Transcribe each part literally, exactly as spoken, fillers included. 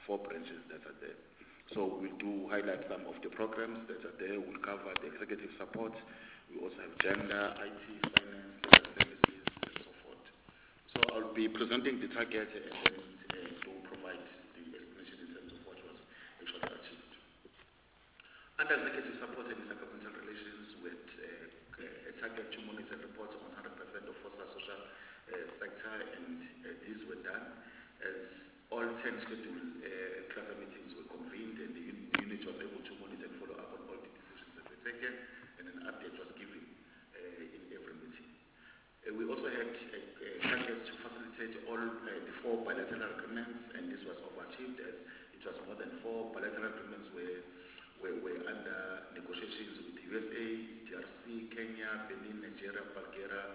four branches that are there. So we do highlight some of the programs that are there. We'll cover the executive support. We also have gender, I T, finance, legal services, and so forth. So I'll be presenting the target and then uh, to provide the explanation in terms of what was actually achieved. Under executive support and intergovernmental relations, with uh, a target to monitor and report on one hundred percent of FOSA social uh, sector, and uh, these were done as all ten scheduled uh, cluster meetings were convened, and the unit was able to monitor and follow up on all the decisions that were taken, and an update was given uh, in every meeting. Uh, we also had a, a target to facilitate all uh, the four bilateral agreements, and this was overachieved as it was more than four bilateral agreements were, were, were under negotiations with the U S A, D R C, Kenya, Benin, Nigeria, Bulgaria,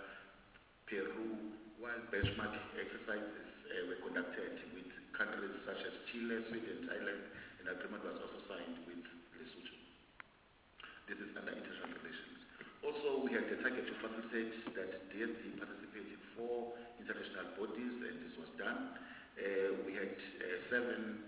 Peru, while benchmark exercises uh, were conducted with countries such as Chile, Sweden, Thailand, and an agreement was also signed with Lesotho. This is under international relations. Also, we had a target to facilitate that D S D participate in four international bodies, and this was done. Uh, we had uh, seven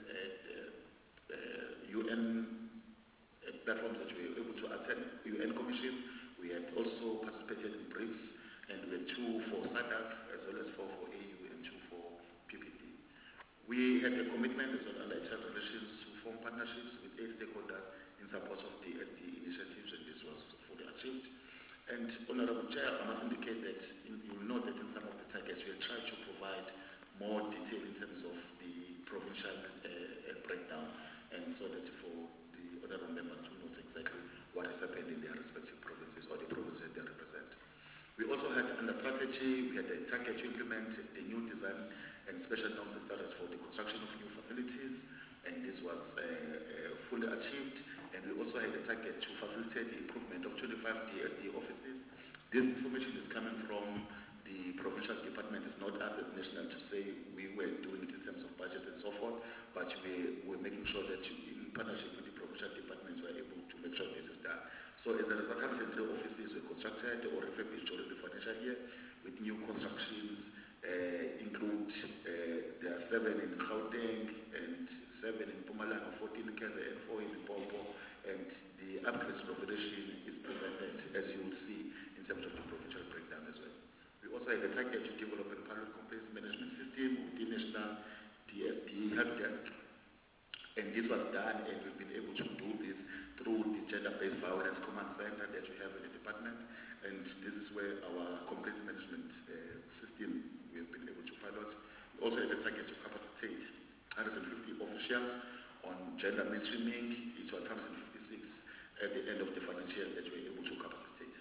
uh, uh, U N uh, platforms that we were able to attend, U N Commission. We had also participated in BRICS, and we had two for SADC, as well as four for A U and two for P P P. We had a commitment as well under international relations to form partnerships with eight stakeholders in support of the S D initiatives, and this was fully achieved. And Honorable Chair, I must indicate that in, you'll note that in some of the targets we have tried to provide more detail in terms of the provincial uh, uh, breakdown, and so that for the honorable members to note exactly what has happened in their respective provinces or the provinces they represent. We also had under strategy, we had a target to implement the new design and special norms and standards for the construction of new facilities, and this was uh, uh, fully achieved. And we also had a target to facilitate the improvement of twenty-five D S D offices. This information is coming from the provincial department. It's not us as national to say we were doing it in terms of budget and so forth, but we were making sure that in partnership with the provincial departments we are able to make sure this is done. So as a result, one hundred three offices were constructed or refurbished during the financial year with new constructions. Uh, include uh, there are seven in Gauteng and seven in Mpumalanga, fourteen in Keza, and four in Limpopo, and the upgrades revelation is presented, as you will see, in terms of the provincial breakdown as well. We also had a target to develop a parallel complaints management system within national D S D help desk, and this was done, and we've been able to do this through the gender-based violence command center that we have in the department, and this is where our complaints management uh, system we have been able to pilot. We also had a target to capacitate one hundred fifty officials on gender mainstreaming. It was one hundred fifty-six at the end of the financial year that we were able to capacitate.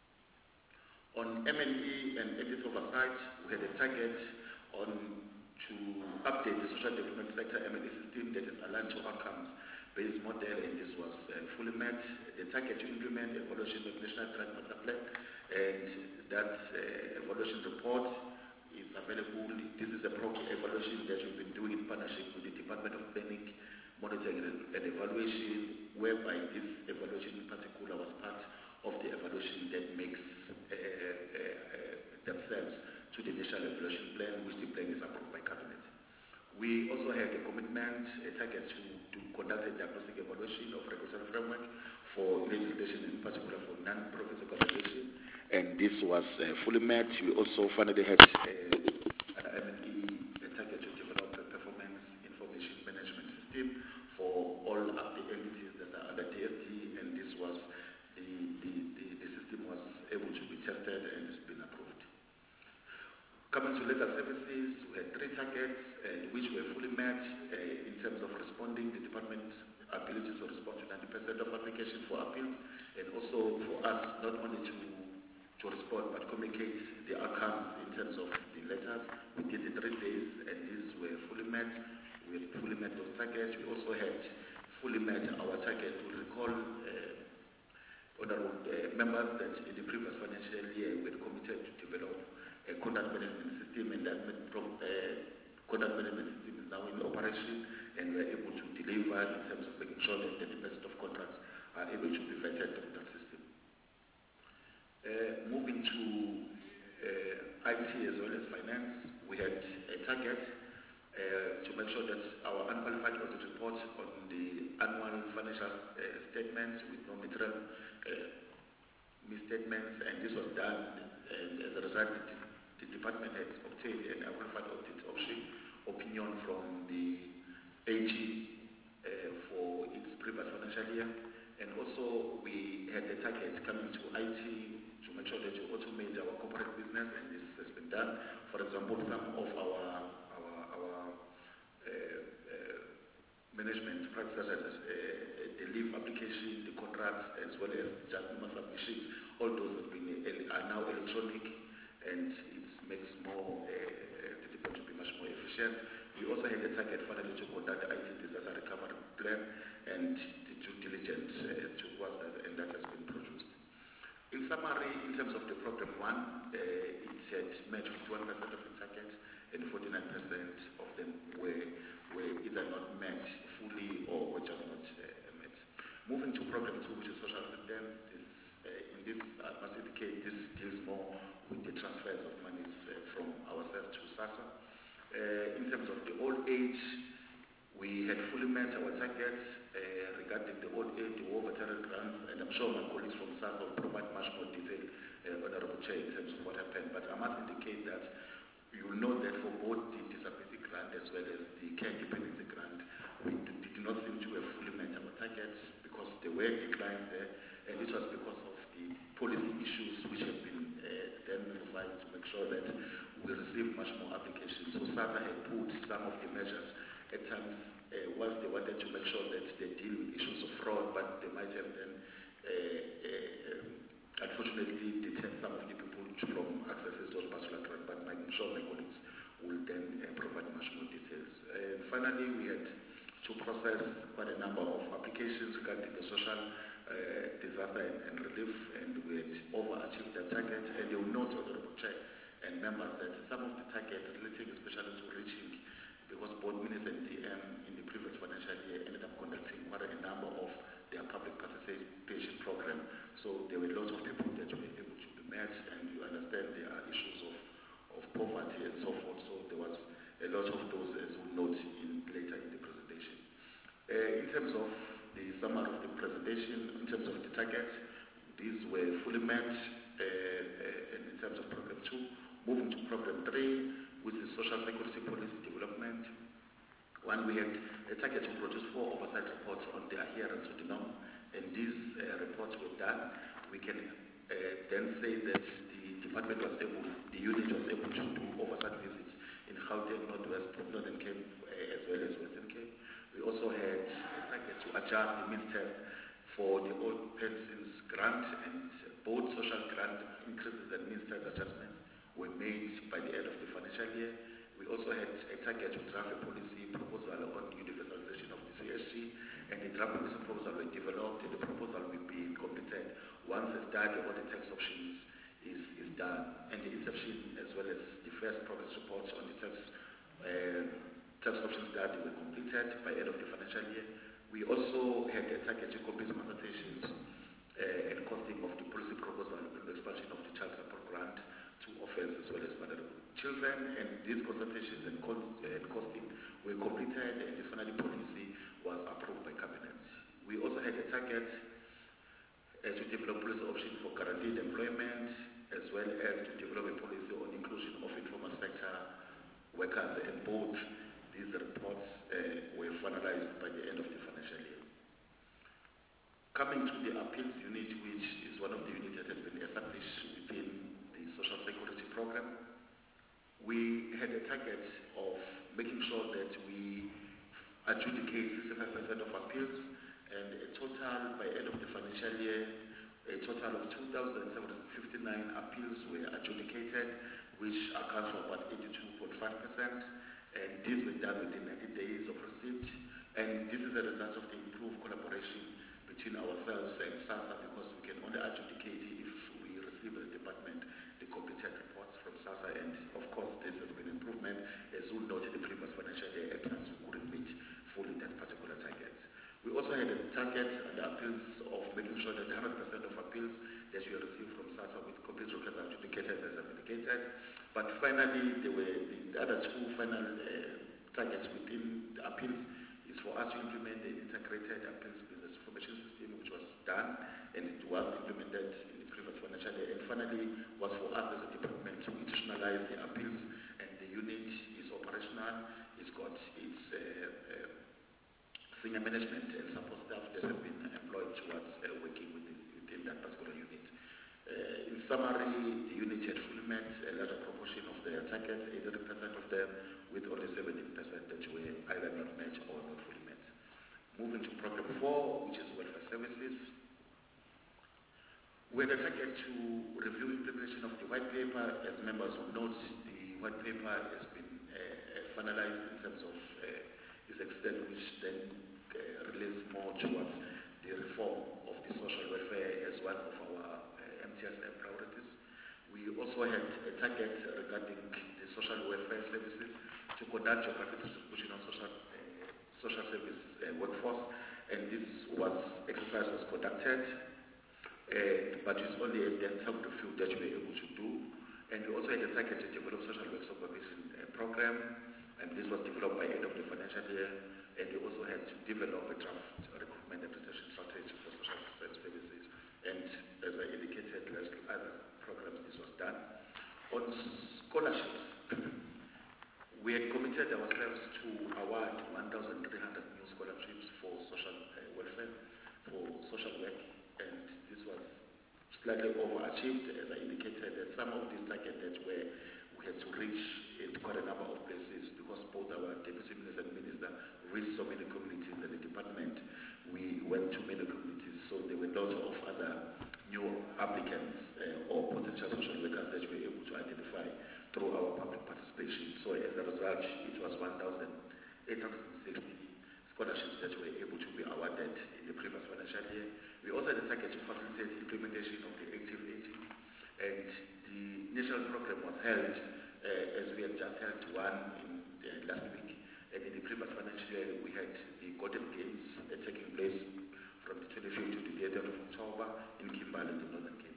On M and E and ethics oversight, we had a target on to update the social development sector M and E system that is aligned to outcomes-based model, and this was uh, fully met. The target to implement evaluation of National Drug Master Plan, and that uh, evaluation report is available. This is a proper evaluation that we've been doing in partnership with the Department of Planning, Monitoring and Evaluation, whereby this evaluation in particular was part of the evaluation that makes uh, uh, uh, themselves to the National Evaluation Plan, which the plan is approved by Cabinet. We also had a commitment, a target to, to conduct a diagnostic evaluation of regulatory framework for legislation, in particular for non-profit organization, and this was uh, fully met. We also finally had uh, an M and E a target to develop a performance information management system for all of the entities that are under D S D, and this was the, the, the, the system was able to be tested and it's been approved. Coming to legal services, we had three targets uh, which were fully met uh, in terms of responding the department's ability to respond to ninety percent of application for appeals, and also for us not only to to respond but communicate the outcomes in terms of the letters within the three days, and these were fully met. We had fully met those targets. We also had fully met our target to recall uh, honorable uh, members that in the previous financial year we had committed to develop a conduct management system, and that uh, conduct management system is now in operation, and we are able to deliver in terms of making sure that thirty percent of contracts are able to be vetted through that system. Uh, moving to uh, I T as well as finance, we had a target uh, to make sure that our unqualified audit financial uh, statements with no material uh, misstatements, and this was done, and as a result, the, the department had obtained an qualified audit option opinion from the A G uh, for its previous financial year, and also we had a target coming to I T to make sure that we automate our corporate business, and this has been done. For example, some of our our, our uh, uh, management practices, such as uh, the leave application, the contracts, as well as just normal submissions, all those have been, uh, are now electronic, and it makes more uh, the department to be much more efficient. We also had a target finally to conduct the I T disaster recovery plan and the due diligence uh, towards that, and that has been produced. In summary, in terms of the program one, uh, it had met fifty-one percent of the target, and forty-nine percent of them were, were either not met fully or were just not uh, met. Moving to program two, which is social assistance, this, uh, in this, I must indicate, this deals more with the transfers of monies uh, from ourselves to SASSA. Uh, in terms of the old age, we had fully met our targets uh, regarding the old age, the war veteran grants, and I'm sure my colleagues from SASSA will provide much more detail, uh, Honorable Chair, in terms of what happened. But I must indicate that you will know that for both the disability grant as well as the care dependency grant, we did not seem to have fully met our targets because there were declines there, and this was because of the policy issues which have been uh, then revised to make sure that we receive much more applications. So SASSA had put some of the measures at times uh, once they wanted to make sure that they deal with issues of fraud, but they might have then uh, uh, um, unfortunately deterred some of the people from accessing those particular grants, but I'm sure my colleagues will then uh, provide much more details. And finally, we had to process quite a number of applications regarding the social uh, disaster and, and relief, and we had overachieved that target. And you will note, Honorable Chair and members, that some of the targets relating especially to reaching, because both Minister and D M in the previous financial year ended up conducting quite a number of their public participation program. So there were lots of people that were able to be met, and you understand there are issues of, of poverty and so forth. So there was a lot of those, as we'll note in, later in the presentation. Uh, in terms of the summary of the presentation, in terms of the targets, these were fully met uh, uh, in terms of program two. Moving to program three, which is social security policy development. One, we had a target to produce four oversight reports on the adherence to the norm, and these uh, reports were done. We can uh, then say that the department was able, the unit was able to do oversight visits in Gauteng, Northwest, Northern Cape, uh, as well as Western Cape. We also had a target to adjust the means test for the old pensions grant, and both social grant increases and means test adjustments were made by the end of the financial year. We also had a target to draft a policy proposal on universalization of the C S G, and the draft policy proposal were developed, and the proposal will be completed once the study of all the tax options is, is done, and the inception as well as the first progress reports on the tax, uh, tax option study were completed by end of the financial year. We also had a target to complete consultations uh, and costing of the policy proposal on the expansion of the child support grant to orphans as well as vulnerable children, and these consultations and, cost, and costing were completed, and the final policy was approved by Cabinet. We also had a target uh, to develop policy options for guaranteed employment, as well as to develop a policy on inclusion of informal sector workers, and both these reports uh, were finalized by the end of the financial year. Coming to the appeals unit, which is one of the units that has been established within the social security program, we had a target of making sure that we adjudicate sixty-five percent of appeals, and a total, by end of the financial year, a total of two thousand seven hundred fifty-nine appeals were adjudicated, which accounts for about eighty-two point five percent, and these were done within ninety days of receipt, and this is a result of the improved collaboration between ourselves and SASSA, because we can only adjudicate if we receive as a department the completed reports from SASSA, and of course this has been improvement. As we noted in the previous financial year, at times we couldn't meet fully that particular target. We also had a target and the appeals of making sure that one hundred percent of appeals that we received from SASSA with complete records are adjudicated as adjudicated. But finally, there were the, the other two final uh, targets within the appeals is for us to implement the integrated appeals business information system, which was done and it was implemented in the previous financial year. And finally, was for us as a department to institutionalize the appeals, and the unit is operational. It's got its uh, uh, senior management and support staff that have been employed towards uh, working within, within that particular unit. Uh, in summary, the unit had fully met a larger proportion of their targets, eighty percent of them, with only seventeen percent that were either not met or not fully met. Moving to program four, which is welfare services. We had a target to review implementation of the white paper. As members will note, the white paper has been uh, finalized in terms of uh, its extent, which then uh, relates more towards the reform of the social welfare as one of our uh, M T S M priorities. We also had a target regarding the social welfare services to conduct geographic distribution of social uh, social service uh, workforce, and this was exercise was conducted, uh, but it's only a tenth of the field that we were able to do. And we also had a target to develop social work supervision uh, program, and this was developed by end of the financial year. And we also had to develop a draft recruitment and retention strategy for social services. And as I indicated, there's other programs this was done. On scholarships, we had committed ourselves to award one thousand three hundred new scholarships for social uh, welfare, for social work, and this was slightly overachieved, as I indicated, that some of these targets that were we had to reach in quite a number of places because both our deputy minister and minister reached so many communities and the department, we went to many communities, so there were lots of other new applicants uh, or potential social workers that we were able to identify through our public participation. So as a result, it was one thousand eight hundred sixty scholarships that were able to be awarded in the previous financial year. We also had a target to facilitate implementation of the active aging, and the national program was held uh, as we had just held one in uh, last week. And in the previous financial year, we had the Golden Games uh, taking place from the twenty-fifth to the thirtieth of October in Kimberley, in the Northern Cape.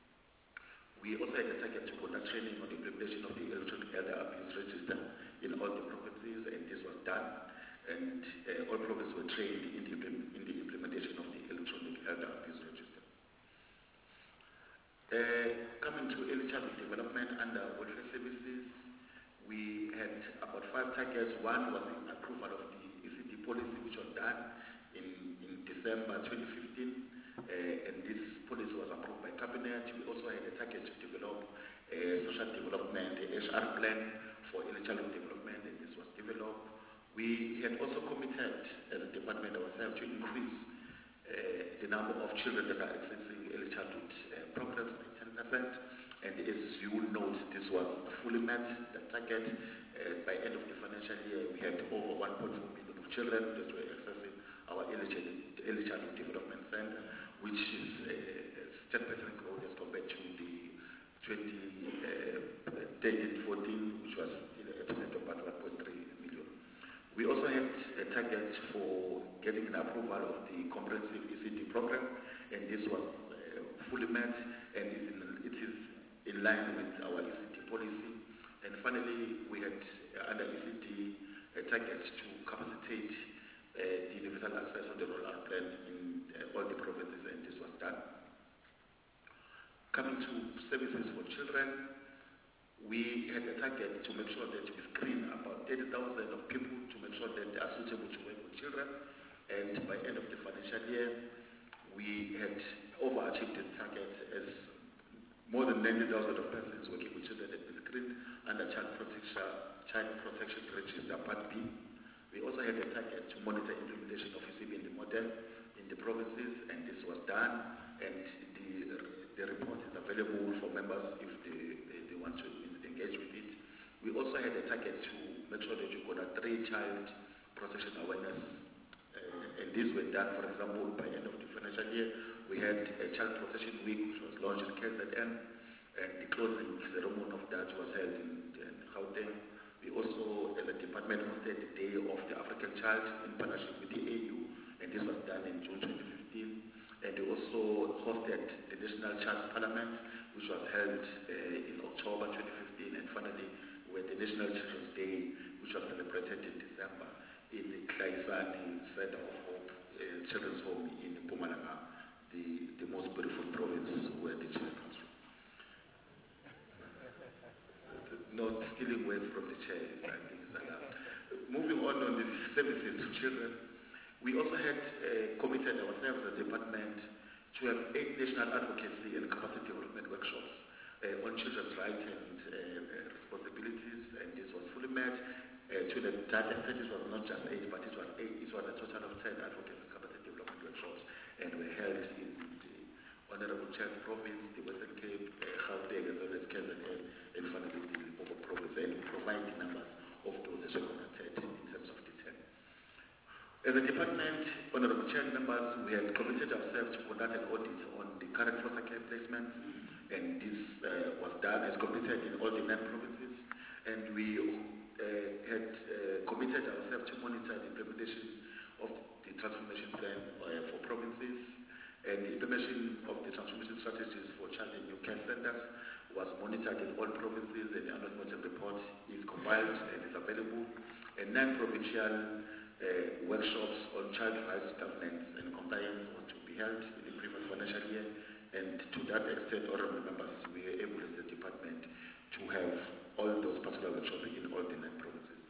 We also had a target to conduct training on the implementation of the electronic elder abuse register in all the provinces, and this was done. And uh, all provinces were trained in the, in the implementation of the electronic elder abuse register. Uh, coming to early childhood development under welfare services, we had about five targets. One was the approval of the E C D policy, which was done in, in December twenty fifteen, uh, and this policy was approved by Cabinet. We also had a target to develop a social development, a H R plan for early childhood development, and this was developed. We had also committed as a department ourselves to increase uh, the number of children that are accessing early childhood uh, programs by ten percent. And as you will note, this was fully met, the target. Uh, by end of the financial year, we had over one point four million of children that were accessing our early, early childhood development center, which is uh, ten percent growth as compared to the twenty thirteen fourteen, which was a percent of about one point three million. We also had a target for getting an approval of the comprehensive E C D program, and this was uh, fully met, and is in, it is in line with our E C D policy. And finally, we had uh, under E C D a target to capacitate uh, the universal access on the rollout plan in uh, all the provinces, and this was done. Coming to services for children, we had a target to make sure that we screen about thirty thousand of people to make sure that they are suitable to work with children. And by end of the financial year, we had overachieved the target as more than ninety thousand of persons working with children had been screened under Child Protection, Child Protection Register Part B. We also had a target to monitor implementation of E C B in the model in the provinces, and this was done. And the, the report is available for members if they, they, they want to engage with it. We also had a target to make sure that you got a three child protection awareness, uh, and these were done. For example, by end of the financial year, we had a child protection week which was launched in K Z N, and the closing ceremony of that was held in, in Gauteng. We also, as a department, hosted the Day of the African Child in partnership with the A U, and this was done in June twenty fifteen. And we also hosted the National Child Parliament, which was held uh, in October twenty fifteen, and finally, we had the National Children's Day, which was celebrated in December in the Klaisani Center of Hope, uh, children's home in Mpumalanga, the, the most beautiful province where the chair comes from. Not stealing words from the chair, I think is allowed. Moving on on the services to children, we also had uh, committed ourselves as a department to have eight national advocacy and capacity development workshops uh, on children's rights and uh, responsibilities, and this was fully met. Uh, to the, that extent, it was not just eight, but it was eight. It was a total of ten advocacy and capacity development workshops, and were held in the Honorable Chair's province, the Western Cape, uh, Gauteng, as well as K Z N, and finally the Limpopo province, and we provide the numbers of those as well conducted in terms of the ten. As a department, Honorable Chair members, we had committed ourselves to conduct an audit on the current foster care placements, and this uh, was done as completed in all the nine provinces, and we uh, had uh, committed ourselves to monitor the implementation of the transformation plan uh, for provinces, and the implementation of the transformation strategies for child and youth care centers was monitored in all provinces, and the annual monitoring report is compiled and is available, and non-provincial Uh, workshops on child rights governance and compliance was to be held in the previous financial year, and to that extent, honorable members, we were able as a department to have all those particular workshops in all the nine provinces.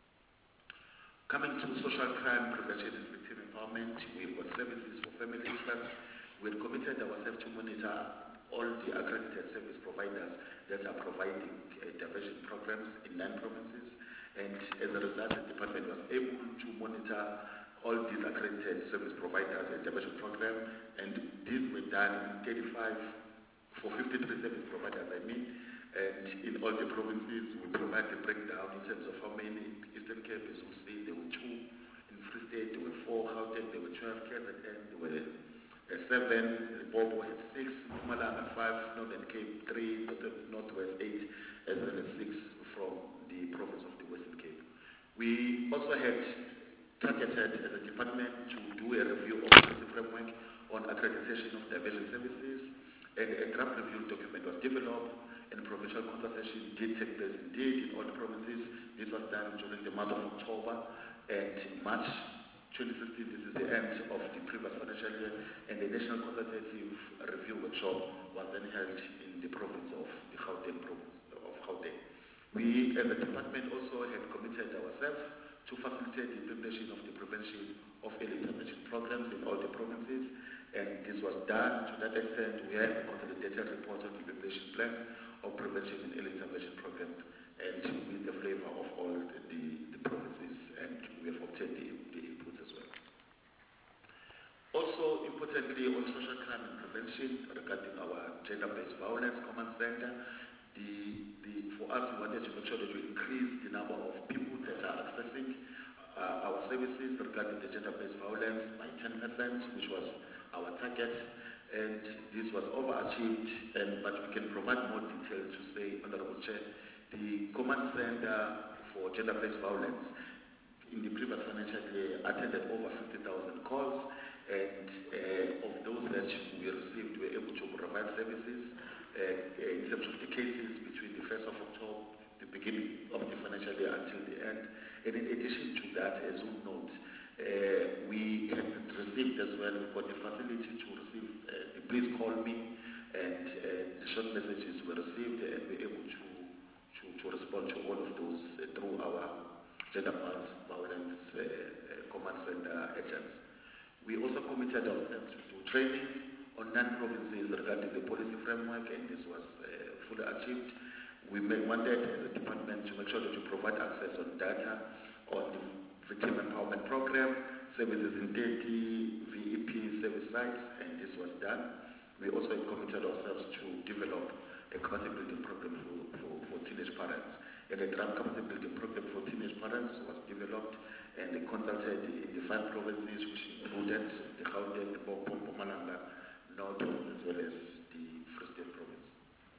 Coming to social crime prevention and victim empowerment, we've got services for family experts. We had committed ourselves to monitor all the accredited service providers that are providing uh, diversion programs in nine provinces. And as a result, the department was able to monitor all these accredited service providers and diversion program, and these were done in thirty-five, for fifty-three service providers, I mean, and in all the provinces, we provide the breakdown in terms of how many. In Eastern Cape, as we see, there were two. In Free State, there were four. Gauteng, there were twelve. K Z N, there were uh, seven. Limpopo had six. Mpumalanga, five. Northern Cape, three. Northwest, eight, as well as six from the province of the Western Cape. We also had targeted as a department to do a review of the policy framework on accreditation of diversion services, and a draft review document was developed, and provincial consultation did take place indeed in all the provinces. This was done during the month of October, and March twenty sixteen, this is the end of the previous financial year, and the National Consultative Review Workshop was then held in the province of the Gauteng province of Gauteng. We, as a department, also had committed ourselves to facilitate the implementation of the prevention of early intervention programs in all the provinces, and this was done. To that extent, we have a consolidated report on the implementation plans of prevention and early intervention programs, and with the flavor of all the, the, the provinces, and we have obtained the, the inputs as well. Also, importantly, on social crime and prevention, regarding our gender-based violence command center, the, the, for us, we wanted to make sure that we increase the number of people that are accessing uh, our services regarding the gender-based violence by ten percent, which was our target, and this was overachieved, and, but we can provide more detail to say, Honorable Chair, the Command Center for Gender-Based Violence in the previous financial year attended over fifty thousand calls, and uh, of those that we received, we were able to provide services uh, in terms of the cases between the first of October, the beginning of the financial year until the end. And in addition to that, as you note, uh, we had received as well, we got the facility to receive uh, the Please Call Me, and uh, the short messages were received, and we were able to, to, to respond to all of those uh, through our gender-based violence uh, uh, command center agents. We also committed ourselves to do training on nine provinces regarding the policy framework, and this was uh, fully achieved. We wanted as a department to make sure that we provide access on data on the Victim Empowerment Program, services in thirty V E P service sites, and this was done. We also committed ourselves to develop a capacity building program for, for, for teenage parents. And a draft capacity building program for teenage parents was developed and consulted in the five provinces, which included the Gauteng, the Mpumalanga, North, as well as the Free State province.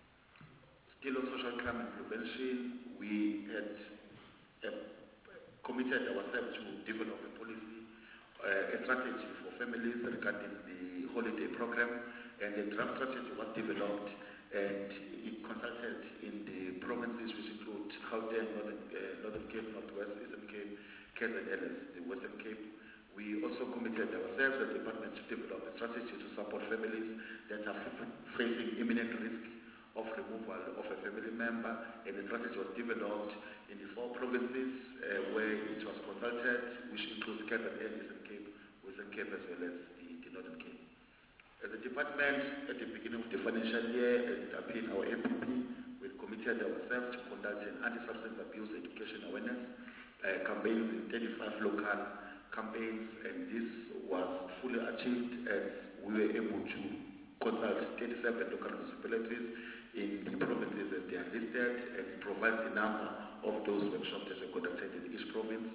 Still on social crime and prevention, we had uh, committed ourselves to develop a policy, uh, a strategy for families regarding the holiday program, and the draft strategy was developed, and it consulted in the provinces, which include Gauteng, Northern, uh, Northern Cape, Northwest, Eastern Cape, K Z N, the Western Cape. We also committed committed ourselves, the department, to develop a strategy to support families that are facing imminent risk of removal of a family member, and the strategy was developed in the four provinces uh, where it was consulted, which includes Cape and Eastern Cape, Western Cape, as well as the, the Northern Cape. As a department, at the beginning of the financial year, as it appeared our A P P, we committed ourselves to conduct an anti-substance abuse education awareness uh, campaigns in thirty-five local campaigns, and this was fully achieved as we were able to consult thirty-seven local municipalities in the provinces as they are listed, and it provides the number of those workshops that were conducted in each province.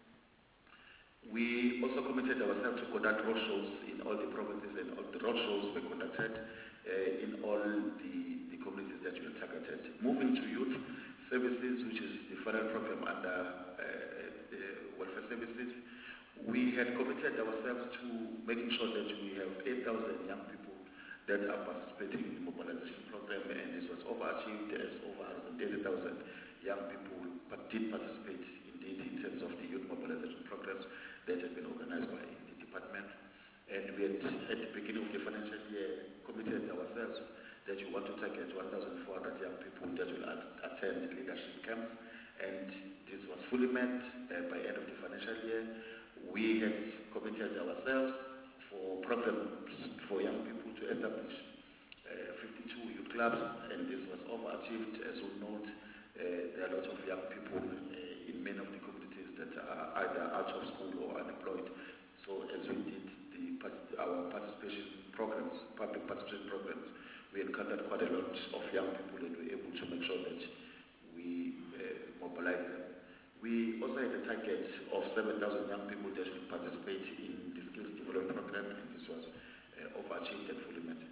We also committed ourselves to conduct roadshows in all the provinces, and all the roadshows were conducted uh, in all the, the communities that were targeted. Moving to youth services, which is the federal program under uh, the welfare services, we had committed ourselves to making sure that we have eight thousand young people that are participating in the mobilization program, and this was overachieved as over one hundred eighty thousand young people but did participate indeed in terms of the youth mobilization programs that have been organized by the department. And we had, at the beginning of the financial year, committed ourselves that we want to target one thousand four hundred young people that will at, attend leadership camps, and this was fully met uh, by end of the financial year. We had committed ourselves for programs for young people to establish uh, fifty-two youth clubs, and this was overachieved. As we note, uh, there are a lot of young people uh, in many of the communities that are either out of school or unemployed. So as we did the, our participation programs, public participation programs, we encountered quite a lot of young people, and we were able to make sure that we uh, mobilize them. We also had a target of seven thousand young people that will participate in the skills development program, and this was uh, overachieved and fully met.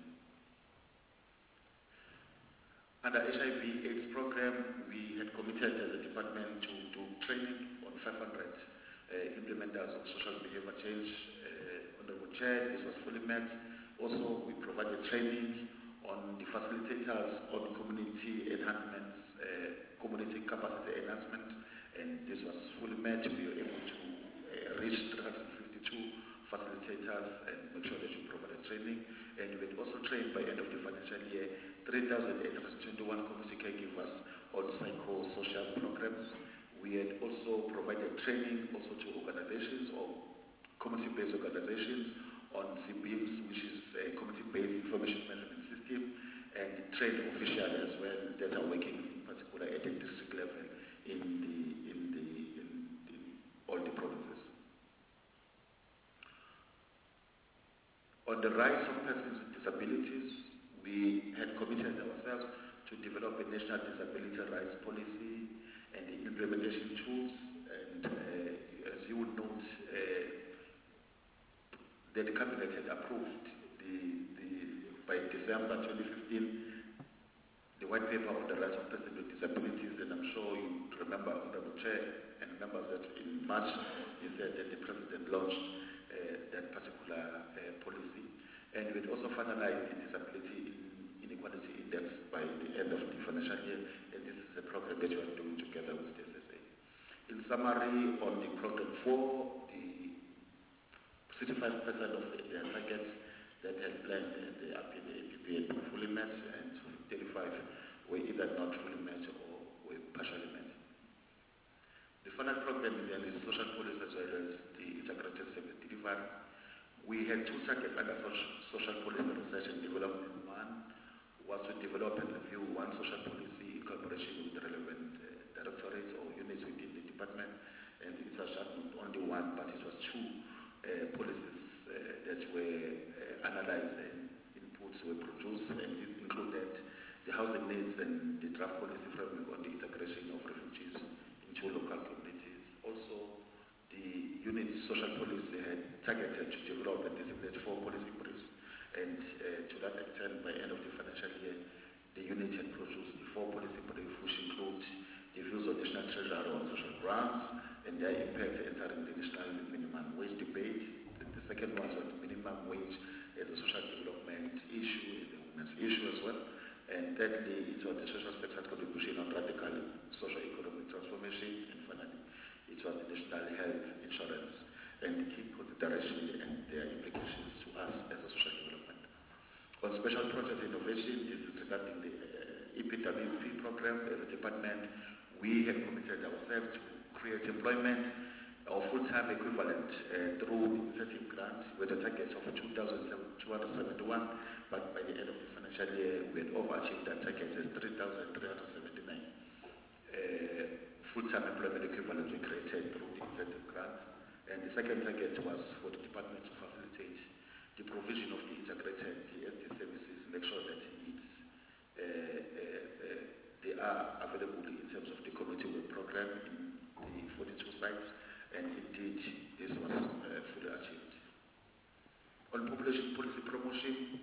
Under H I V AIDS program, we had committed as a department to do training on five hundred uh, implementers of social behavior change. Uh, Honorable Chair, this was fully met. Also, we provided training on the facilitators on community enhancements, uh, community capacity enhancement, and this was fully met. We were able to uh, reach three hundred fifty-two facilitators and make sure that we provided training. And we had also trained by end of the financial year three thousand eight hundred twenty-one community caregivers on psychosocial programs. We had also provided training also to organizations or community-based organizations on C B I M S, which is a community-based information management system, and trained officials as well that are working in particular at the district level in the in the in, in all the provinces. On the rights of persons with disabilities, we had committed ourselves to develop a national disability rights policy and the implementation tools. And uh, as you would note, uh, that the cabinet had approved the, the by December twenty fifteen the white paper on the rights of persons with disabilities, and I'm sure you remember, Honorable Chair and members, that in March he said that the President launched uh, that particular uh, policy, and we had also finalized the Disability Inequality Index by the end of the financial year, and this is a program that we are doing together with the S S A. In summary, on the program four, the sixty-five percent of the targets that had planned at the A P P had been fully met, and thirty-five were either not fully met or were partially met. The final program then is social policy as well as the integrated service delivery. We had two targets under social policy research and development. One was to develop and review one social policy in collaboration with the relevant uh, directorates or units within the department, and it was just not only one, but it was two uh, policies uh, that were uh, analyzed and inputs were produced, and this included the housing needs and the draft policy framework on the integration of refugees into local communities. Also, the unit's social policy had targeted to develop and disseminate four policy briefs, and uh, to that extent, by end of the financial year, the unit had produced the four policy briefs, which include the views of the National Treasury on social grants and their impact entering the national minimum wage debate. The, the second one was on the minimum wage as a social development issue and a women's issue as well. And thirdly, it was the social sector's contribution on radical social-economic transformation. And finally, it was the national health insurance. And the key direction and their implications to us as a social development. On special project innovation, this is regarding the uh, E P W P program. As a department, we have committed ourselves to create employment or full-time equivalent uh, through incentive grant with a target of two thousand two hundred seventy-one, but by the end of the financial year, we had overachieved that target as three thousand three hundred seventy-nine. Uh, full-time employment equivalent we created through the incentive grants. And the second target was for the department to facilitate the provision of the integrated D S D services, make sure that it's, uh, uh, uh, they are available in terms of the community work program in the forty-two sites. And indeed, this was uh, fully achieved. On population policy promotion,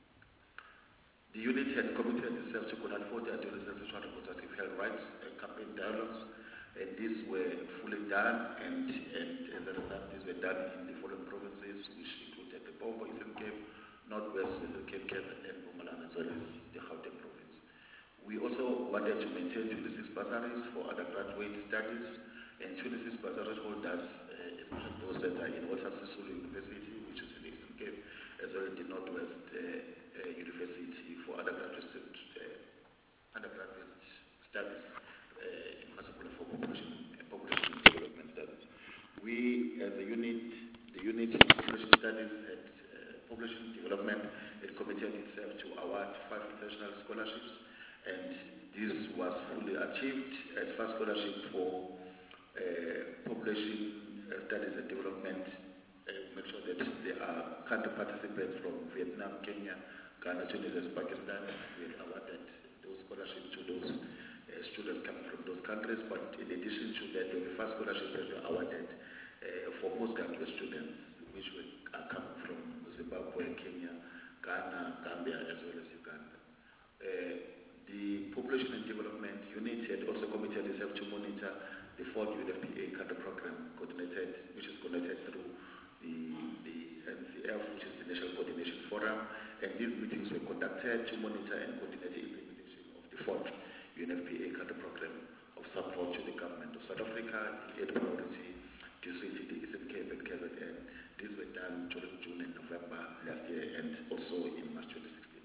the unit had committed itself to conduct forty adolescent sexual reproductive health rights uh, campaign dialogues, and these were fully done, and, and as a result, these were done in the following provinces, which included the Bombo, Eastern Cape, Northwest, Western Cape, Cape, and Mpumalanga, as well as the Gauteng province. We also wanted to maintain twenty-six bursaries for undergraduate studies, and twenty-six bursary holders, uh, especially those that are in Walter Sisulu University, which is in the Eastern Cape, as well as the Northwest uh, uh, University for undergraduate, uh, undergraduate studies, uh, in particular for population, uh, population development studies. We, as a unit, the unit in population studies and uh, population development, it committed itself to award five international scholarships, and this was fully achieved as first scholarship for Uh, population uh, studies and development, uh, make sure that there are country participants from Vietnam, Kenya, Ghana, Tunisia, Pakistan. We have awarded those scholarships to those uh, students coming from those countries, but in addition to that, the first scholarships that were awarded uh, for postgraduate students, which were, are coming from Zimbabwe, Kenya, Ghana, Gambia, as well as Uganda. Uh, the population and development unit had also committed itself to monitor the fourth U N F P A country program coordinated, which is coordinated through the, the N C F, which is the National Coordination Forum, and these meetings were conducted to monitor and coordinate the implementation of the fourth U N F P A country program of support to the government of South Africa, the eight priority district, the Eastern Cape and K Z N. These were done during June and November last year, and also in March twenty sixteen.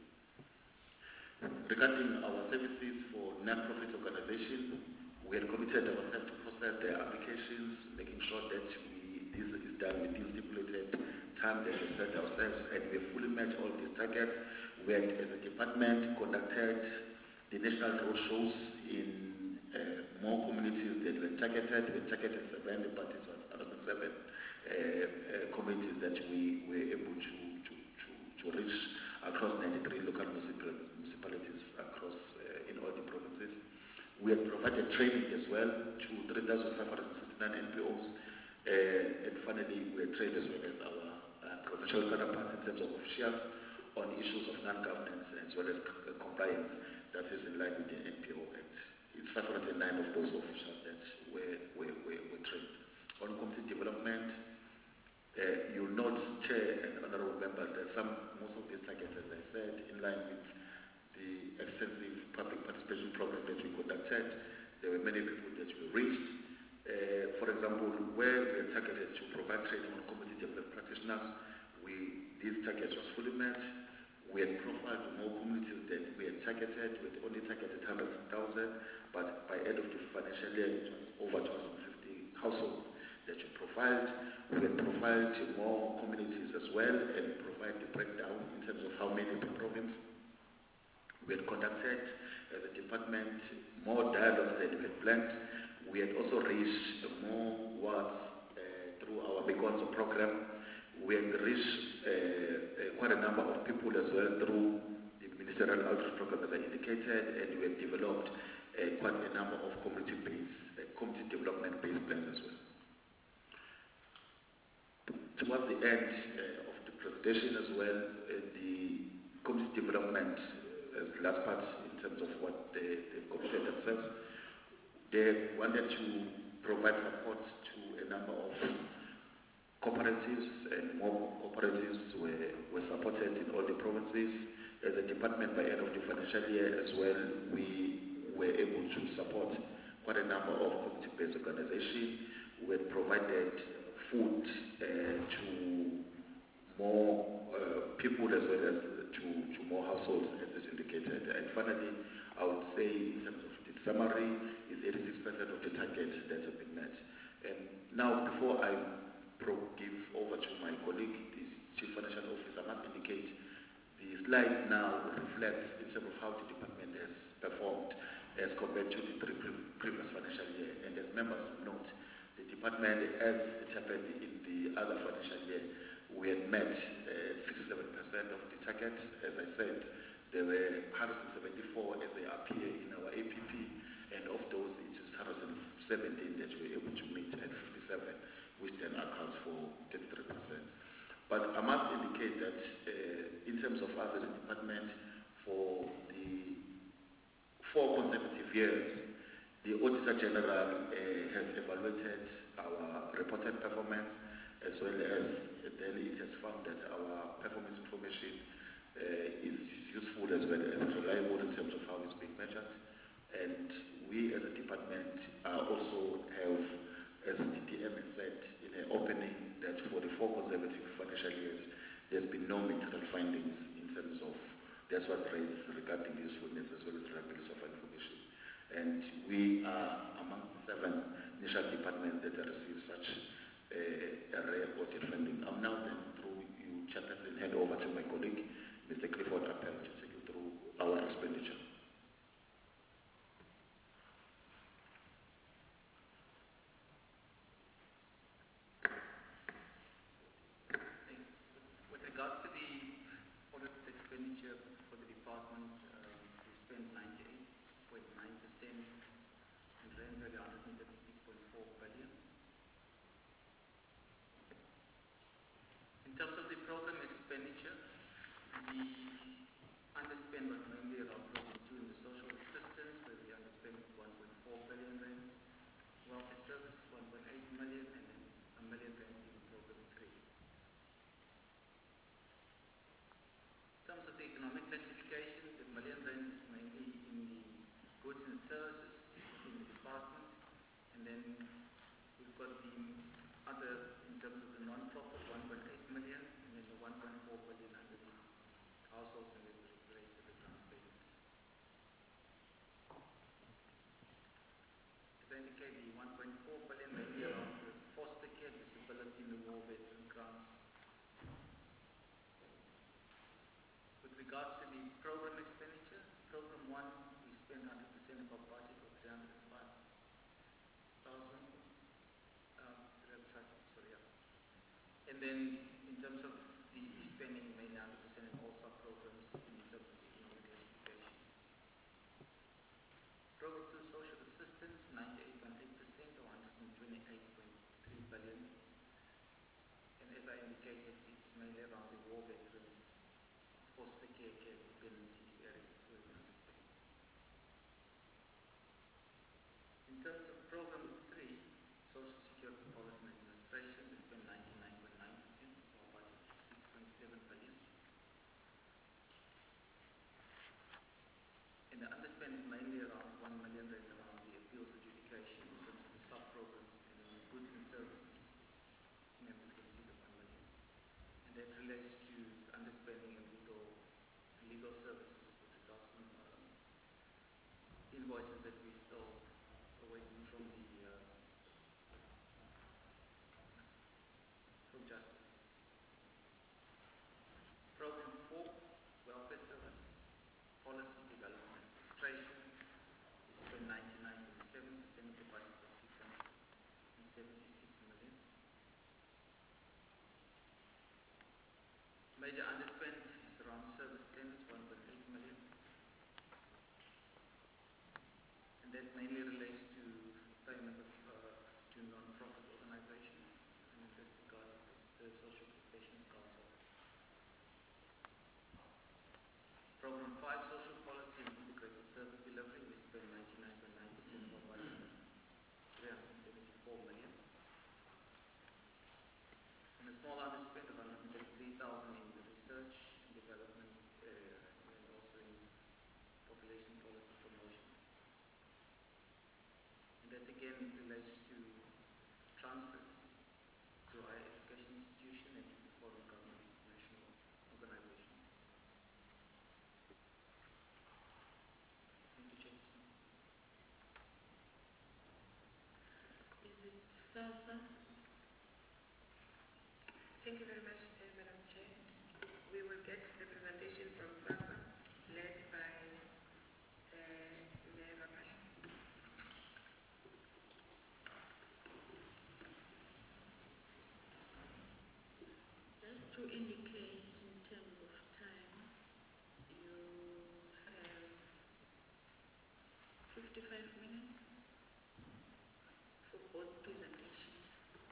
Regarding our services for non-profit organizations, we had committed ourselves to process their applications, making sure that we, this is done within stipulated time that we set ourselves, and we fully met all these targets. We had, as a department, conducted the national road shows in uh, more communities that were targeted. We targeted seven, but it was out of the seven uh, uh, communities that we were able to, to, to, to reach across ninety-three local municipalities across uh, in all the provinces. We have provided training as well to three thousand five hundred sixty-nine N P Os, uh, and finally we have trained as well as our uh, provincial counterparts in terms of officials on issues of non-governance as well as c- compliance that is in line with the N P O Act. It's five hundred nine of those officials that were, were, were, were trained. On community development, uh, you'll note, Chair and Honorable Members, that some, most of these targets, as I said, in line with the extensive public participation program that we conducted. There were many people that we reached. Uh, for example, where we are targeted to provide training on community development practitioners, we, this target was fully met. We had profiled more communities that we had targeted. We had only targeted one hundred thousand, but by end of the financial year, it was over two hundred fifty households that we profiled. We had profiled more communities as well and provide the breakdown in terms of how many per province. We had conducted, as a department, more dialogues than we had planned. We had also reached more wards uh, through our Begonzo program. We had reached uh, uh, quite a number of people as well through the ministerial outreach program, as I indicated, and we had developed uh, quite a number of community-based, uh, community development-based plans as well. Towards the end uh, of the presentation as well, uh, the community development as the last part in terms of what they, they've committed themselves. They wanted to provide support to a number of cooperatives, and more cooperatives were, were supported in all the provinces. As a department, by end of the financial year as well, we were able to support quite a number of community-based organizations. We had provided food uh, to people as well as to, to more households as is indicated. And finally, I would say in terms of the summary, is eighty-six percent of the target that have been met. And now, before I pro- give over to my colleague, the Chief Financial Officer, I must indicate the slide now reflects in terms of how the department has performed as compared to the pre- pre- previous financial year. And as members will note, the department, as it happened in the other financial year, we had met uh, sixty-seven percent of the target. As I said, there were one hundred seventy-four as they appear in our A P P, and of those, it is one hundred seventeen that we were able to meet at fifty-seven, which then accounts for thirty-three percent. But I must indicate that uh, in terms of other department, for the four consecutive years, the Auditor General uh, has evaluated our reported performance, as well as uh, then it has found that our performance information uh, is useful as well as reliable in terms of how it's being measured. And we as a department uh, also have, as the D M has said in her opening, that for the four consecutive financial years, there's been no material findings in terms of, that's what raised regarding the usefulness as well as reliability of our information. And we are among the seven national departments that have received such uh, a rare audit funding. I'm now then through you, Chairperson, hand over to my colleague, Mister Clifford Appel, to take you through our expenditure. With regards to the audit expenditure for the department, um, we spent ninety-eight point nine percent and rand value one hundred thirty-six point four billion. In terms of the program expenditure, the underspend was mainly around program two in the social assistance, where we underspent one point four billion rand, welfare service one point eight million, and then a million rand in program three. In terms of the economic classification, the million rand is mainly in the goods and services within the department, and then we've got the other, in terms of the non-profit, one point eight million, and then the one point four billion under the households and the related to the grant payments. As I indicated, the one point four billion mainly around the foster care, disability, and the war veteran grants. With regards to the program expenditure, program one, we spent one hundred percent of our budget of three hundred five thousand. Um, sorry, yeah. And then in terms of the spending, mainly one hundred percent in all sub-programs in terms of the economic classification. Program two, social assistance, ninety-eight point eight percent or one hundred twenty-eight point three billion. And as I indicated, it's mainly around the war veterans, foster care, care dependencies areas where we understand. In terms of program three, social security policy and administration, we spent ninety-nine point nine percent of our budget, six point seven billion. And the underspend is mainly around one million rand around the appeals adjudication in terms of the sub-programs, and then the goods and services, members can see the one million. And that relates to underspending and legal, legal services with regards to um, invoices that we still awaiting from the uh, from justice. Program four, welfare service, policy development administration, we spent ninety-nine point seven percent of the budget of six hundred seventy-six million. Major underspend is around service tenders, one point eight million. And that mainly relates to payment of, uh, to non-profit organizations, and in this regard, the Social Professions Council. Program five, social policy and integrated service delivery, we spent ninety-nine point nine percent of our budget, three hundred seventy-four million. And a small underspend of one hundred thirty-three thousand in the research and development area, and also in population policy promotion. And that again relates to transfers to higher education institution and to the foreign government national organizations. SASSA. Thank you very much, uh, Madam Chair. We will get the presentation from SASSA, led by uh, Mayor Rapasha. Just to indicate in terms of time, you have fifty-five minutes for both presentations.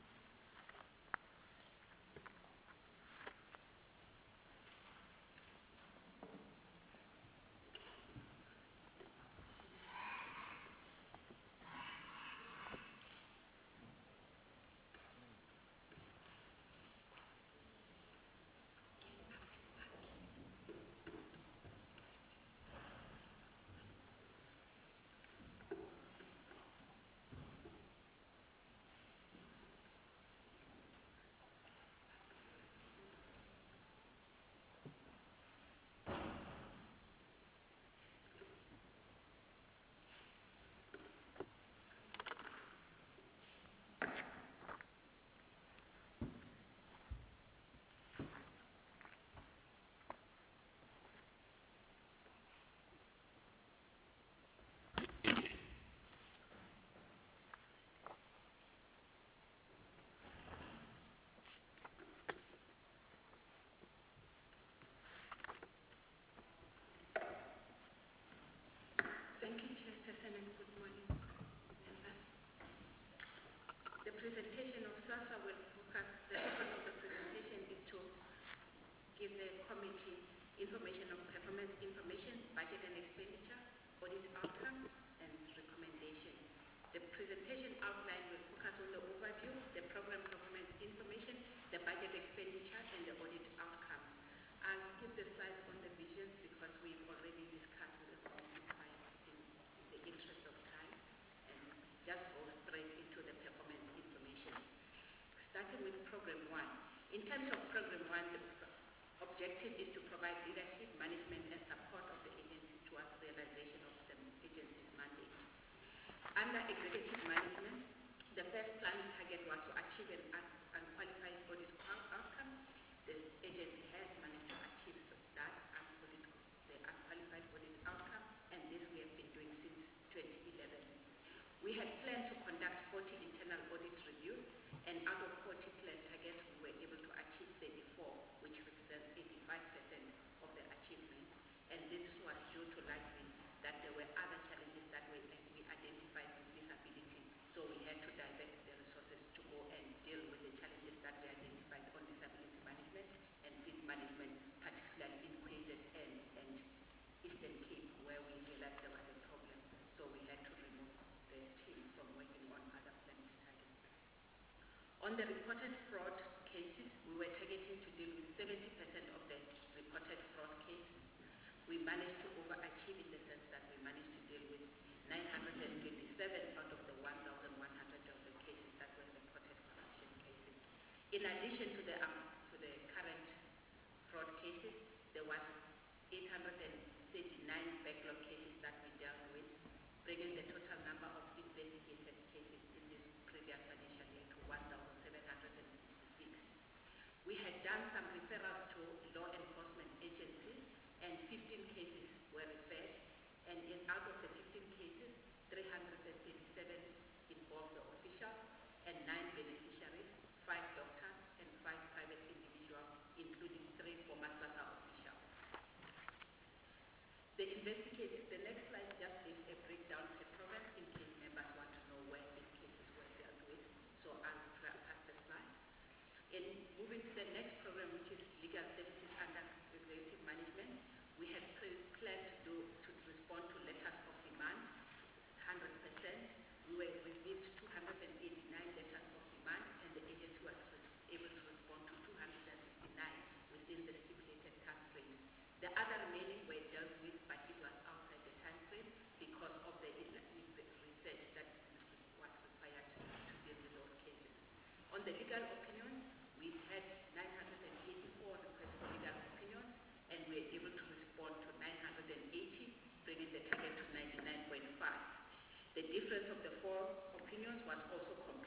Thank you, Chairperson, and good morning, members. The presentation of SASSA will focus, the purpose of the presentation is to give the committee information of performance information, budget and expenditure, audit outcomes, and recommendation. The presentation outline will focus on the overview, the program performance information, the budget expenditure, and the audit outcomes. I'll skip the slides on the visions because we've already discussed with the committee prior in, in the interest of time, and just go straight into the performance information. Starting with program one. In terms of program one, the objective is to provide leadership, management, and support of the agency towards realization of the agency's mandate. Under executive management, the first planning target was to achieve an unqualified audit outcome. The agency has managed to achieve that audit, the unqualified audit outcome, and this we have been doing since twenty eleven. We had planned to conduct forty internal audit reviews, and out of forty planned targets, we were able to achieve thirty-four, which represents eighty-five percent of the achievement. And this was due to likely that there were other challenges that we, we identified with disability. So we had to divert the resources to go and deal with the challenges that we identified on disability management and fleet management, particularly in K Z N and Eastern Cape, where we realized there was a problem. So we had to remove the team from working on other planned targets. On the reported fraud cases, we were targeting to deal with seventy percent of the reported fraud cases. We managed to overachieve in the sense that we managed to deal with nine hundred twenty-seven out of the one thousand one hundred of the cases that were reported corruption cases. In addition to the, um, to the current fraud cases, there was eight hundred thirty-nine backlog cases that we dealt with, bringing the total number of investigated cases in this previous financial year to one thousand seven hundred sixty-six. We had done some referrals to law enforcement agencies, and fifteen cases were referred, and in, out of the fifteen cases, three hundred thirty-seven involved the officials and nine beneficiaries, five doctors, and five private individuals, including three former SASSA officials. The investigated, the next slide just gives a breakdown per program in case members want to know where these cases were dealt with. So I'll pass the slide. In moving to the next program, which is legal services under executive management, we had planned to do to respond to letters of demand, one hundred percent. We were received two hundred eighty-nine letters of demand, and the agency was able to respond to two hundred sixty-nine within the stipulated time frames. The other remaining were dealt with, but it was outside the time frame because of the research that was required to deal with those cases. On the legal opinions, we had nine hundred eighty-four requests for legal opinions, and we were able to respond to nine hundred eighty, bringing the target to ninety-nine point five. The difference of the four opinions was also complete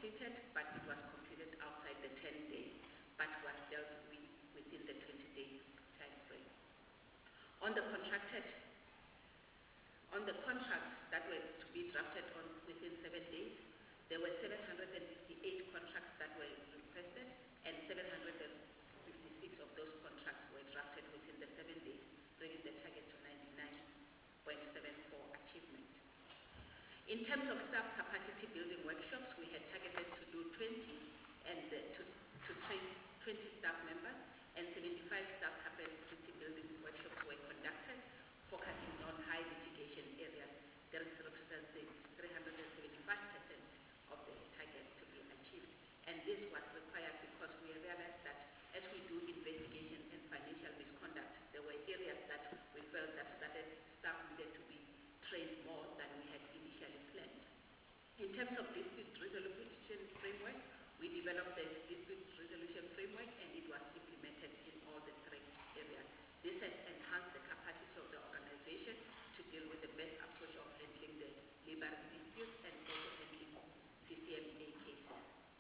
completed, but it was completed outside the ten days, but was dealt with within the twenty day time frame. On the contracted, on the contracts that were to be drafted on within seven days, there were seven hundred fifty-eight contracts that were requested, and seven hundred fifty-six of those contracts were drafted within the seven days, bringing the target to ninety-nine point seven four achievement. In terms of staff capacity building workshops, we had targeted to do twenty and uh, to, to train twenty staff members, and seventy-five staff capacity building workshops were conducted, focusing on high litigation areas. This represents three hundred seventy-five percent of the target to be achieved. And this was required because we realized that as we do investigation and financial misconduct, there were areas that we felt that started, staff needed to be trained more than we had initially planned. In terms of dispute resolution framework, we developed the dispute resolution framework, and it was implemented in all the three areas. This has enhanced the capacity of the organization to deal with the best approach of handling the labor disputes and also handling C C M A cases.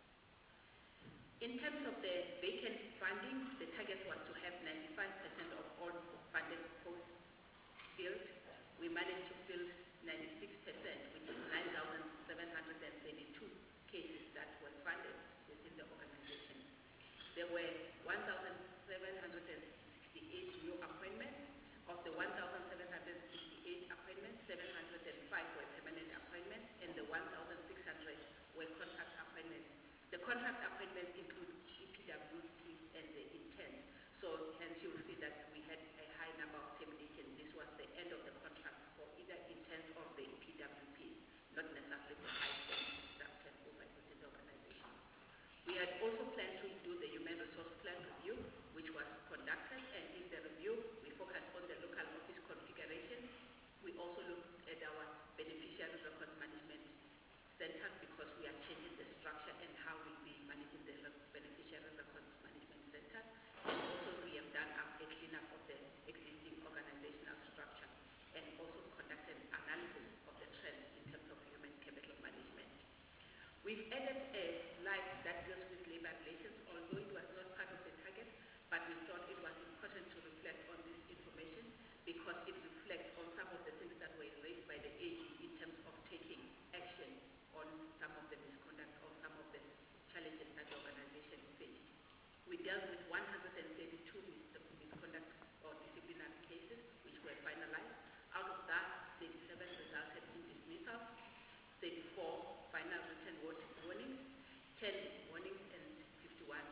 In terms of the vacant funding, the target was to have ninety-five percent of all funded posts filled. We managed to fill ninety-six percent, which is nine thousand seven hundred thirty-two cases that were funded within the organization. There were one thousand seven hundred sixty-eight new appointments. Of the one thousand seven hundred sixty-eight appointments, seven hundred five were permanent appointments, and the one thousand six hundred were contract appointments. The contract appointments include E P W Ps and the interns. So hence you'll see that we had a high number of termination. This was the end of the contract for either interns or the E P W Ps, not necessarily the high standing staff turnover within the organization. We had also planned to do the human resource plan review, which was conducted, and in the review, we focused on the local office configuration. We also looked at our beneficiary records management center because we are changing the structure and how we'll be managing the beneficiary records management center. And also we have done a cleanup of the existing organizational structure and also conducted analysis of the trends in terms of human capital management. We've added a slide that deals with labor relations, although it was not part of the target, but we thought it was important to reflect on this information because it reflects on some of the things that were raised by the A G in terms of taking action on some of the misconduct or some of the challenges that the organization faced. We dealt with one hundred thirty-two mis misconduct or disciplinary cases which were finalized. Out of that, thirty-seven resulted in dismissals, thirty-four final written warnings, ten warnings, and fifty-one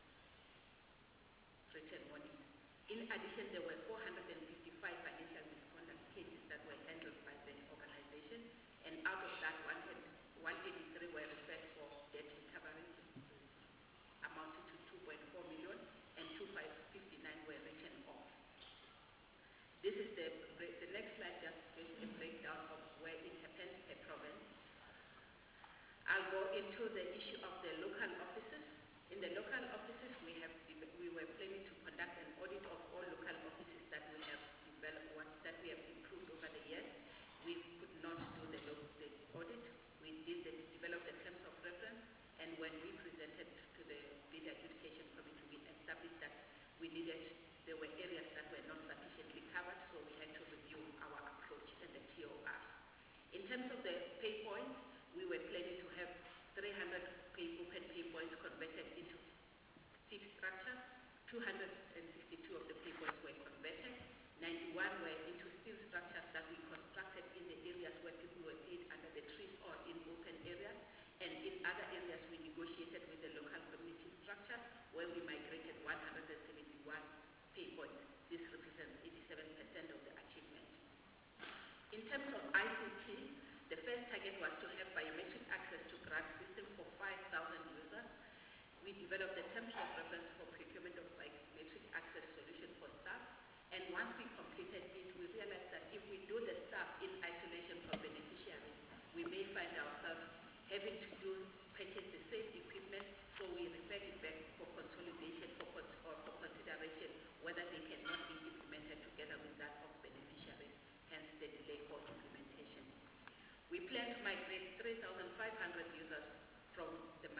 written warnings. In addition, there were four hundred fifty-five financial misconduct cases that were handled by the organization, and out of that, one eighty-three were referred for debt recovery, amounting to two point four million, and two thousand five hundred fifty-nine were written off. This is the, the next slide, just gives a breakdown of where it happened per province. I'll go into the issue of the local offices. In the local offices, we have we were planning to conduct an audit of all local offices that we have developed, what, that we have improved over the years. We could not do the, the audit. We did the, develop the terms of reference, and when we presented to the Leader Adjudication Committee, we established that we needed, there were areas that were not sufficiently covered, so we had to review our approach and the T O Rs. In terms of the pay points, we were planning to have three hundred pay, open pay points converted into fixed structures. two hundred sixty-two of the pay points were converted. ninety-one were into steel structures that we constructed in the areas where people were paid under the trees or in open areas. And in other areas, we negotiated with the local community structure where we migrated one hundred seventy-one pay points. This represents eighty-seven percent of the achievement. In terms of I C T, the first target was to have biometric access to grant system for five thousand users. We developed the terms of reference for procurement of biometric access solution for staff. And once we completed it, we realized that if we do the staff in isolation from beneficiaries, we may find ourselves having to do purchase the same equipment. So we referred it back for consolidation for cons or for consideration whether they cannot be implemented together with that of beneficiaries. Hence the delay for implementation. We plan to migrate three thousand five hundred users from the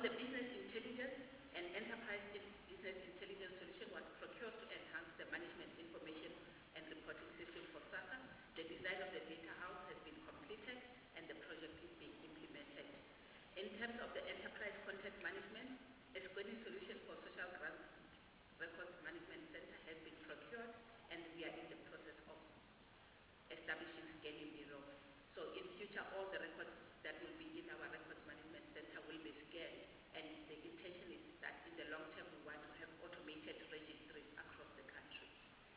the business intelligence, an enterprise in business intelligence solution was procured to enhance the management information and reporting system for SASSA. The design of the data house has been completed and the project is being implemented. In terms of the enterprise content management, a scanning solution for social grants records management center has been procured and we are in the process of establishing scanning bureau. So in future, all the records that will be in our records management center will be scanned, and the intention is that in the long term we want to have automated registries across the country.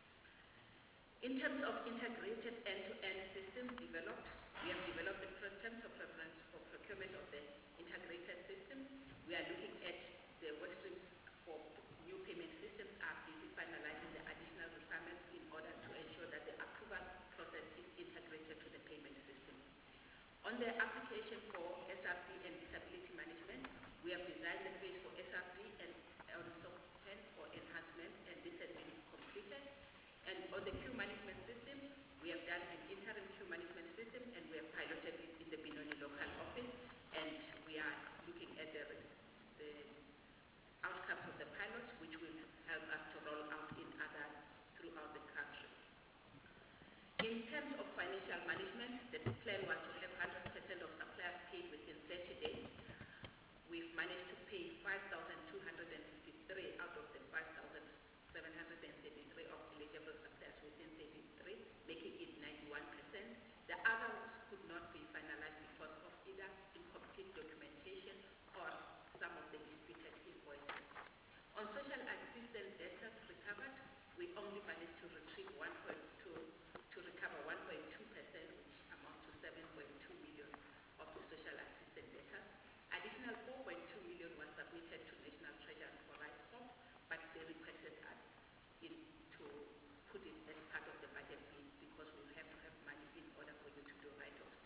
In terms of integrated end-to-end systems developed, we have developed the terms of reference for procurement of the integrated systems. We are looking at the work streams for new payment systems are busy finalizing the additional requirements in order to ensure that the approval process is integrated to the payment system. On the application for S R D and disability management, we have designed the phase for S R D and on software for enhancement, and this has been completed. And on the queue management system, we have done an interim queue management system and we have piloted it in the Benoni local office, and we are looking at the, the outcomes of the pilots, which will help us to roll out in other throughout the country. In terms of financial management, the plan was to have one hundred percent of suppliers paid within thirty days. We've managed to pay five thousand two hundred fifty-three out of the five thousand seven hundred thirty-three of eligible suppliers within thirty-three, making it ninety-one percent. The others could not be finalized because of either incomplete documentation or some of the disputed invoices. On social assistance data recovered, we only managed to retrieve one point two to recover one point two percent, which amount to seven point two million of the social assistance data. Additional four point two million was submitted to National Treasury for write-off, but they requested us in, to put it as part of the budget bill because we have to have money in order for you to do write-offs.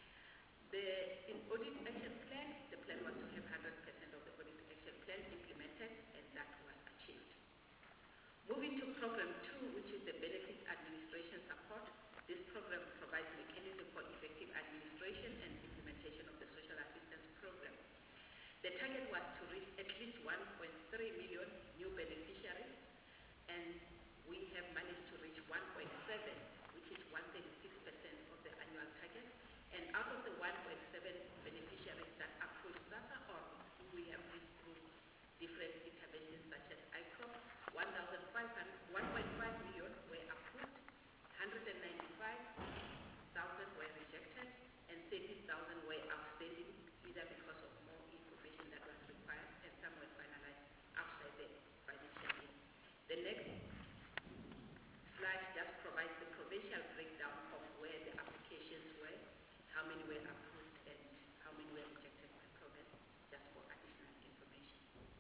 The in audit action plan, the plan was to have one hundred percent of the audit action plan implemented, and that was achieved. Moving to program two, which is the benefits administration support. This program provides mechanism for effective administration and implementation of the social assistance program. The target was to reach at least one point three million new beneficiaries, and we have managed to reach one point seven, which is one hundred thirty-six percent of the annual target. And out of the one point seven beneficiaries that approved SASSA, or we have reached through different interventions such as I C R O P, one point five million were approved, one hundred ninety-five thousand were rejected, and thirty thousand were outstanding, either because of more information that was required, and some were finalized outside the financial year. The next slide just provides the provincial breakdown of where the applications were, how many were approved, and how many were rejected by province, just for additional information.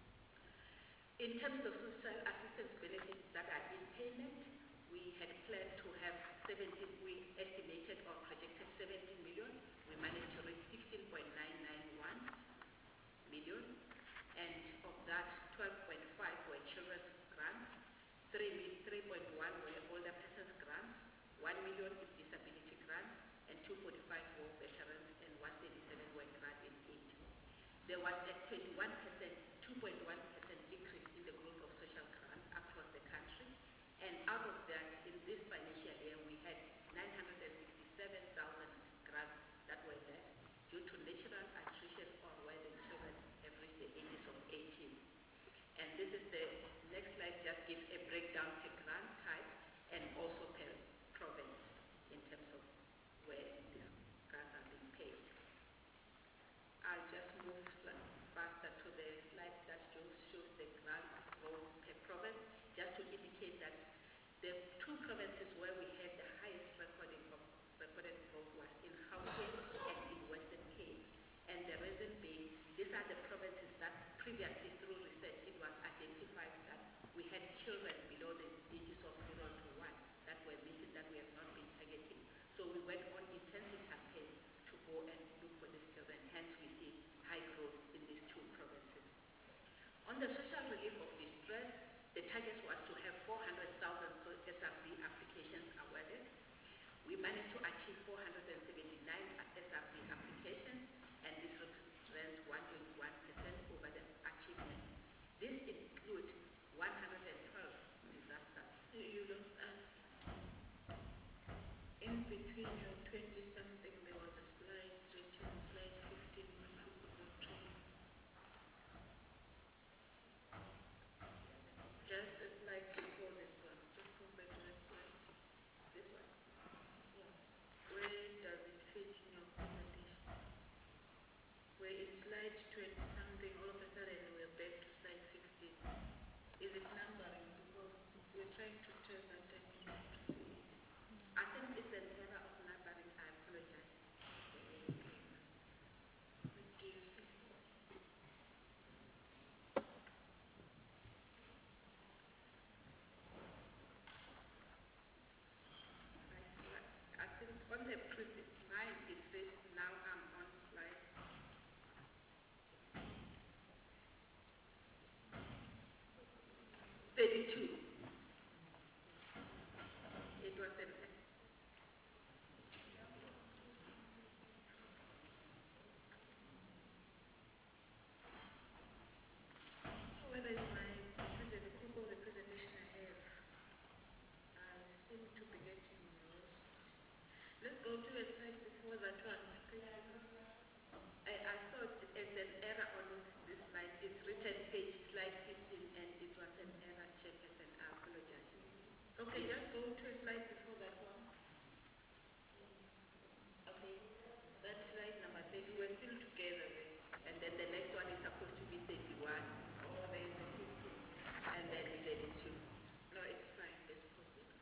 In terms of social assistance benefits that are in payment, we had planned to have seventeen, we estimated or projected seventeen million. We managed to reach sixteen point nine nine one million, and of that, twelve point five were children's grants, three point one were older persons grants, one million is disability grants, and two hundred forty-five were veterans, and one hundred thirty-seven were grant in aid. There was a twenty-one percent, two point one percent increase in the growth of social grants across the country, and out of that, in this financial year, we had nine hundred sixty-seven thousand grants that were left due to natural attrition or where the children have reached the ages of eighteen. And this is the next slide, just gives a breakdown per grant type and also per province in terms of where these grants are being paid. I'll just move faster to the slide that shows the grant growth per province, just to indicate that the two provinces where we had the highest recording of recorded growth was in Gauteng and in Western Cape. And the reason being, these are the provinces that previously through research it was identified that we had children below the ages of zero to one that were missing, that we have not been targeting. So we went on intensive campaign to go and look for these children, hence we see high growth in these two provinces. On the social relief of distress, the target was to have four hundred thousand S R D applications awarded. We managed to achieve four hundred seventy-nine S R D applications, and this represents one point one percent over the between your twenty something, there was a slide written slide fifteen when people were trained. Just a slide before this one. Just go back to that slide. This one. Yeah. Where does it fit in your presentation? Where in slide twenty something, all of a sudden we're back to slide fifteen. Is it numbering? Because we're trying to turn that and you have to see it. I think it's an error of numbering. I apologize. What do you see? I think on the present mine it says now I'm on slide thirty-two. It was an whether it's my present Google the presentation I have. I seem to be getting lost. Let's go to a slide before that one. I, I thought it's an error on this slide. It's written page slide fifteen and it was an error, Chairperson. I apologize. Okay, just go to a slide before that one. Okay, that's slide number thirty. We're still together there. And then the next one is supposed to be thirty-one. Oh, there's a fifteen. And then thirty-two. No, it's fine. Let's pause it.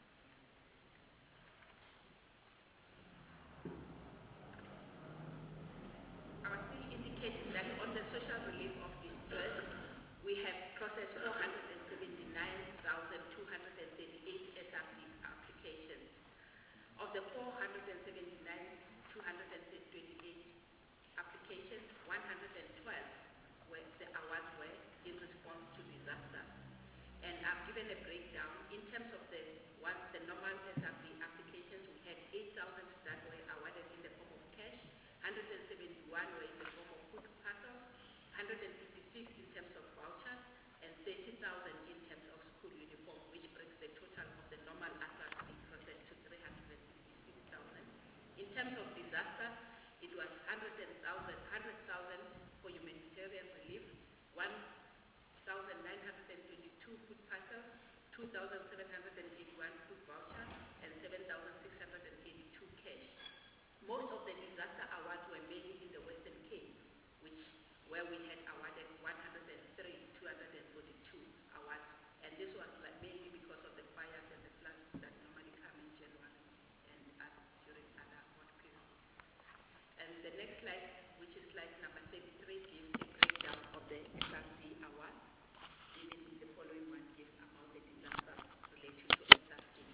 Our C indicating that on the social relief of distress, we have processed four hundred seventy-nine thousand two hundred thirty-eight S R D applications. Of the four hundred seventy-nine thousand two hundred twenty-eight applications, one hundred twelve were the awards were in response to disasters. And I've given a breakdown in terms of the one, the normal S R D applications. We had eight thousand that were awarded in the form of cash, one hundred seventy-one were in the form of food parcels, one hundred fifty-six in terms of vouchers, and thirty thousand in terms of school uniform, which brings the total of the normal S R D process to three hundred sixty-six thousand. In terms of disasters, it was one hundred thousand, one hundred thousand for humanitarian relief, one thousand nine hundred twenty-two food parcels, two thousand seven hundred eighty-one food vouchers, and seven thousand six hundred eighty-two cash. Most of the disaster awards were mainly in the Western Cape, which where we had awarded one hundred three thousand two hundred forty-two awards, and this was like mainly because of the fires and the floods that normally come in January and uh, during other hot periods. And the next slide, which is slide number thirty-three, gives a breakdown of the S R D awards. Even the following one gives about the disasters related to S R D.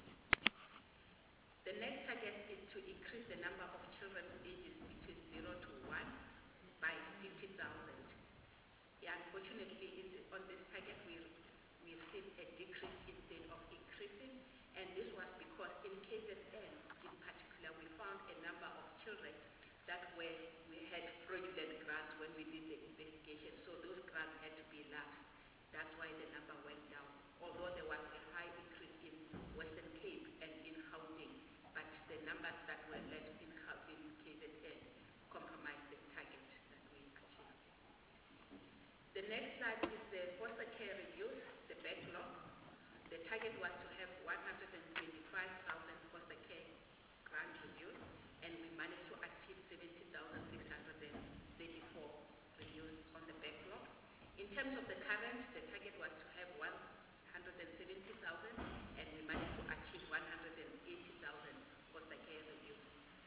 The next target is to increase the number of children ages between zero to one by fifty thousand. Yeah, unfortunately, in the, on this target, we, we've seen a decrease instead of increasing, and this was because in K Z N, in particular, we found a number of children that were, we had fraudulent grants when we did the investigation, so those grants had to be lapsed. That's why the number went down, although there was a high increase in Western Cape and in Gauteng, but the numbers that were left in, in K Z N compromised the target that we achieved. The next slide is the foster care reviews, the backlog. The target was to have one hundred twenty-five thousand foster care grant reviews, and we managed to achieve seventy thousand six hundred thirty-four reviews on the backlog. In terms of the current, the target was to have one hundred seventy thousand, and we managed to achieve one hundred eighty thousand foster care reviews.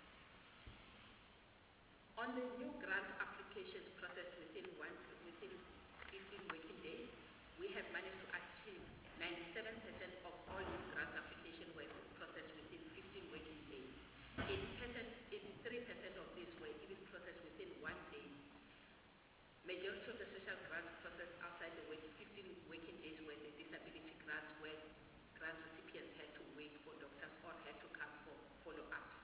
On the new grant applications processed within one within fifteen working days, we have managed to achieve ninety-seven percent of all new grant applications were processed within fifteen working days. eighty percent, eighty-three percent of these were even processed within one day. Majority of the social grants processed outside the fifteen working days were the disability grants, where grant recipients had to wait for doctors or had to come for follow-ups.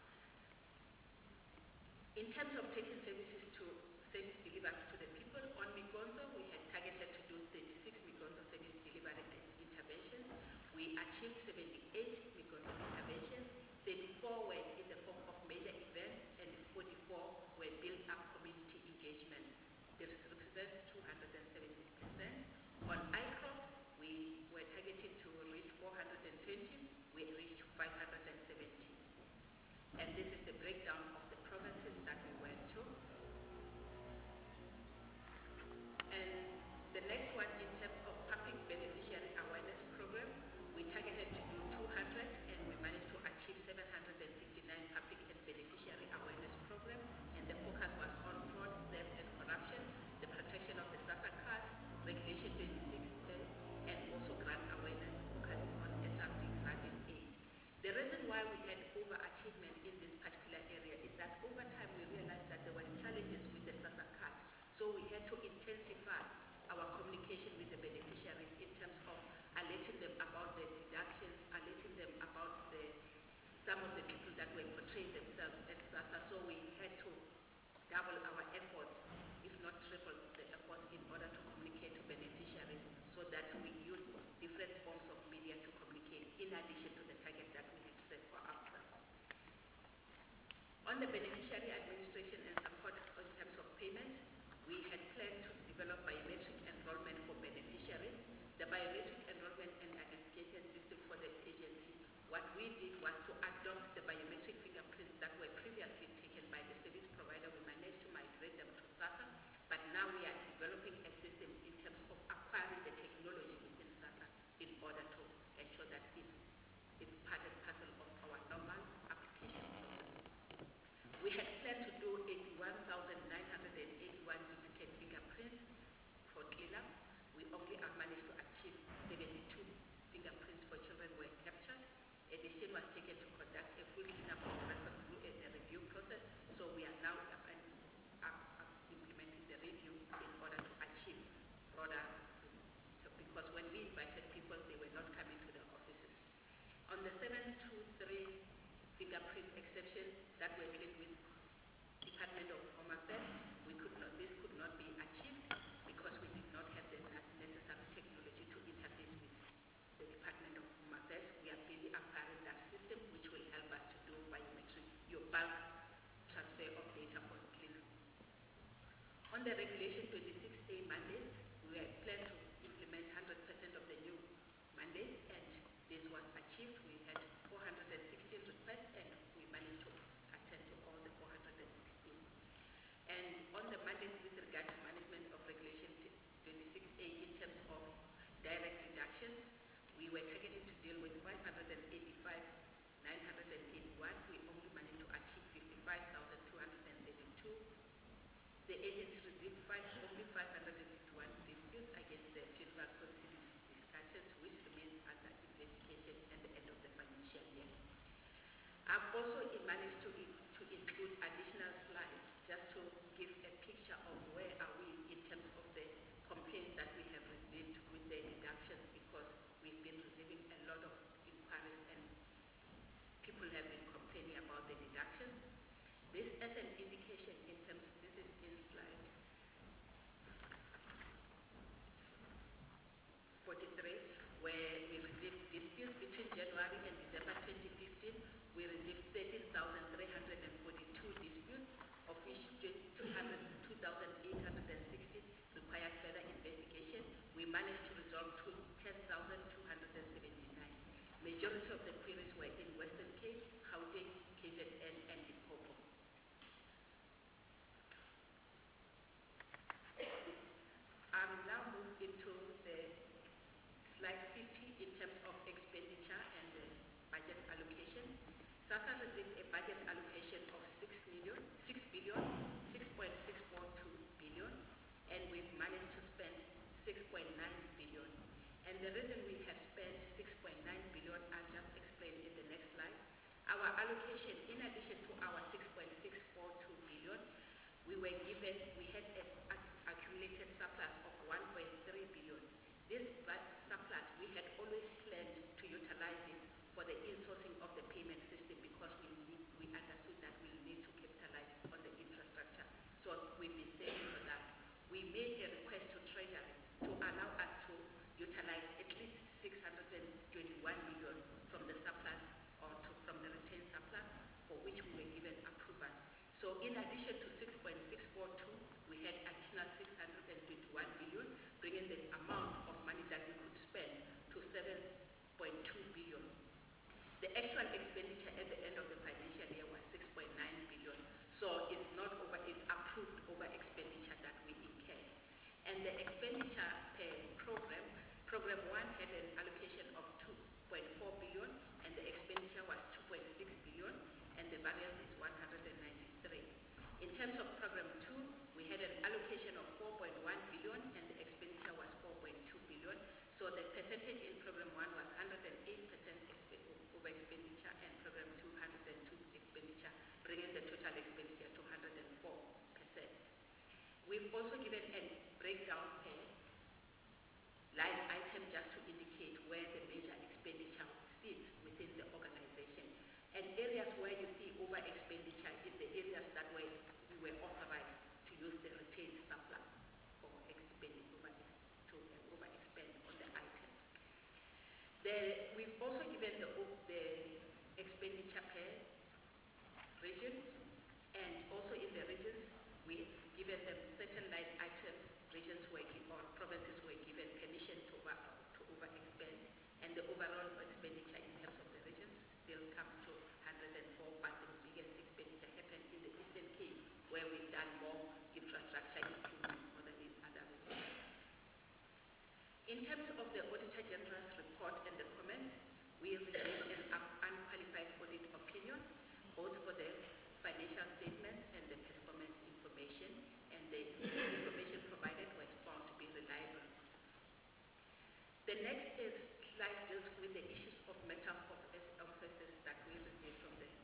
In terms of taking services to service delivered to the people, on Migonzo, we had targeted to do thirty-six Migonzo service delivery interventions. We achieved seventy-eight Migonzo interventions, thirty-four were in the form of five hundred seventy. And this is the breakdown of the provinces that we went to. And the next one, in terms of public beneficiary awareness program, we targeted to do two hundred, and we managed to achieve seven hundred fifty-nine public and beneficiary awareness program. And the focus was on fraud, theft, and corruption, the protection of the SASSA card, Regulation twenty-six A, and also grant awareness focusing on S R D granting aid. The reason why we had overachievement in this particular area is that over time we realized that there were challenges with the SASSA card. So we had to intensify our communication with the beneficiaries in terms of alerting them about the deductions, alerting them about the some of the people that were portraying themselves as SASSA. So we had to double our efforts, if not triple the efforts, in order to communicate to beneficiaries, so that we use different forms of media to communicate in addition to the target that we had set for ourselves. On the beneficiary administration and support in terms of payments, we had planned to develop biometric enrollment for beneficiaries. The biometric enrollment and identification system for the agency, what we did was to adopt the biometric fingerprints that were previously taken by the service provider. We managed to migrate them to SASSA, but now we are developing a system in terms of acquiring the technology within SASSA in order to ensure that it's, it's part and parcel of our normal application process. We had planned to do eighty-one thousand nine hundred eighty-one duplicate fingerprints for cleanup. We only have managed to achieve seventy-two fingerprints for children were captured. A decision was taken to conduct a full cleanup of records through a, a review process. So we are now up and up, up implementing the review in order to achieve broader. So because when we invited people, they were not coming to the offices. On the seven two three fingerprint exception that were claimed with Department of Home Affairs, we could not, this could not be achieved because we did not have the necessary technology to interface with the Department of Home Affairs. We are busy acquiring that system, which will help us to do biometric, your bulk transfer of data on cleanup. On the Regulation twenty-six A mandates, we had planned to implement one hundred percent of the new mandates, and this was achieved. We had four hundred sixteen requests, and we managed to attend to all the four hundred sixteen. And on the mandates with regard to management of Regulation twenty-six A in terms of direct deductions, we were targeting to deal with five hundred eighty-five, nine hundred eighty-one. We only managed to achieve fifty-five thousand two hundred thirty-two. The agency received five, only five hundred fifty-one disputes against the funeral proceedings discussions, which remains under investigation at the end of the financial year. I've also managed to, to include additional slides just to give a picture of where are we in terms of the complaints that we have received with the deductions, because we've been receiving a lot of inquiries and people have been complaining about the deductions. This as an indication in terms, this is in slide forty-three, where we received disputes between January and December twenty fifteen. We received thirteen thousand three hundred forty-two disputes, of which two thousand eight hundred sixty required further investigation. We managed to resolve ten thousand two hundred seventy-nine. Majority of the queries were in Western Cape, Gauteng, K Z N, and Limpopo. I will now move into the slide fifty in terms of expenditure and the budget allocation. SASSA received a budget allocation of six million, six billion, six point six four two billion, and we've managed to spend six point nine billion. And the reason we have spent six point nine billion, I'll just explain in the next slide. Our allocation, in addition to our six point six four two billion, we were given, we had an accumulated surplus of one point three billion. This surplus, we had always planned to utilize it for the insourcing of the payment system, because we, need, we understood that we need to capitalize on the infrastructure. So we've been saving for that. We made a request to Treasury to allow us to utilize at least six hundred twenty-one million from the surplus, or to, from the retained surplus, for which we were given approval. So in addition to six point six four two, we had additional six hundred twenty-one million, bringing the amount of money that we could spend to seven point two billion. The actual expenditure at the end of the financial year was six point nine billion. So it's not over, it's approved over expenditure that we incurred. And the expenditure per program, program one had an allocation of two point four billion and the expenditure was two point six billion and the variance is one hundred ninety-three. In terms of program two, we had an allocation of four point one billion and the expenditure was four point two billion. So the percentage in program one was one hundred eight percent over expenditure and program two, one hundred two expenditure, bringing the total expenditure to one hundred four percent. We've also given a breakdown per line item just to indicate where the major expenditure sits within the organization. And areas where you see over expenditure is the areas that were, we were authorized to use the retained surplus for expending over, to uh, over expend on the items. The, we've also given the, the expenditure per regions, and also in the regions we've given them certain line items. Regions were given, or provinces were given permission to over, to over expend, and the overall expenditure in terms of the regions still comes to one hundred four, but the biggest expenditure happened in the Eastern Cape, where we've done more infrastructure improvements more than in other regions. In terms of the Auditor General's report and the comments, we received an unqualified audit opinion, both for the financial statements and the performance information, and the information provided was found to be reliable. The next is, slide deals with the issues of mental health offences that we received from the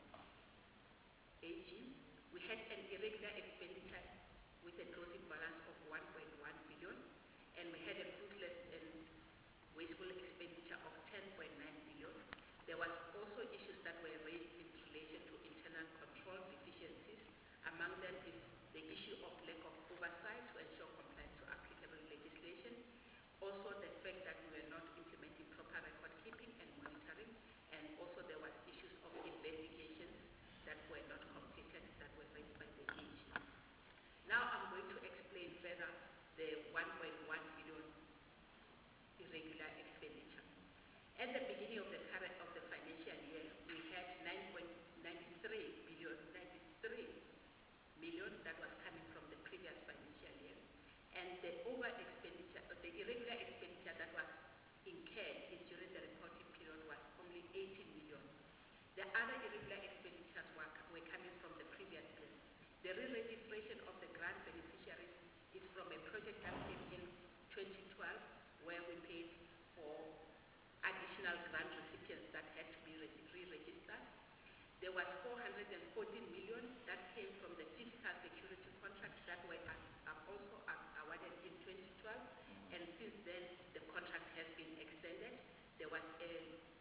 A G. We had an irregular expenditure with a closing balance of one point one billion, and we had a fruitless and wasteful expenditure of ten point nine billion. There was also issues that were raised in relation to internal control deficiencies. Among them is the issue of lack of oversight to ensure compliance to applicable legislation. Also the fact that we were not implementing proper record keeping and monitoring, and also there was issues of investigations that were not completed that were raised by the A G. Now I'm going to explain further the one point one billion irregular expenditure. At the beginning of the current of the financial year, we had nine point nine three billion, ninety-three million that was coming from the previous financial year, and the over expenditure, the irregular expenditure that was incurred in, during the reporting period was only eighteen million. The other irregular expenditures were, were coming from the previous years. The re-registration of the grant beneficiaries is from a project that came in twenty twelve, where we paid for additional grant recipients that had to be re-registered. There was four hundred fourteen million that came from the physical security contracts that were uh, also uh, awarded in twenty twelve, and since then the contract has been extended. There was a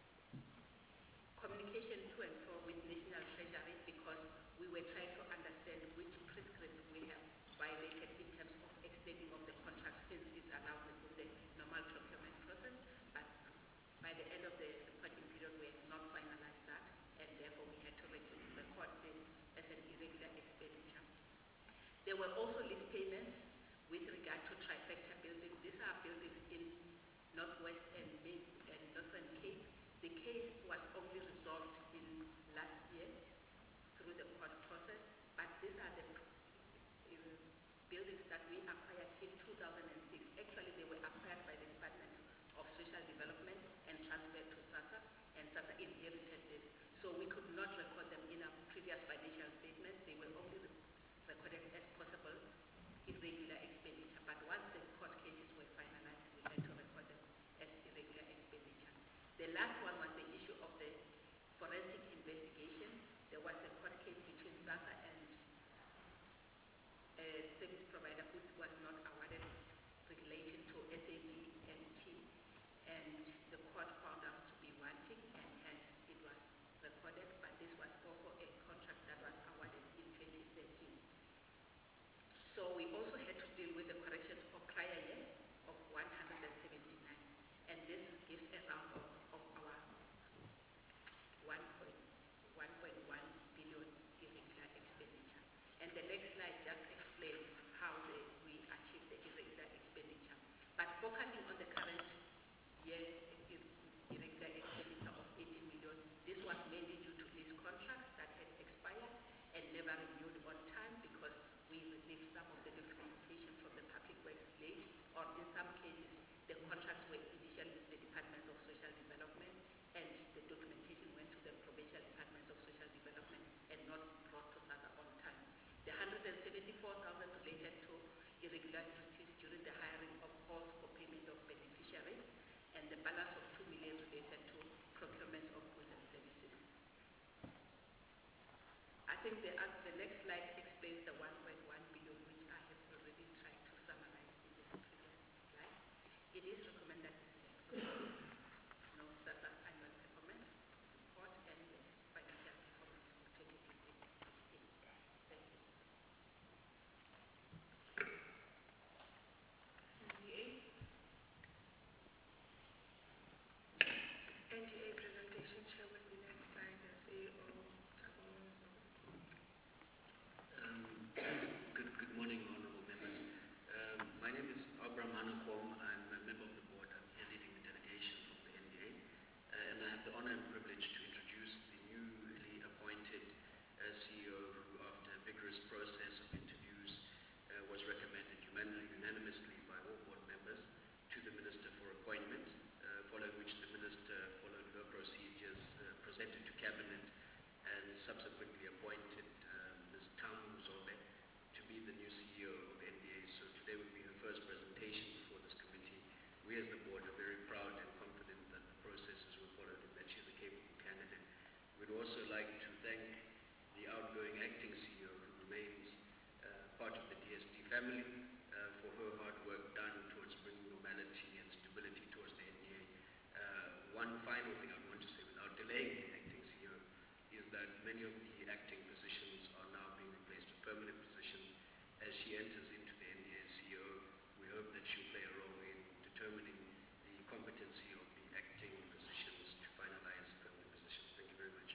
communication to and fro with National Treasury because we were trying to understand which prescripts we have violated in terms of extending of the contract, since it's allowed within the normal procurement process, but by the end of the reporting period we have not finalized that, and therefore we had to record this as an irregular expenditure. There were also lease payments with regard to trifecta buildings. These are buildings in Northwest and Mid and Northern Cape. The case was only resolved in last year through the court process, but these are the uh, buildings that we acquired in two thousand six. Actually, they were acquired by the Department of Social Development and transferred to SASSA, and SASSA inherited this. So we could not record them in our previous financial statements. They were only re recorded as possible irregular expenditure, but once the court cases were finalized, we had to record them as irregular expenditure. The last one was the issue of the forensic investigation. There was a court case between SASSA and a service provider who was not awarded relating to S A D M T, and the court found us to be wanting, and hence it was recorded, but this was also a contract that was awarded in twenty thirteen. So we also had to deal with the corrections for prior years of one hundred seventy-nine, and this gives a roundup of our or in some cases, the contracts were initially with the Departments of Social Development and the documentation went to the provincial Departments of Social Development and not brought to SASSA on time. The one hundred seventy-four thousand related to irregularities during the hiring of calls for payment of beneficiaries, and the balance of two million related to procurement of goods and services. I think the, uh, the next slide explains the one point one billion, which I have already tried to summarize in the previous slide. It is recommended the select committee know SASSA's annual performance report and the financial performance for twenty fifteen sixteen. Thank you. N D A. N D A presentation, Chair, will be led by the C E O, Thabo Mngomeni. Um, good, good morning, honorable members. Um, my name is Abraham Hanekom. I'm a member of the board. I'm here leading the delegation from the N D A. Uh, and I have the honor and privilege to introduce the newly appointed uh, C E O who, after a vigorous process of interviews, uh, was recommended unanimously by all board members to the Minister for Appointment, uh, following which the Minister followed her procedures, uh, presented to Cabinet, and subsequently appointed uh, Miz Tamu Zobe to be the new C E O of N D A. So today will be her first presentation before this committee. We as the board are very proud and confident that the processes were followed and that she is a capable candidate. We'd also like to thank the outgoing acting C E O who remains uh, part of the D S D family uh, for her hard work done towards bringing normality and stability towards the N D A. Uh, one final thing I want to say without delaying the acting C E O is that many of the acting positions are now being replaced with permanent positions. As she enters into the N D A C E O, we hope that she'll play a role in determining the competency of the acting positions to finalize permanent positions. Thank you very much.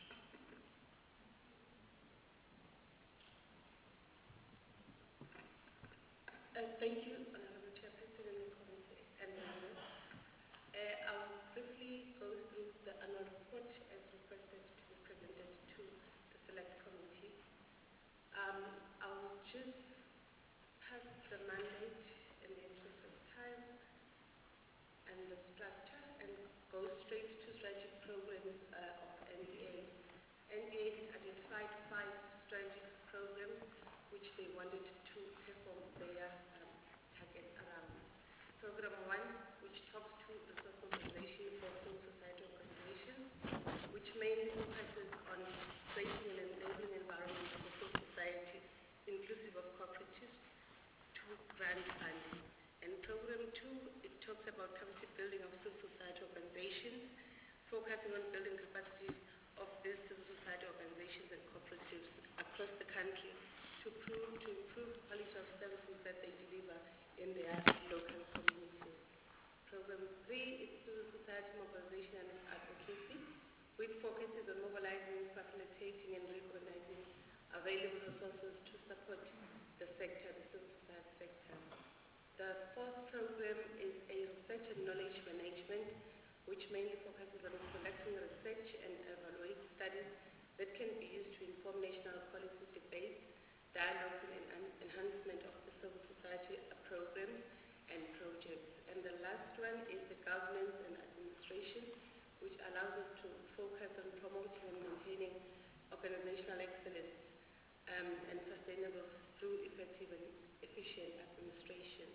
Uh, thank you, Honorable Chairperson and the committee and members. Uh, I'll briefly go through the annual report as requested to be presented to the select committee. Um, I'll just pass the mandate in the interest of time and the structure and go straight to strategic programs uh, of N D A. N D A had identified five strategic programs which they wanted to perform their um, targets around. Program one, which talks to resource mobilization for civil society organizations, which mainly focuses on creating an enabling environment for civil society, inclusive of cooperatives, to grant funding. And program two, it talks about capacity building of civil society organizations, focusing on building capacity of these civil society organizations and cooperatives across the country to, prove, to improve quality of services that they deliver in their local communities. Program three is civil society mobilization and advocacy, which focuses on mobilizing, facilitating, and recognizing available resources to support the sector, the civil society sector. The fourth program is a research and knowledge management, which mainly focuses on collecting research and evaluate studies that can be used to inform national policy debates, dialogues, and en enhancement of the civil society programs and projects. And the last one is the governance and administration, which allows us to focus on promoting and maintaining organizational excellence um, and sustainable through effective and efficient administration.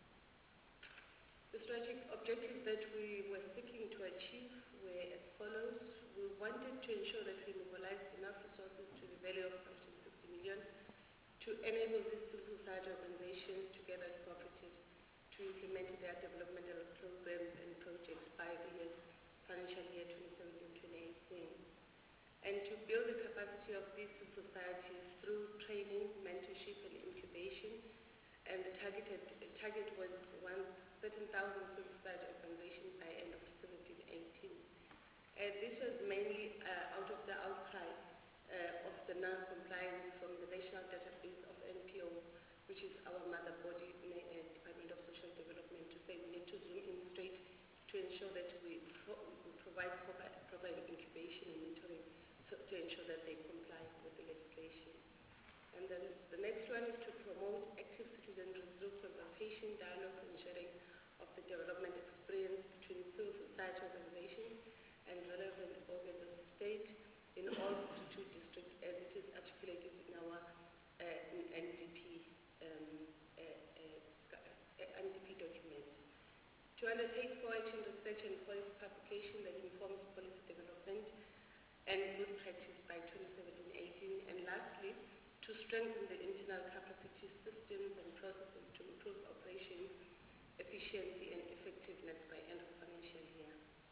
The strategic objectives that we were seeking to achieve were as follows. We wanted to ensure that we mobilized enough resources to the value of five hundred sixty million to enable these civil society organizations together as cooperatives to implement their developmental programs and projects by the year, financial year twenty seventeen twenty eighteen. And to build the capacity of these civil societies through training, mentorship, and incubation. And the targeted the target was one thirteen thousand civil society organizations by end of seventeen eighteen. Uh, this was mainly uh, out of the outcry uh, of the non-compliance from the National Database of N P Os, which is our mother body, uh, Department of Social Development, to say we need to zoom in straight to ensure that we, pro we provide proper, proper incubation and mentoring so to ensure that they comply with the legislation. And then the next one is to promote active citizen-group consultation, dialogues, and sharing development experience between civil society organizations and relevant organs of the state in all fifty-two districts as it is articulated in our uh, N D P, um, uh, uh, uh, N D P document. To undertake forward-looking research and policy publication that informs policy development and good practice by twenty seventeen eighteen, and lastly, to strengthen the internal capacity systems and processes to improve operations, efficiency and effectiveness by end of financial year.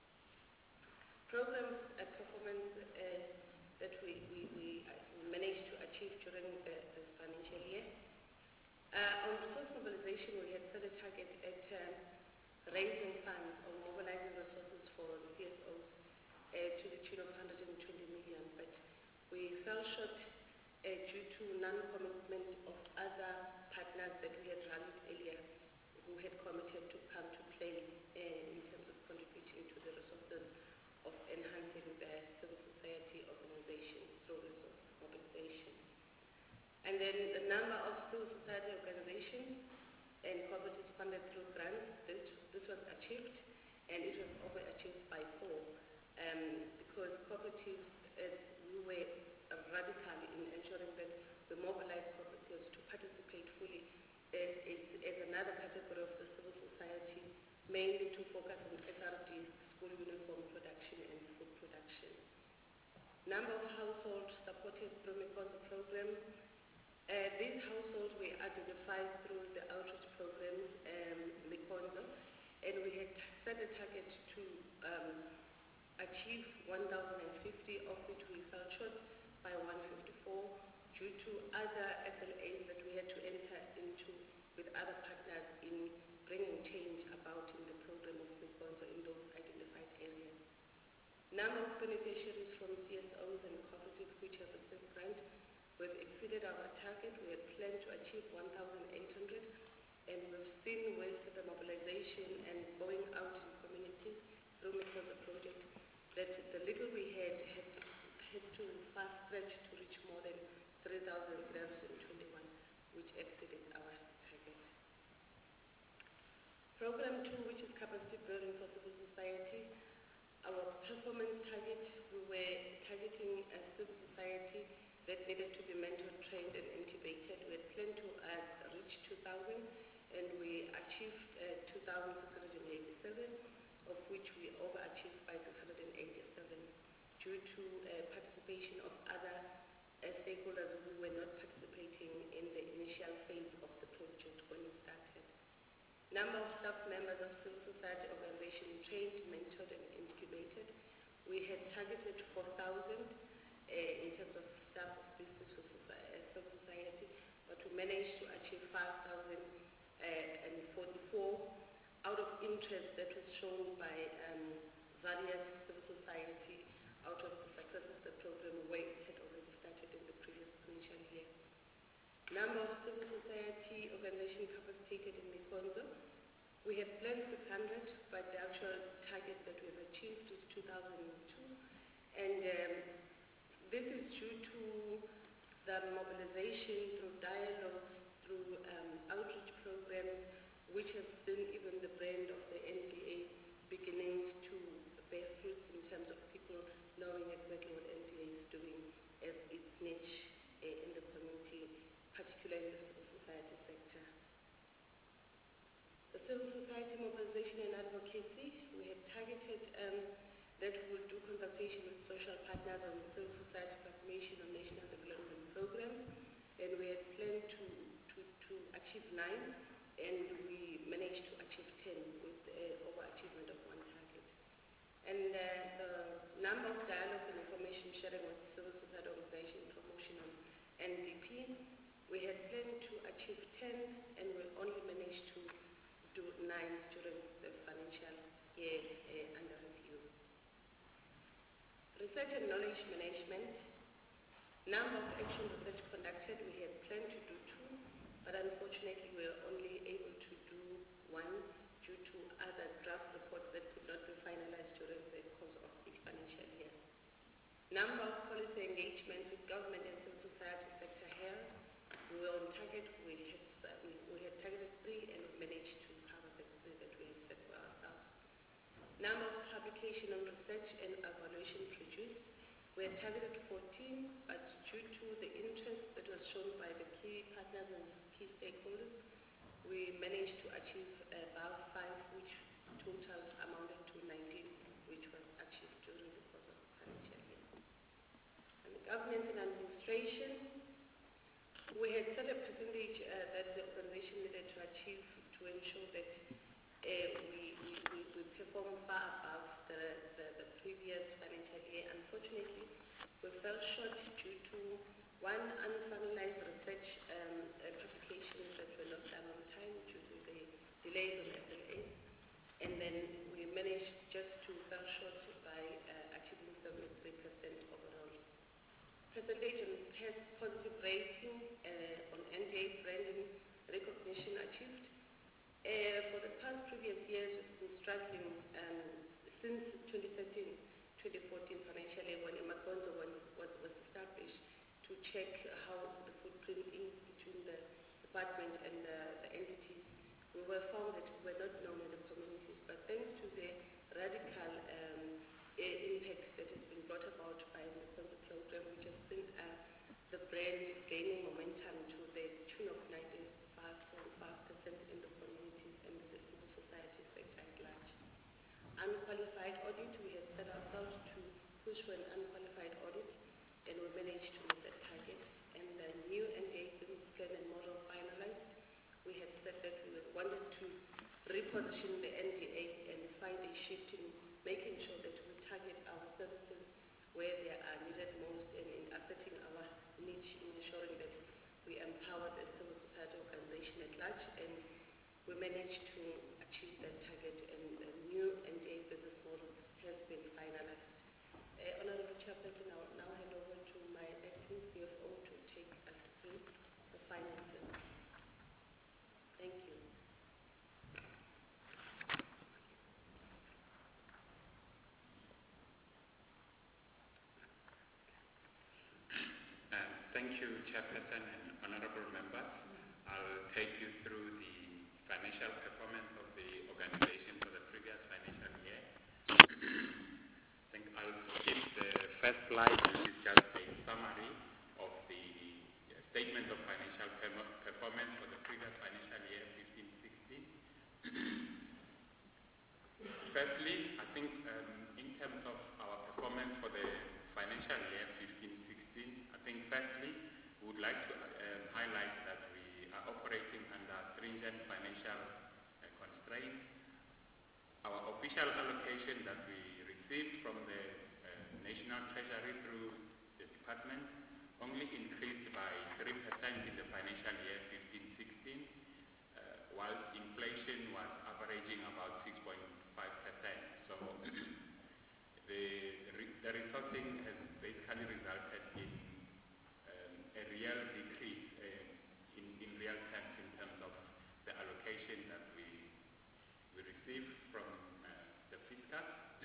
Programs uh, performance uh, that we, we, we, uh, we managed to achieve during uh, this financial year. Uh, on resource mobilization, we had set a target at uh, raising funds or mobilizing resources for C S Os uh, to the tune of one hundred twenty million, but we fell short uh, due to non-commitment of other partners that we had rallied earlier who had committed to come to play uh, in terms of contributing to the resources of enhancing the civil society organization through resource mobilization. And then the number of civil society organizations and cooperatives funded through grants, this, this was achieved, and it was overachieved by four, um, because cooperatives, as we were radical in ensuring that we mobilize cooperatives to participate fully as, as, as another category of the civil society, mainly to focus on S R D, school uniform production and food production. Number of households supported through Mikonzo program. Uh, these households were identified through the outreach programs, um, Mikonzo, and we had set a target to um, achieve one thousand fifty, of which we fell short by one hundred fifty-four due to other S L As that we had to enter into with other partners in bringing change about in the program of Mikonzo in those identified areas. Number of beneficiaries from C S Os and cooperatives which have received grant, we've exceeded our target. We had planned to achieve one thousand eight hundred, and we've seen with the mobilization and going out in communities through Mikonzo project that the little we had had to, had to fast stretch to reach more than three thousand three hundred twenty-one, which exceeded our target. Program two, which is capacity building for civil society, our performance target, we were targeting a civil society that needed to be mentored, trained and incubated. We had planned to uh, reach two thousand, and we achieved uh, two thousand six hundred eighty-seven, of which we overachieved by six hundred eighty-seven due to uh, participation of other uh, stakeholders who were not participating in the initial phase of the project when it started. Number of staff members of civil society organization trained, mentored and incubated. We had targeted four thousand uh, in terms of staff of this civil society, but we managed to achieve five thousand forty-four out of interest that was shown by um, various civil society out of the success of the program where it had already started in the previous financial year. Number of civil society organization capacitated in Mikonzo. We had planned six hundred, but the actual target that we've achieved is two thousand two. And um, this is due to the mobilization through dialogues, through um, outreach programs, which have seen even the brand of the N D A beginning to bear fruits in terms of people knowing exactly what N D A is doing as its niche uh, in the community, particularly in the civil society sector. The civil society mobilization and advocacy, we had targeted um, that we will do consultation with social partners on civil society proclamation on national development programs, and we had planned to, to, to achieve nine, and we managed to achieve ten with uh, overachievement of one target. And uh, the number of dialogue and information sharing with civil society organization promotion on N D P, we had planned to achieve ten, and we only managed to do nine during the financial year uh, under review. Research and knowledge management, number of action research conducted, we had planned to do two, but unfortunately we were only able to do one due to other draft reports that could not be finalized during the course of the financial year. Number of policy engagements with government and civil society sector here, we were on target, we had, we, we had targeted three and we managed to cover the three that we had set for Number of publication on research and evaluation produced. We had targeted fourteen, but due to the interest that was shown by the key partners and key stakeholders, we managed to achieve above five, which total amounted to nineteen, which was achieved during the course of the financial year. And governance and administration, we had set a percentage uh, that the organization needed to achieve to ensure that uh, we, we, we, we perform far above the, the, the previous financial year. Unfortunately, we fell short due to one unfinalized research um, uh, publications that were not done on time due to the delays on S L As. And then we managed just to fall short by uh, achieving seventy-three percent overall. Percentage on PES positive rating uh, on N D A branding recognition achieved. Uh, for the past previous years, we've been struggling um, since twenty thirteen twenty fourteen financial year when Magonzo was, was, was established to check how the footprint is between the department and uh, the entities. We were found that we were not known in the communities, but thanks to the radical um, impact that has been brought about by the Magonzo program, which has seen uh, the brand gaining momentum to the tune of ninety-five point five percent in the communities and the civil society sector at large. Unqualified audit, we had set ourselves to push for an unqualified audit, and we managed to meet that target. And the new N D A business plan and model finalized. We had said that we wanted to reposition the N D A and find a shift in making sure that we target our services where they are needed most, and in asserting our niche in ensuring that we empower the civil society organization at large, and we managed to achieve that target, and the new N D A business model has been finalized. Uh, Honorable Chairperson, I will now hand over to my acting C F O to take us through the finances. Thank you. Um, thank you, Chairperson and honorable members. I'll take you through the financial performance of the organization for the previous financial year. I think I'll skip the first slide, which is just a summary of the statement of financial performance for the previous financial year, fifteen sixteen. Firstly, I think um, in terms of our performance for the financial year fifteen sixteen, I think firstly, we would like to um, highlight that we are operating under stringent financial uh, constraints. Our official allocation that we received from the uh, National Treasury through the department only increased by three percent in the financial year fifteen sixteen, uh, whilst inflation was averaging about six point five percent. So the, the resourcing has basically resulted in um, a real decrease uh, in, in real terms in terms of the allocation that we, we receive from uh, the fiscus.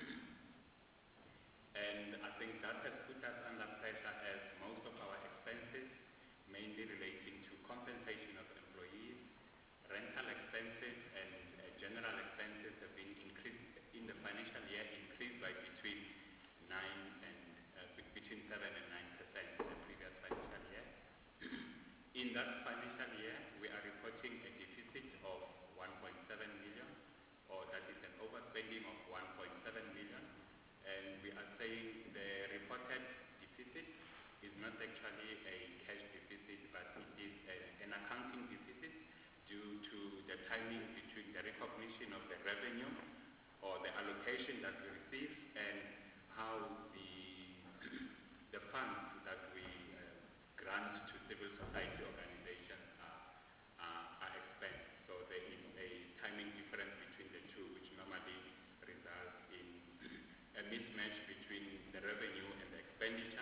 And I think that has put us under pressure as most of our expenses, mainly relating to compensation of employees, rental expenses, and uh, general expenses have been increased in the financial year, increased by between nine and uh, between seven and nine percent in the previous financial year. In that financial year, we are reporting a deficit of one point seven million, or that is an overspending of one point seven million. And we are saying the reported deficit is not actually a cash deficit, but it is a, an accounting deficit due to the timing between the recognition of the revenue or the allocation that we receive and how the, the funds that we uh, grant to civil society organizations are, uh, are expensed. So there is a timing difference between the two, which normally results in a mismatch between the revenue and the expenditure.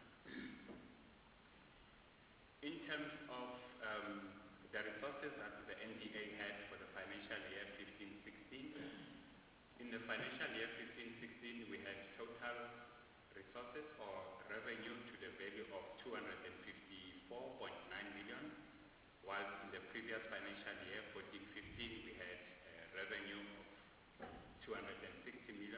In terms of um, the resources that the N D A had for the financial year fifteen sixteen, in the financial year fifteen sixteen we had total resources or revenue to the value of two hundred fifty-four point nine million, whilst in the previous financial year fourteen fifteen we had a revenue of two hundred sixty million.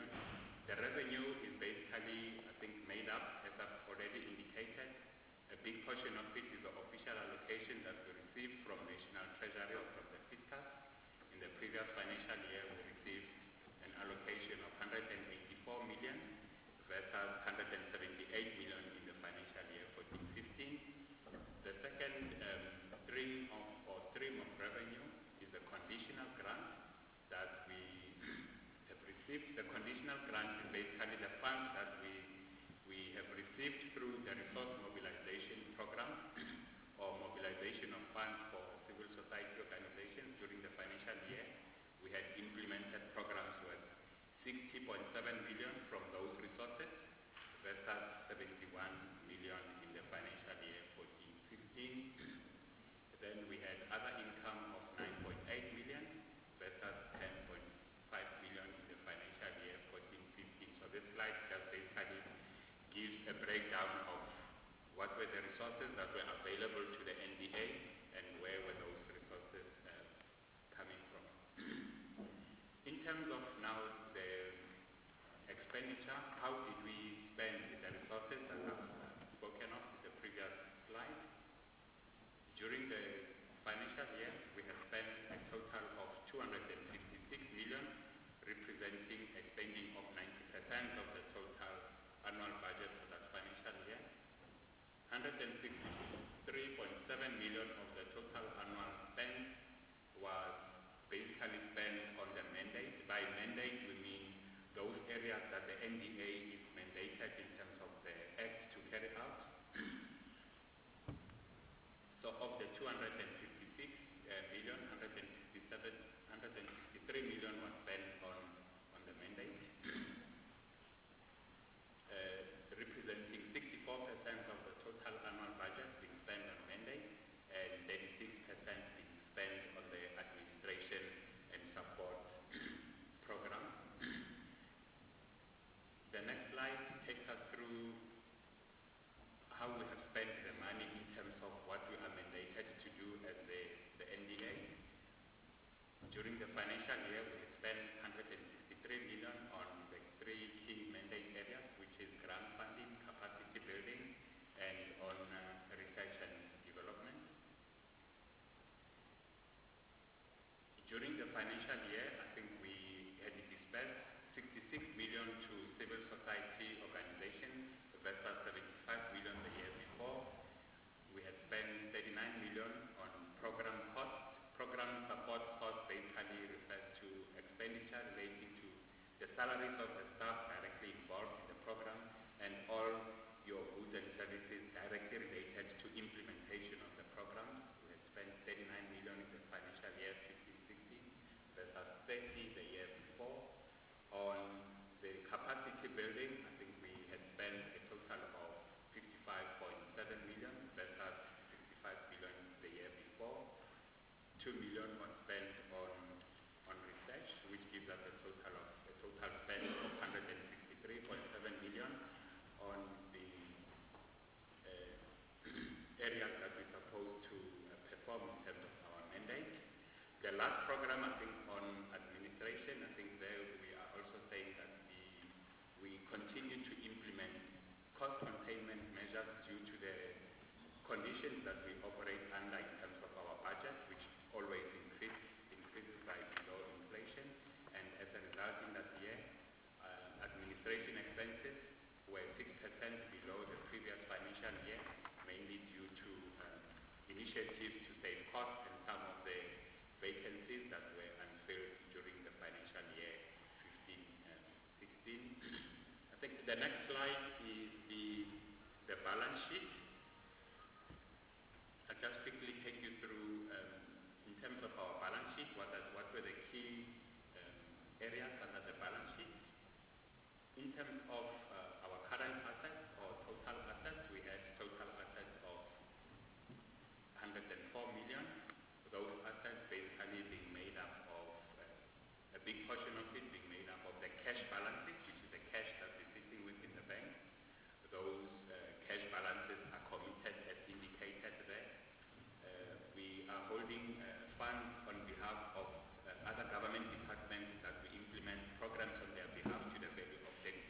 The revenue is basically, I think, made up, as I've already indicated. A big portion of it is the official allocation that we received from National Treasury or from the fiscal. In the previous financial year, we received an allocation of one hundred eighty-four million versus one hundred seventy-eight million in the financial year fourteen fifteen. The second um, stream of, or stream of revenue is the conditional grant that we have received. The conditional grant is basically the funds that we, we have received through the resource mobilization program or mobilization of funds for civil society organizations during the financial year. We had implemented programs worth sixty point seven million from those resources versus seventy-one million in the financial year fourteen fifteen. Then we had other income of nine point eight million versus ten point five million in the financial year fourteen fifteen. So this slide just basically gives a breakdown of what were the resources that were available to the N D A and where were those resources uh, coming from. In terms of now the expenditure, how did we spend the resources that I've spoken of in the previous slide? During the financial year, we have spent a total of two hundred fifty-six million, representing a spending of ninety percent of the total annual budget for that financial year. one hundred sixty-three point seven million of the total annual spend was basically spent on the mandate. By mandate, we mean those areas that the N D A is mandated in terms of the act to carry out. So of the two hundred fifty-six million, one hundred sixty-seven, one hundred sixty-three million was spent on, on the mandate, uh, representing sixty-four percent of the total annual budget being spent on mandate, and thirty-six percent being spent on the administration and support programs. The next slide takes us through how we have spent the money in terms of what we are mandated to do as the, the N D A. During the financial year, we have spent one hundred sixty-three million on the three key mandate areas, which is grant funding, capacity building, and on uh, research and development. During the financial year, I think we had dispersed sixty-six million to civil society organizations versus seventy-five million the year before. We had spent thirty-nine million on program costs. Program support costs basically refers to expenditure relating to the salaries of the staff directly involved in the program and all your goods and services directly related to implementation of the program. We had spent thirty-nine million in the financial year fifteen sixteen versus thirty the year before. On the capacity building, I think we had spent a total of fifty-five point seven million versus sixty-five million the year before. two million was spent on on research, which gives us a total of a total spend of one hundred sixty-three point seven million on the uh, areas that we're supposed to uh, perform in terms of our mandate. The last program, I think, on administration, I think there we are also saying that the, we continue to implement cost containment measures due to the conditions that we operate under in terms of our budget, which always increase, increases by below inflation. And as a result, in that year, uh, administration expenses were six percent below the previous financial year, mainly due to uh, initiatives to save costs and some of the vacancies that were unfilled during the financial year fifteen sixteen. I think the next slide is the, the balance sheet. I'll just quickly take you through, um, in terms of our balance sheet, what, are, what were the key um, areas under the balance sheet. In terms of uh, our current assets or total assets, we had total assets of one hundred four million. Those assets basically being made up of, uh, a big portion of it being made up of the cash balances, which is the cash that we're sitting with in the bank. Those uh, cash balances are committed as indicated there. Uh, we are holding uh, funds on behalf of uh, other government departments that we implement programs on their behalf to the value of thirty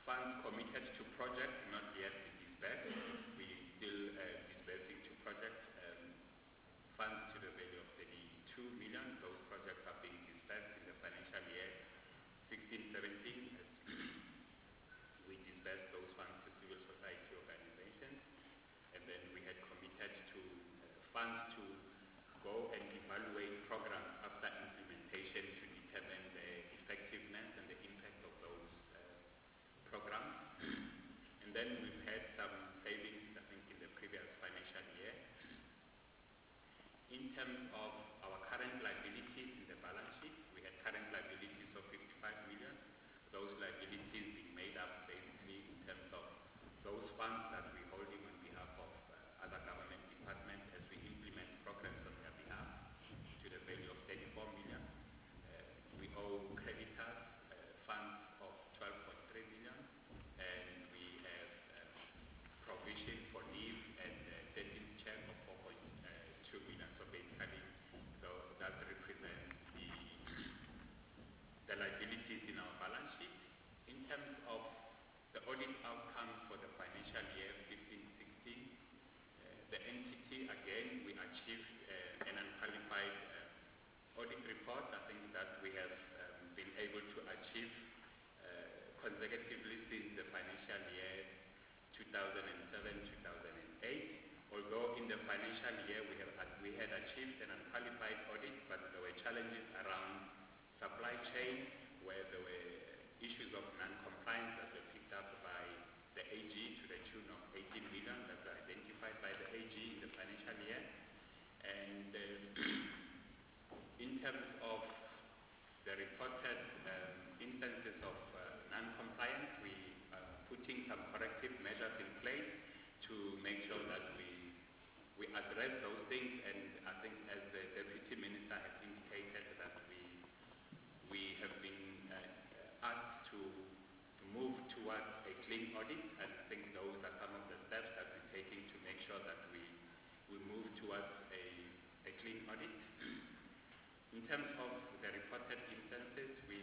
funds committed to projects not yet disbursed. We still uh, disbursing to projects. Um, funds to the value of thirty-two million. Those projects are being disbursed in the financial year sixteen seventeen. We disbursed those funds to civil society organizations, and then we had committed to uh, funds to go and evaluate programs after implementation to determine the effectiveness and the impact of those uh, programs. And then we've had some savings, I think, in the previous financial year. In terms of our current liabilities in the balance sheet, we had current liabilities of fifty-five million. Those liabilities being made up basically in terms of those funds that we're holding on behalf of uh, other government departments as we implement programs on their behalf to the value of thirty-four million. Uh, we owe creditors uh, funds of twelve point three million, and we have uh, provision for leave and uh, thirteenth check of four point two million. So basically, so that represents the, the liabilities in our balance sheet. In terms of the audit outcome for the financial year fifteen sixteen, uh, the entity, again, we achieved uh, an unqualified uh, audit report. I think that we have um, been able to achieve uh, consecutively since the financial year two thousand seven to two thousand eight. Although in the financial year we, have, we had achieved an unqualified audit, but there were challenges around supply chain where there were issues of non-compliance that were picked up by the A G to the tune of eighteen million that were identified by the A G in the financial year. And uh, in terms of the reported um, instances of uh, non-compliance, we are putting some corrective measures in place to make sure that we we address those things, and I think as the Deputy Minister has indicated that we we have been uh, asked to, to move towards a clean audit, and I think those are some of the steps that we're taking to make sure that we, we move towards a, a clean audit. In terms of the reported instances, we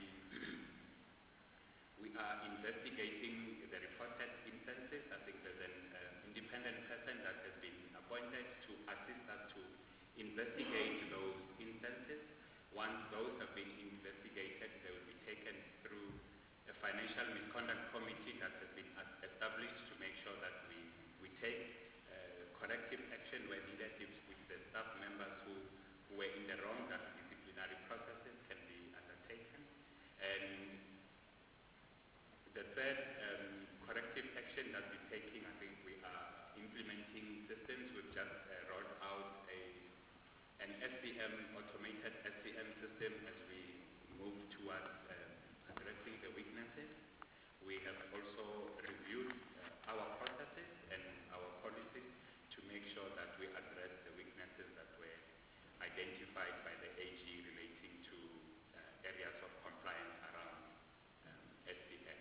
we are investigating the reported instances. I think there's an uh, independent person that has been appointed to assist us to investigate those instances. Once those have been investigated, they will be taken through a financial misconduct committee that has been established to make sure that we, we take uh, corrective action where needed if, if the staff members who, who were in the wrong, that disciplinary processes can be undertaken. And the third um, corrective action that we're taking, I think we are implementing systems. We've just uh, rolled out a, an S C M, automated S C M system as we move towards uh, addressing the weaknesses. We have also reviewed uh, our processes and our policies to make sure that we address the weaknesses that were identified by the A G relating to uh, areas of compliance around um, S C M.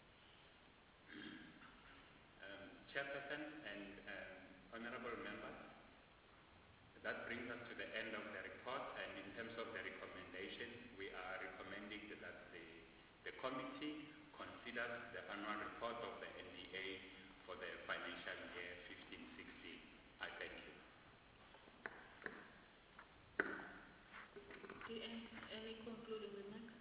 Um, Chairperson and um, honorable members, that brings us to the end of the report, and in terms of the recommendations, we are recommending that the, the committee considers the annual report of the N D A for the financial year fifteen sixteen. I thank you. Do you any, any concluding remarks?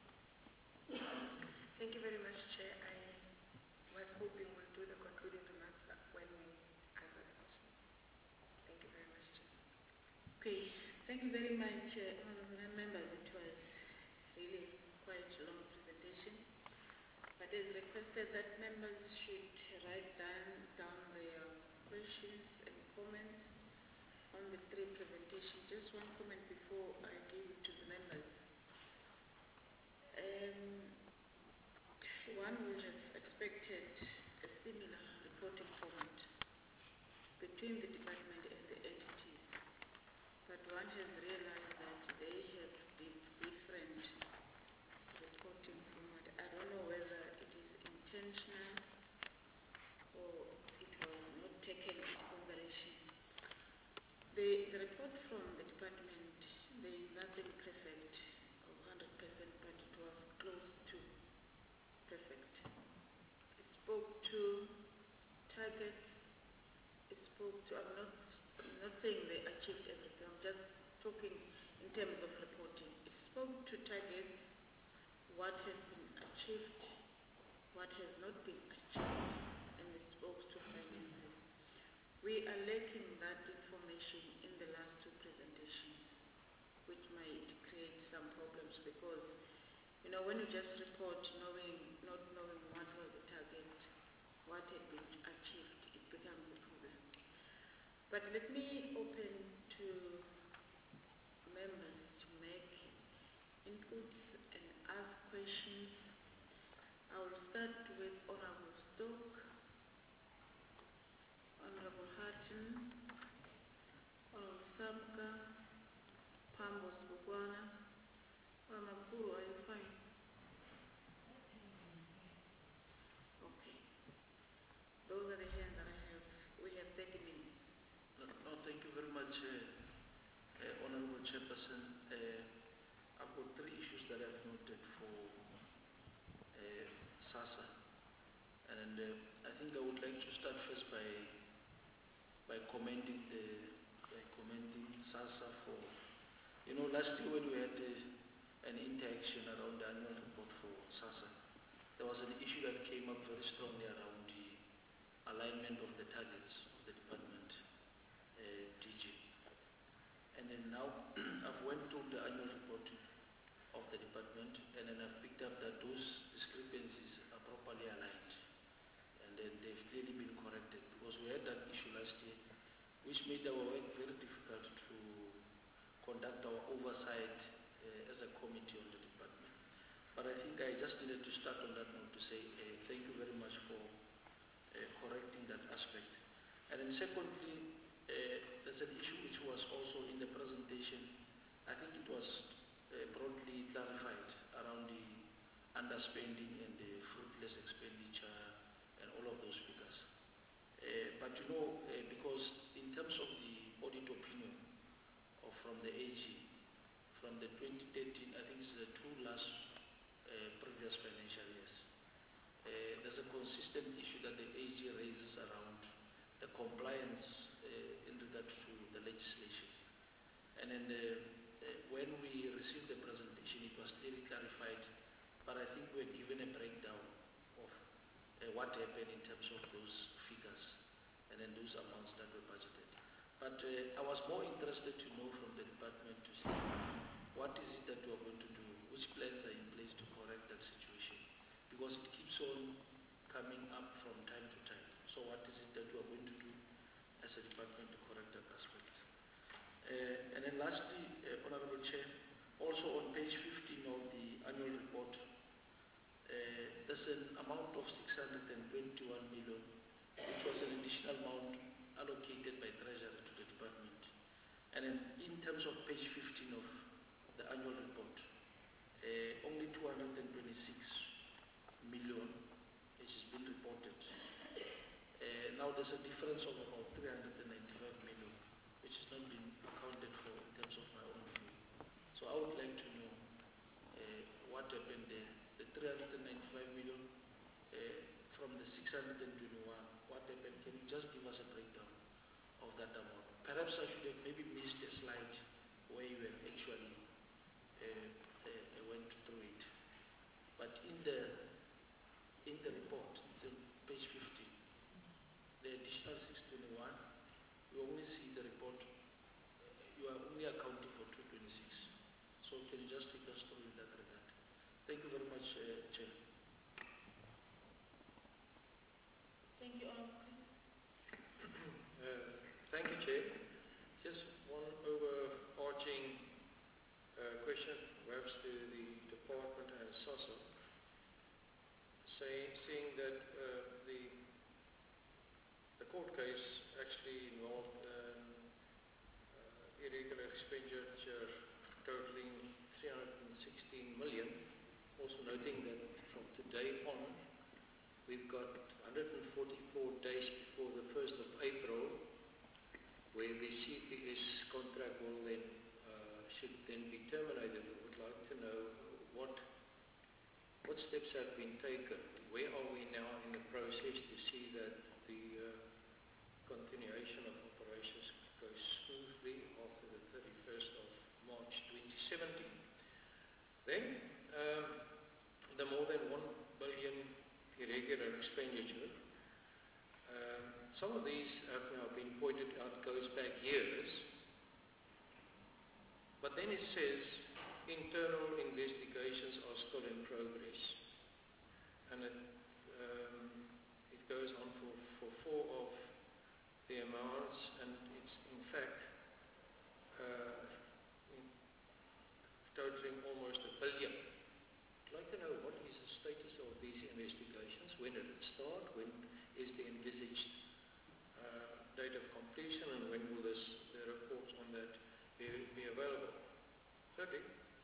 Thank you very much, Chair. I was hoping we'll do the concluding remarks when we answer the questions. Thank you very much, Chair. Okay, thank you very much, uh, honorable members. It was really quite a long presentation, but as requested that members should write down, down their questions and comments on the three presentations. Just one comment before I give it to the members. Um, one would have expected a similar reporting format between the department and the entities, but one has realized that they have been different reporting format. I don't know whether it is intentional or it was not taken into consideration. The, the report from the department, there is nothing perfect or one hundred percent, but it was close to perfect. to, I'm not, I'm not saying they achieved everything, I'm just talking in terms of reporting. It spoke to targets, what has been achieved, what has not been achieved, and it spoke to finances. We are lacking that information in the last two presentations, which might create some problems because, you know, when you just report knowing, not knowing what was the target, what had been achieved, it becomes a problem. But let me open to members to make inputs and ask questions. I will start with Honorable Stoke, Honorable Hatton, Honorable Samka, Pambos Bugwana. Honorable Guru, are you fine? Okay. Those are the hands that I have. We have thirty minutes. No, no, thank you very much, uh, uh, Honorable Chairperson. Uh, I've got three issues that I've noted for uh, SASSA. And uh, I think I would like to start first by by commending the by commending SASSA for, you know, last year when we had uh, an interaction around the annual report for SASSA, there was an issue that came up very strongly around the alignment of the targets of the department, uh, D G. And then now I've went through the annual report of the department, and then I've picked up that those discrepancies are properly aligned, and then they've clearly been corrected, because we had that issue last year, which made our work very difficult to conduct our oversight uh, as a committee on the department. But I think I just needed to start on that note to say uh, thank you very much for uh, correcting that aspect. And then secondly, uh, there's an issue which was also in the presentation. I think it was uh, broadly clarified around the underspending and the fruitless expenditure and all of those figures. Uh, but you know, uh, because in terms of the audit opinion or from the A G, from the twenty thirteen, I think it's the two last uh, previous financial years, uh, there's a consistent issue that the A G raises around the compliance uh, in regard to the legislation. And then the, uh, when we received the presentation, it was clearly clarified, but I think we were given a breakdown of uh, what happened in terms of those figures and then those amounts that were budgeted. But uh, I was more interested to know from the department to see what is it that we are going to do, which plans are in place to correct that situation, because it keeps on coming up from time to time. So what is it that we are going to do as a department to correct that aspect? Uh, and then lastly, uh, Honorable Chair, also on page fifteen of the annual report, uh, there's an amount of six hundred twenty-one million, which was an additional amount allocated by Treasury to the department. And then in terms of page fifteen of the annual report, uh, only two hundred twenty-six million which has been reported. Uh, now there's a difference of about three hundred ninety-five million, which has not been accounted for in terms of my own view. So I would like to know uh, what happened there. The three hundred ninety-five million uh, from the six hundred twenty-one, what happened? Can you just give us a breakdown of that amount? Perhaps I should have maybe missed a slide where you have actually uh, uh, went through it. But in the in the report, it's on page fifteen, the additional six twenty-one, you only see the report, uh, you are only accounting for two twenty-six. So can you just take us through in that regard? Thank you very much, uh, Chair. Thank you, Honorable Chris. Uh, thank you, Chair. Just one overarching uh, question, perhaps to the department and SASSA, say, seeing that uh, the the court case actually involved um, uh, irregular expenditure totaling three hundred sixteen million. Also noting that from today on, we've got one hundred forty-four days before the first of April, where the C P S contract will then uh, should then be terminated. I would like to know what what steps have been taken. Where are we now in the process to see that the uh, continuation of cases goes smoothly after the thirty-first of March twenty seventeen. Then, um, the more than one billion irregular expenditure. Um, some of these have now been pointed out, goes back years. But then it says internal investigations are still in progress. And it, um, it goes on for, for four of the amounts, and it's in fact uh, in totaling almost a billion. I'd like to know what is the status of these investigations, when did it start, when is the envisaged uh, date of completion, and when will this, the reports on that be, be available. Thirdly,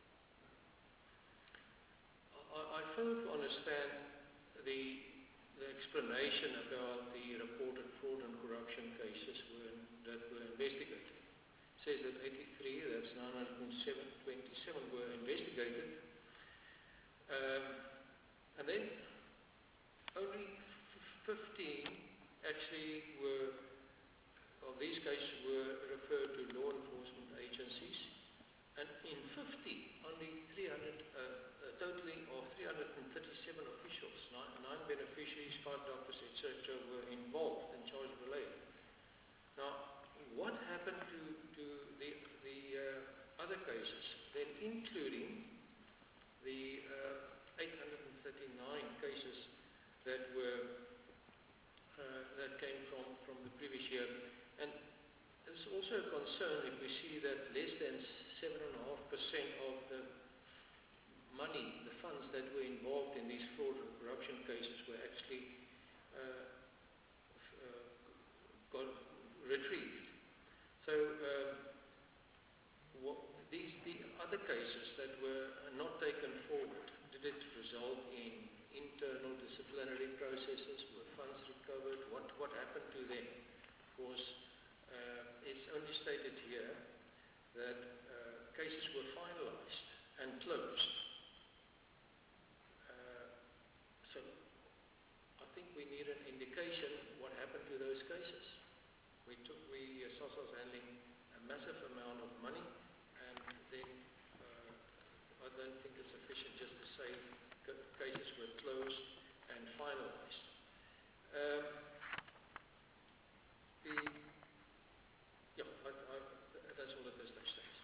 I, I fail to understand the, the explanation about the reported fraud and corruption cases were, that were investigated. It says that eighty-three, that's nine hundred twenty-seven, were investigated. Um, and then only fifteen actually were, of these cases were referred to law enforcement agencies. And in fifty, only three hundred, uh, a totaling of three hundred thirty-seven officials, nine, nine beneficiaries, five doctors, et cetera, were involved and charged related. Now, what happened to, to the, the uh, other cases, then including the uh, eight hundred thirty-nine cases that were uh, that came from, from the previous year? And there's also a concern if we see that less than seven point five percent of the money, the funds that were involved in these fraud and corruption cases were actually uh, uh, got retrieved. So um, what, these the other cases that were not taken forward, did it result in internal disciplinary processes? Were funds recovered? What, what happened to them? Because uh, it's only stated here that uh, cases were finalized and closed. Uh, so I think we need an indication what happened to those cases. We took, we, uh, SASSA was handling a massive amount of money, and then uh, I don't think it's sufficient just to say cases were closed and finalized. Um, the, yeah, I, I, that's all at this stage. Thanks.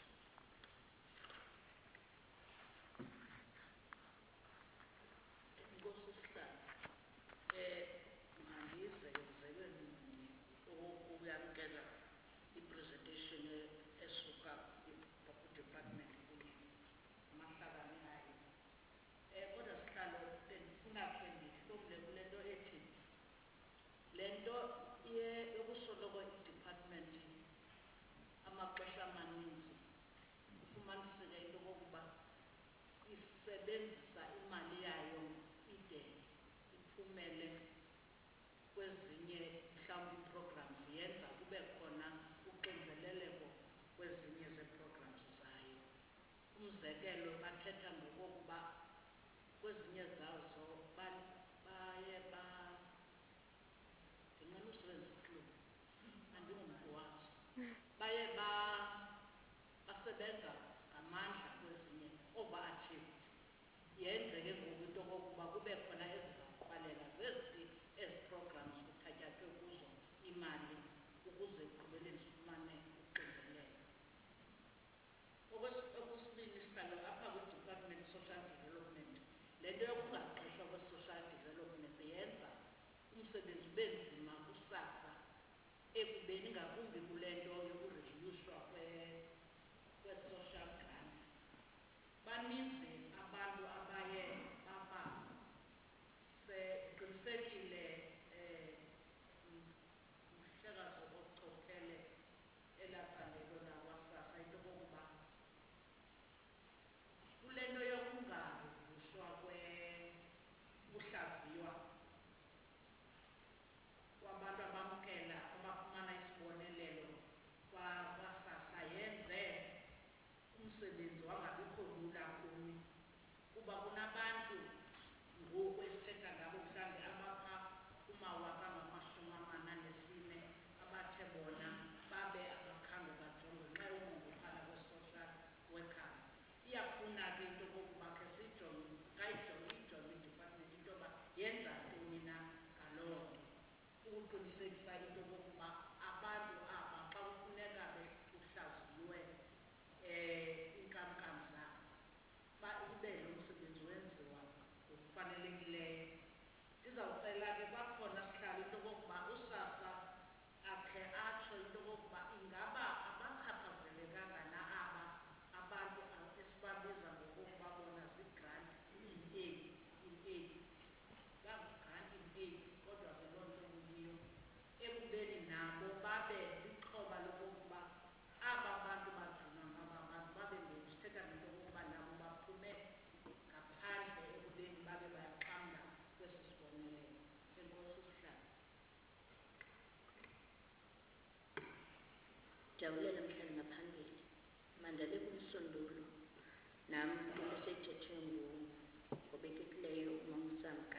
Lento ye yokusoloko i-department amaxesha amaninzi ufumaniseke into okokuba isebenzisa imali yayo ide iphumele kwezinye mhlawumbi ii-programs yenza kube khona uxinzeleleko kwezinye zee-programs zayo. Umzekelo bathetha ngokokuba kwezinye zazo baye ba baye basebenza ngamandla kwezinye overachieved, yenze ke ngoku into okokuba kube khona ezizawuqalela zezi ezi programs kuthatyathwe kuzo imali ukuze ekugqibeleni sifumane uxinzelelo. Okwesibini, sihlalo apha kwi-Department Social Development, le nto yokungaqeshwa kwe-social development yenza umsebenzi ube nzima kusasa ekubeni ngakumbi kule nto yokurejyuswa kwe-social grant. Baninzi abantu abaye baba seqinisekile umhlekazi ochophele elaa candelo lakwasasa into okokuba kule nto yokungarejyuswa kuhlaziywa kwabantu abamkela abafumana isibonelelo kwakwasasa yenze umsebenzi wangabikho lula kuni, kuba kunabantu ngoku esithetha ngabo mhlawumbi abapha kumawaka ngamashumi amane anesine abathe bona ndiyafuna ke into kokuba ke sijonge kayijonge ijonge idepartment into yoba yenza ntoni na ngaloo nto ukuqinisekisa into kokuba abantu aba xa kufuneka kuhlaziywe um iinkamnkam zabo ba ube lo msebenzi wenziwa ngokufanelekileyo. Ndizawucela ke kwakhona sihlala into kokuba usasa akhe atsho into kokuba ingaba abachaphazelekanga na aba abantu esibabiza ngokokuba bona zii-grant in aid in aid bangu-grant in aid kodwa ke loo nto kuyiyo ekubeni nabo babe lixhoba lokokuba aba bantu bajuna ngaba bantu babe ngosithetha ngento kokuba nabo baphume ngaphandle ekubeni babe bayaxhamla kwesi sibonelelo. Enkosi usihlalo. Jabulela mhlali ngaphambili mandale kumsondulo nam esethethwe ngobekekileyo uMamSamka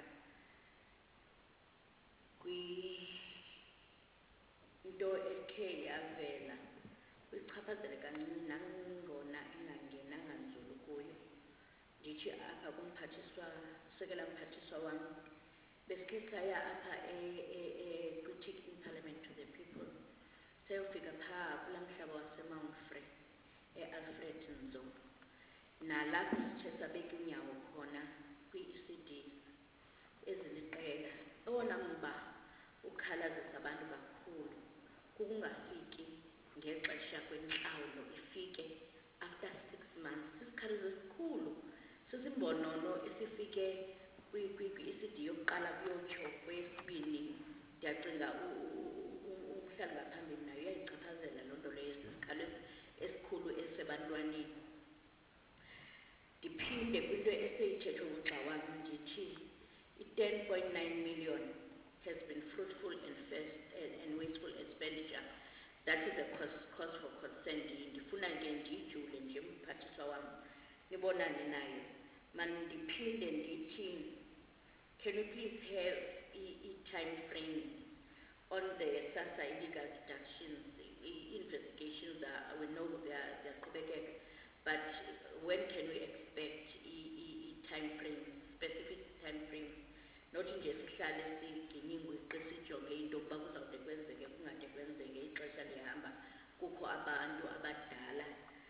kwinto ekhe yavela kwichaphazele kancinci nangona ingangenanga nzulu kuyo. Ndithi apha kumphathiswa usekela mphathiswa wam besikhe saya apha kwi-Take in Parliament to the People sayofika phaa kulaa mhlaba waseMount Frere e-Alfred Nzo nalapho sithe sabeka unyawo khona kwi-E C Ds eziliqela. Owona mba ukhalazisa abantu kakhulu kukungafiki ngexesha kwentlawulo ifike after six months. Sisikhalazo esikhulu sisimbonono esifike kwi-E C D yokuqala kuyotsho kweyesibini. Ndiyacinga umhlali ngaphambili nayo uyayichaphazela loo nto leyo, sisikhalo esikhulu esebantwaneni. Ndiphinde kwinto eseyithethwe ngugxa wam ndithi i-ten point nine million has been fruitful and, first, and, and wasteful expenditure. That is a cause, cause for concern. Ndifuna ke ndiyijule nje umphathiswa wam nibonane nayo. Mandiphinde ndithi, can we please have i-time frames on the SASSA illegal deductions? Investigations are, we know they are, they are kubekeka, but when can we expect i-time frames, specific time frames? Not nje sihlale siginingwe sijonge into yokuba kuzawude kwenzeke kungade kwenzeke ixesha lihamba kukho abantu abadala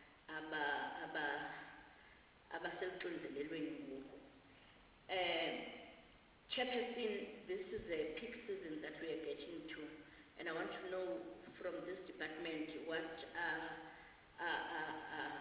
abaseluxinzelelweni ngoku. Um, Chairperson, this is a peak season that we are getting to, and I want to know from this department what are, are, are, are,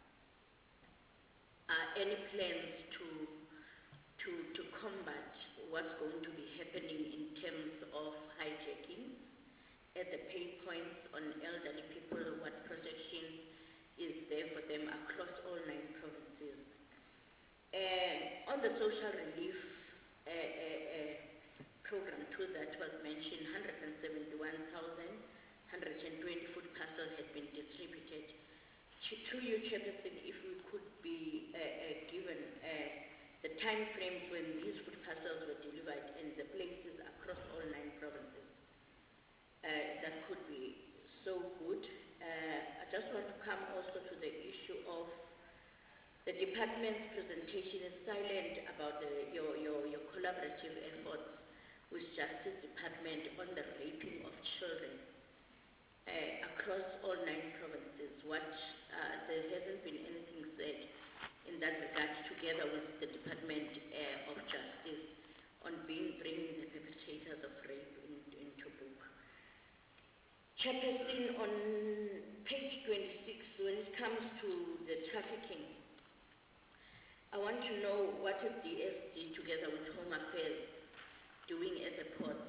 are any plans to, to, to combat what's going to be happening in terms of hijacking at the pay points on elderly people, what protection is there for them across all nine provinces. Uh, on the social relief uh, uh, uh, program too that was mentioned, one hundred seventy-one thousand one hundred twenty food parcels had been distributed. Through you, Chairperson, if we could be uh, uh, given uh, the time frames when these food parcels were delivered and the places across all nine provinces, uh, that could be so good. Uh, I just want to come also to the issue of the department's presentation is silent about the, your, your, your collaborative efforts with Justice Department on the raping of children uh, across all nine provinces. What, uh, there hasn't been anything said in that regard together with the Department uh, of Justice on being, bringing the perpetrators of rape in, into book. Chairperson, on page twenty-six, when it comes to the trafficking, I want to know what is the S D together with Home Affairs doing at the ports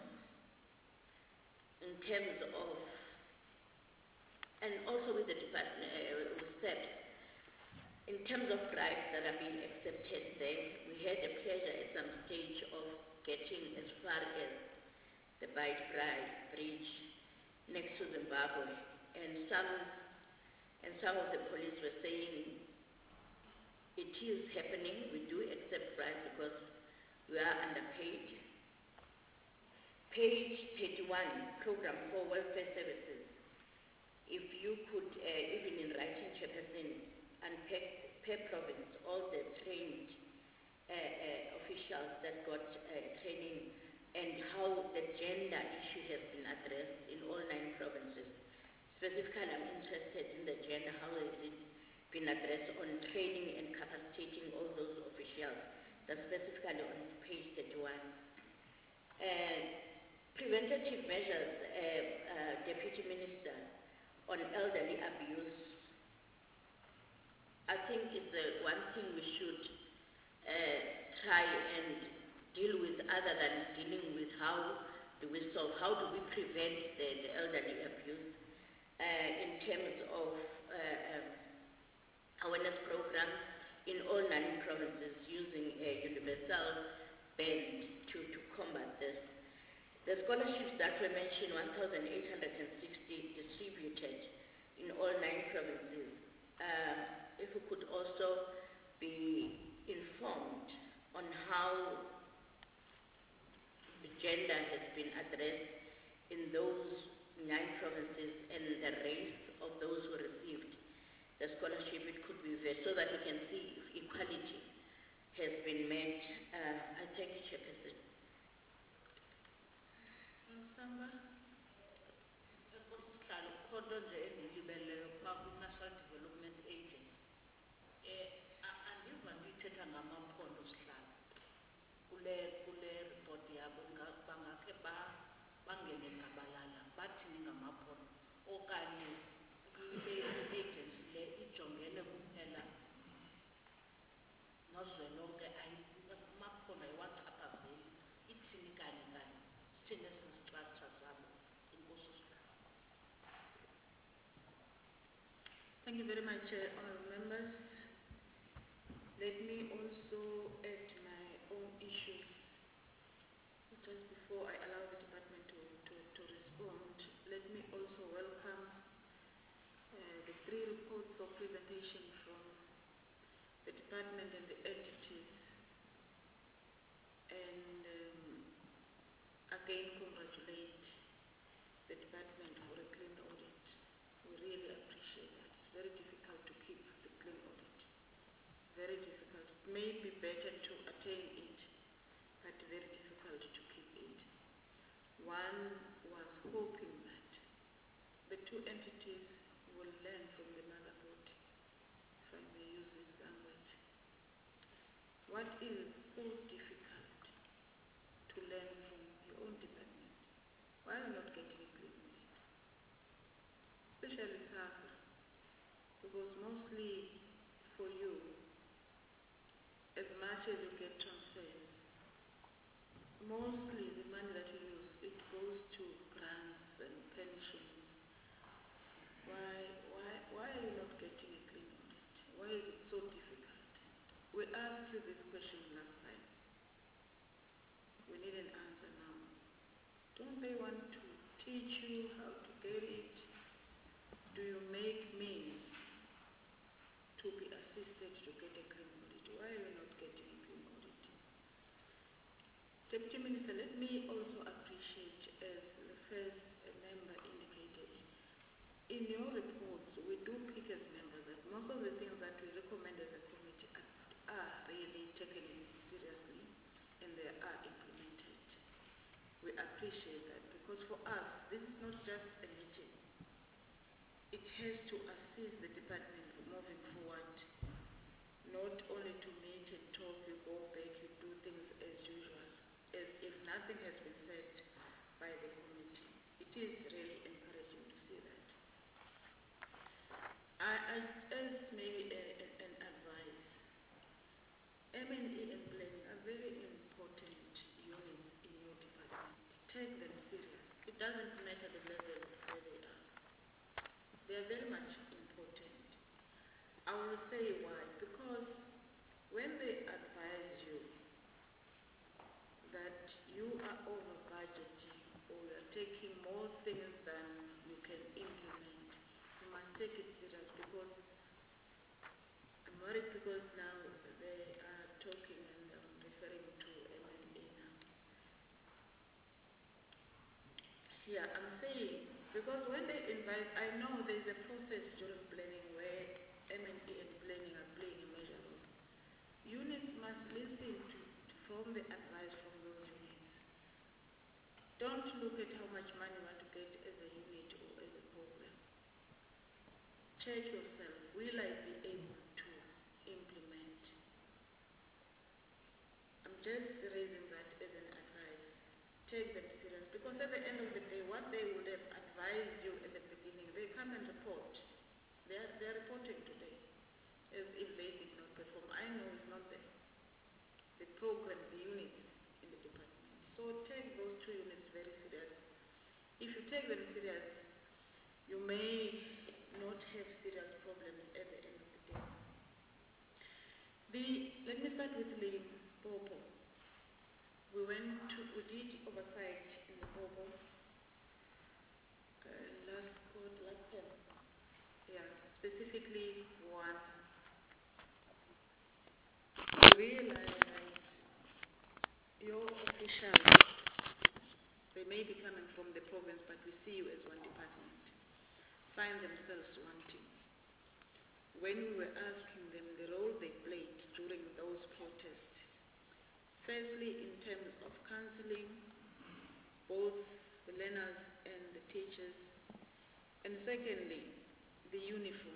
in terms of, and also with the department, uh, with S E P, in terms of bribes that are being accepted there. We had the pleasure at some stage of getting as far as the Beitbrae Bridge next to Zimbabwe, and some, and some of the police were saying it is happening. We do accept bribes because we are underpaid. Page thirty-one, Program for Welfare Services. If you could, uh, even in writing, Chairperson, unpack per province, all the trained uh, uh, officials that got uh, training and how the gender issue has been addressed in all nine provinces. Specifically, I'm interested in the gender, how has it been addressed on training and capacitating all those officials. That's specifically on page thirty-one. Uh, preventative measures, uh, uh, Deputy Minister, on elderly abuse. I think it's uh, one thing we should uh, try and deal with other than dealing with how do we solve, how do we prevent the, the elderly abuse uh, in terms of uh, um, awareness programs in all nine provinces using a universal band to, to combat this. The scholarships that were mentioned, one thousand eight hundred sixty distributed in all nine provinces. Uh, if we could also be informed on how the gender has been addressed in those nine provinces and the race of those who received the scholarship, it could be there so that we can see if equality has been met. Uh, I thank you, Chairperson. Samba, usihlalo khona nje endilibeleyo phaa kwi-National Development Agency. Eh, andiva ndiyithetha ngamaphondo sihlalo. Kule kule report yabo bangakhe bangene ngabalala bathini ngamaphondo okanye le agency le ijongene kuphela nozwelonke amaphondo ayiwachaphazeli ithini kanye kanye sithini esizistructure zabo. Inkosi sihlalo. Thank you very much, uh, honorable members. Let me also add my own issues. Just before I allow the department to, to, to respond, let me also welcome uh, the three reports of presentation from the department and the entities. And um, again, congratulate the department for a clean audit. We really appreciate that. It's very difficult to keep the clean audit. Very difficult. It may be better to attain it, but very difficult to keep it. One was hoping that the two entities will learn from the mother body, if I may use this language. What is so difficult to learn from your own department? Why are you not getting a clean audit? Especially SAFA, because mostly for you, as much as you get transfers, mostly the money that you use, it goes to grants and pensions. Why, why, why are you not getting a clean audit? Why is it so difficult? We asked you this question last time. We need an answer now. Don't they want to teach you how to get it? Do you make means to be assisted to get a clean audit? Why are you not getting a clean audit? Deputy Minister, let me also appreciate, as the first member indicated, in your reports, we do pick as members that most of the things that we recommend as a committee are, are really taken seriously and they are implemented. We appreciate that because for us, this is not just a meeting. It has to assist the department moving forward, not only to meet and talk, you go back, you do things as usual, as if nothing has been said by the committee. It is really encouraging to see that. I, I as maybe a, a, an advice, M and E and planning are very important units in your department. Take them serious. It doesn't matter the level where they are. They are very much important. I will say why. Because when they advise you that you are over budgeting or you are taking more things than you can implement, you must take it serious because I'm worried because now they are talking and um, referring to M and E now. Yeah, I'm saying, because when they invite, I know there's a process during planning where M and E and planning are playing a major from the advice from those units. Don't look at how much money you want to get as a unit or as a program. Check yourself, will I be able to implement? I'm just raising that as an advice. Take them serious, because at the end of the day, what they would have advised you at the beginning, they come and report. They are, they are reporting today as if they did not perform. I know it's not the, the program, the units in the department. So take those two units very serious. If you take them serious, you may not have serious problems at the end of the day. The, let me start with the Popo. We went to, we did oversight in the Popo uh, last court, last term. Yeah, specifically one. We realized that your officials, they may be coming from the province, but we see you as one department, find themselves wanting. When we were asking them the role they played during those protests, firstly in terms of counseling, both the learners and the teachers, and secondly, the uniform.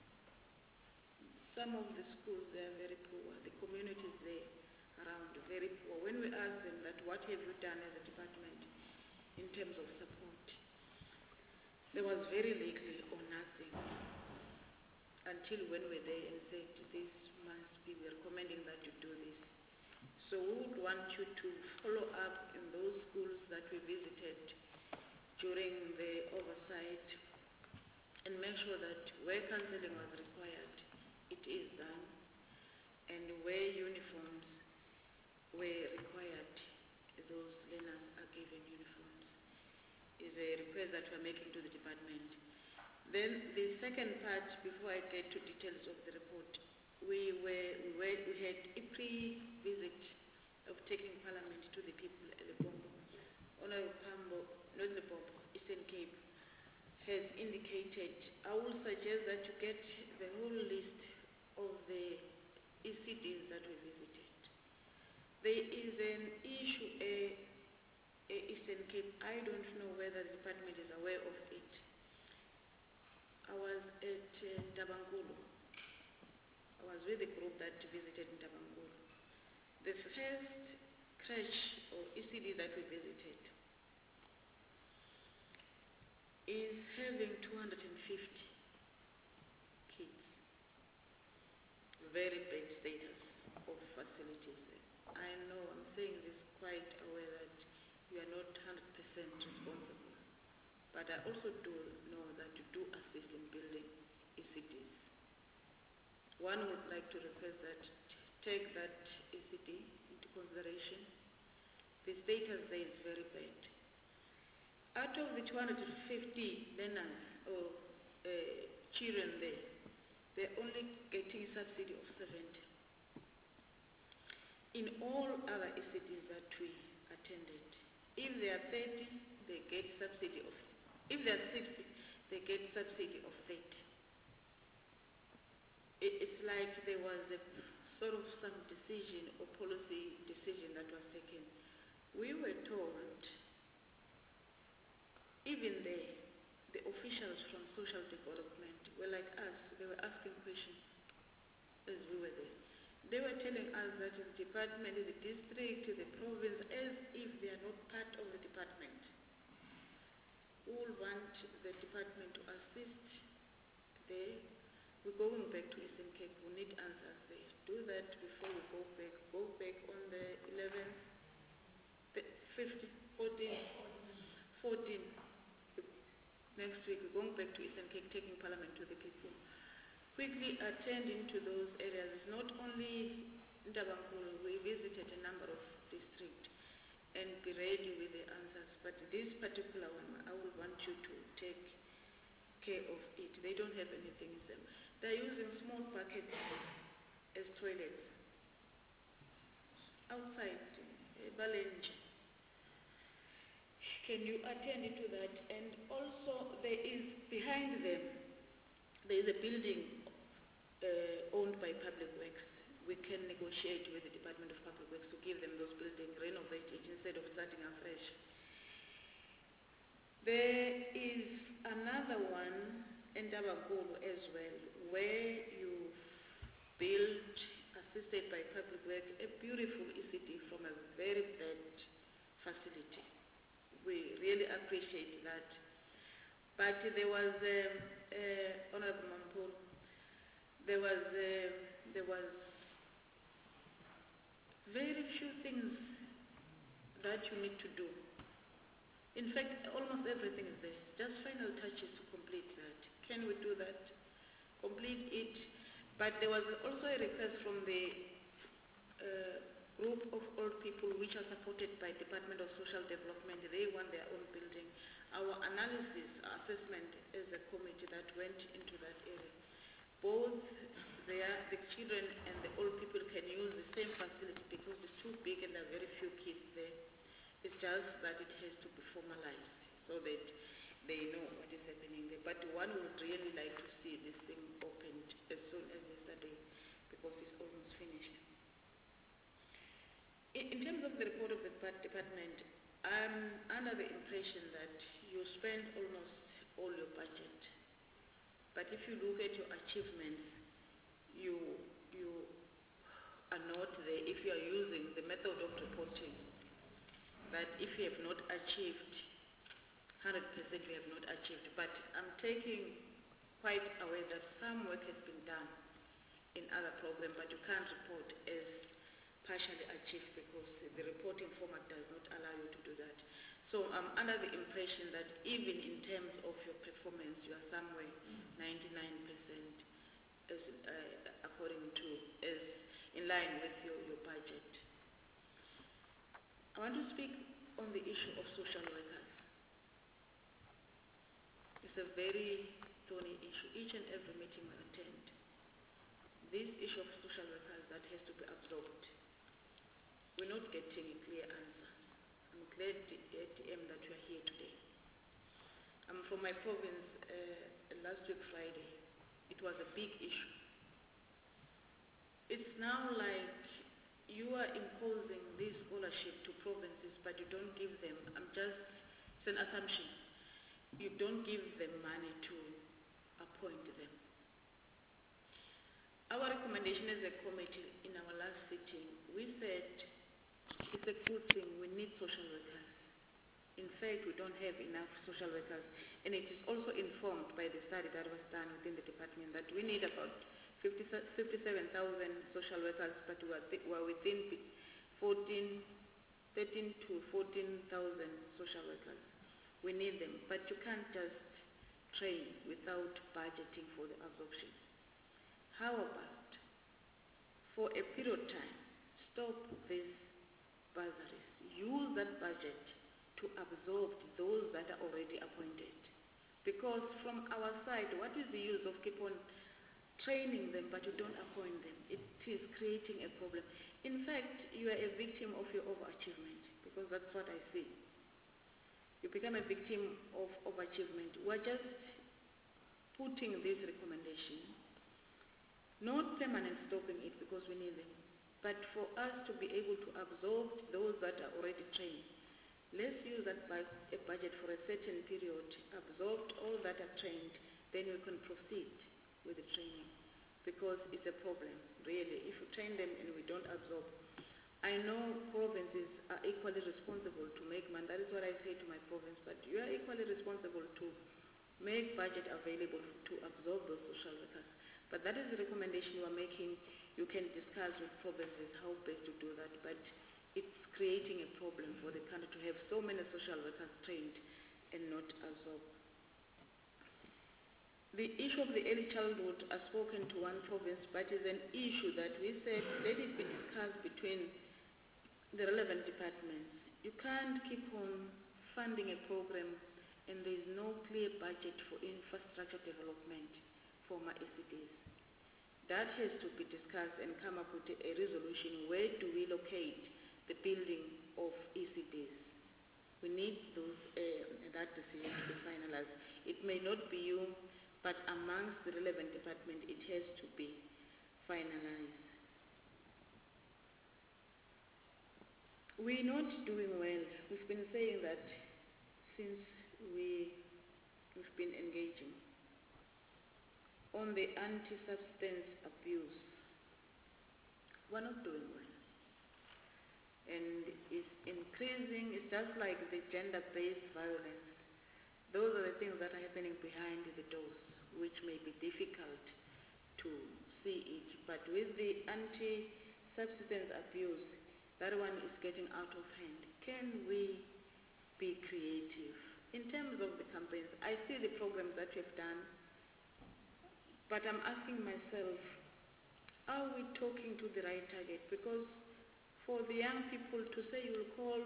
Some of the schools, they are very poor. The communities there around are very poor. When we ask them that, what have you done as a department in terms of support? There was very little or nothing until when we were there and said, this must be, we're recommending that you do this. So we would want you to follow up in those schools that we visited during the oversight and make sure that where counseling was required, it is done, and where uniforms were required, those learners are given uniforms. Is a request that we're making to the department. Then the second part, before I get to details of the report, we were we, were, we had a pre-visit of taking Parliament to the people at Lepombo. Honorable Pambo, not Lepombo, Eastern Cape, has indicated, I will suggest that you get the whole list of the E C Ds that we visited. There is an issue, a, a Eastern Cape, I don't know whether the department is aware of it. I was at uh, Ntabangulu. I was with the group that visited Ntabangulu. The first crèche or E C D that we visited is having two hundred fifty kids. Very bad status of facilities. I know I'm saying this quite aware that you are not one hundred percent responsible, but I also do know that you do assist in building E C Ds. One would like to request that take that E C D into consideration. The status there is very bad. Out of the two hundred fifty learners or uh, children there, they're only getting a subsidy of seventy. In all other E C Ds that we attended, if they are thirty, they get subsidy of, if they are sixty, they get subsidy of thirty. It's like there was a sort of some decision or policy decision that was taken. We were told, even there, the officials from social development were like us, they were asking questions as we were there. They were telling us that the department, the district, the province, as if they are not part of the department. We will want the department to assist there. We're going back to Eastern Cape, we need answers there. Do that before we go back. Go back on the eleventh, fifteenth, fourteenth, fourteenth. Next week, we're going back to Eastern Cape, taking Parliament to the people. Quickly attend into those areas. It's not only Ntabangulu, we visited a number of districts and be ready with the answers. But this particular one, I would want you to take care of it. They don't have anything in them. They're using small buckets as toilets. Outside, uh, Balenji. Can you attend to that? And also there is, behind them, there is a building uh, owned by Public Works. We can negotiate with the Department of Public Works to give them those buildings, renovate it instead of starting afresh. There is another one in Tabakulu as well, where you built, assisted by Public Works, a beautiful E C D from a very bad facility. We really appreciate that. But there was, um, uh, Honorable Mampur, there was, uh, there was very few things that you need to do. In fact, almost everything is there. Just final touches to complete that. Can we do that? Complete it. But there was also a request from the uh, group of old people which are supported by Department of Social Development. They want their own building. Our analysis, our assessment as a committee that went into that area, both there, the children and the old people can use the same facility because it's too big and there are very few kids there. It's just that it has to be formalized so that they know what is happening there. But one would really like to see this thing opened as soon as yesterday because it's almost finished. In, in terms of the report of the department, I'm under the impression that you spend almost all your budget. But if you look at your achievements, you, you are not there if you are using the method of reporting. That if you have not achieved, one hundred percent you have not achieved. But I'm taking quite aware that some work has been done in other programs, but you can't report as partially achieved because the reporting format does not allow you to do that. So I'm under the impression that even in terms of your performance, you are somewhere ninety-nine percent as, uh, according to, as in line with your, your budget. I want to speak on the issue of social workers. It's a very thorny issue. Each and every meeting we attend, this issue of social workers that has to be absorbed. We're not getting a clear answer. I'm glad, D M, that you are here today. I'm from my province uh, last week Friday. It was a big issue. It's now like you are imposing this scholarship to provinces, but you don't give them, I'm just, it's an assumption, you don't give them money to appoint them. Our recommendation as a committee in our last sitting, we said it's a good thing, we need social workers. In fact, we don't have enough social workers, and it is also informed by the study that was done within the department that we need about fifty-seven thousand social workers, but we are, we are within fourteen, thirteen to fourteen thousand social workers. We need them, but you can't just train without budgeting for the absorption. How about, for a period of time, stop these bursaries, use that budget to absorb those that are already appointed. Because from our side, what is the use of keep on training them, but you don't appoint them? It is creating a problem. In fact, you are a victim of your overachievement, because that's what I see. You become a victim of overachievement. We're just putting this recommendation, not permanent stopping it because we need them, but for us to be able to absorb those that are already trained. Let's use that by a budget for a certain period, absorb all that are trained, then we can proceed with the training, because it's a problem, really. If you train them and we don't absorb, I know provinces are equally responsible to make money. That is what I say to my province, but you are equally responsible to make budget available to absorb those social workers. But that is the recommendation you are making. You can discuss with provinces how best to do that, but it's creating a problem for the country to have so many social workers trained and not absorb. The issue of the early childhood, I've spoken to one province, but is an issue that we said, let it be discussed between the relevant departments. You can't keep on funding a program and there is no clear budget for infrastructure development for my E C Ds. That has to be discussed and come up with a resolution. Where do we locate the building of E C Ds? We need those, uh, that decision to be finalized. It may not be you, but amongst the relevant department, it has to be finalized. We're not doing well. We've been saying that since we, we've been engaging. On the anti-substance abuse, we're not doing well. And it's increasing, it's just like the gender-based violence. Those are the things that are happening behind the doors, which may be difficult to see it. But with the anti-substance abuse, that one is getting out of hand. Can we be creative? In terms of the campaigns, I see the programs that we've done, but I'm asking myself, are we talking to the right target? Because for the young people to say you'll call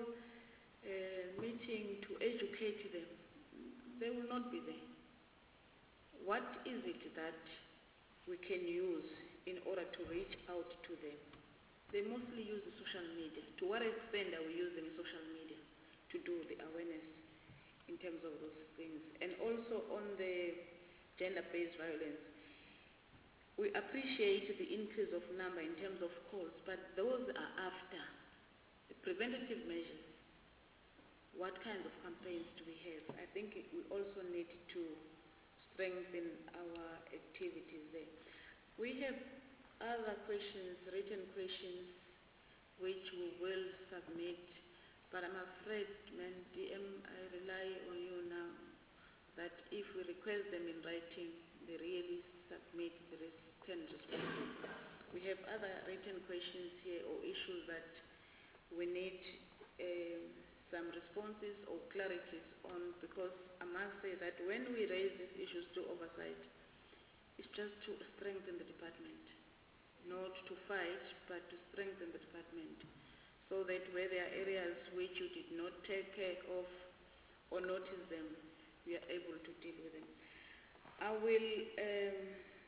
a meeting to educate them, they will not be there. What is it that we can use in order to reach out to them? They mostly use the social media. To what extent are we using social media to do the awareness in terms of those things? And also on the gender-based violence, we appreciate the increase of number in terms of calls, but those are after the preventative measures. What kinds of campaigns do we have? I think we also need to strengthen our activities there. We have other questions, written questions, which we will submit, but I'm afraid, man, D M, I rely on you now, that if we request them in writing, they really submit the written responses. We have other written questions here or issues that we need uh, some responses or clarities on, because I must say that when we raise these issues to oversight, it's just to strengthen the department, not to fight, but to strengthen the department, so that where there are areas which you did not take care of or notice them, we are able to deal with them. I will um,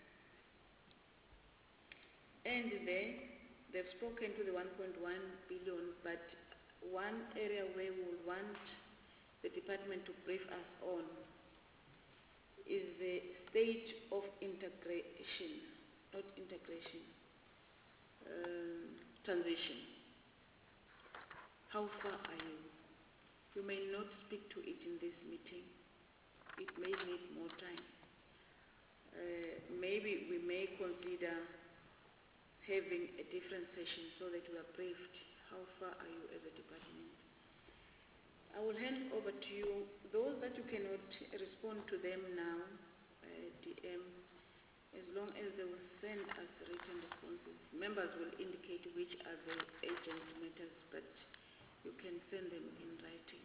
end there. They've spoken to the one point one billion, but one area where we would want the department to brief us on is the state of integration, not integration, um, transition. How far are you? You may not speak to it in this meeting. It may need more time. Uh, maybe we may consider having a different session so that we are briefed. How far are you as a department? I will hand over to you. Those that you cannot respond to them now, uh, D M, as long as they will send us written responses. Members will indicate which are the urgent matters, but you can send them in writing.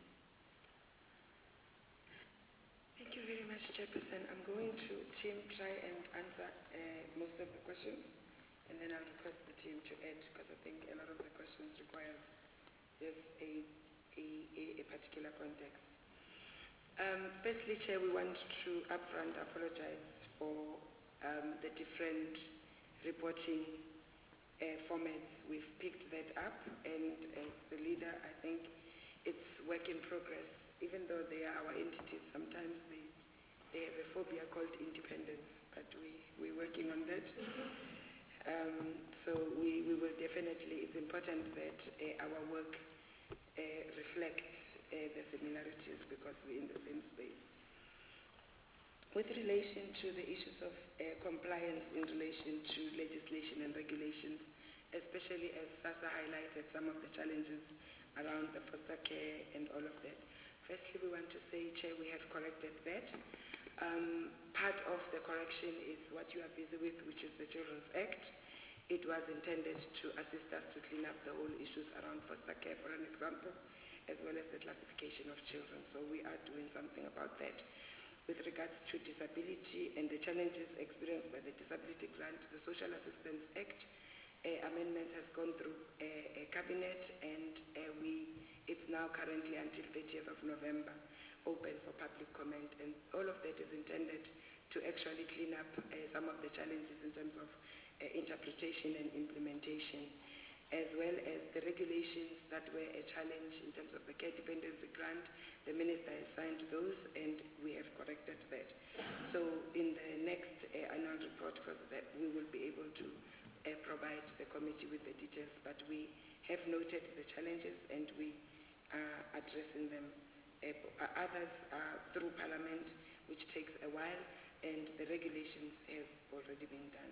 Thank you very much, Chairperson. I'm going to team try and answer uh, most of the questions, and then I'll request the team to add, because I think a lot of the questions requires just a, a, a particular context. Um, firstly, Chair, we want to upfront apologize for um, the different reporting uh, formats. We've picked that up, and as the leader, I think it's work in progress. Even though they are our entities, sometimes they, they have a phobia called independence, but we, we're working on that. Um, so we, we will definitely, it's important that uh, our work uh, reflects uh, the similarities, because we're in the same space. With relation to the issues of uh, compliance in relation to legislation and regulations, especially as SASSA highlighted some of the challenges around the foster care and all of that. Firstly, we want to say, Chair, we have corrected that. Um, part of the correction is what you are busy with, which is the Children's Act. It was intended to assist us to clean up the whole issues around foster care, for an example, as well as the classification of children. So we are doing something about that. With regards to disability and the challenges experienced by the Disability Grant, the Social Assistance Act uh, amendment has gone through a, a cabinet, and uh, we it's now currently until thirtieth of November open for public comment, and all of that is intended to actually clean up uh, some of the challenges in terms of uh, interpretation and implementation, as well as the regulations that were a challenge in terms of the care dependency grant. The minister has signed those, and we have corrected that. So in the next uh, annual report, because that we will be able to uh, provide the committee with the details, but we have noted the challenges and we are addressing them. Uh, others are through Parliament, which takes a while, and the regulations have already been done.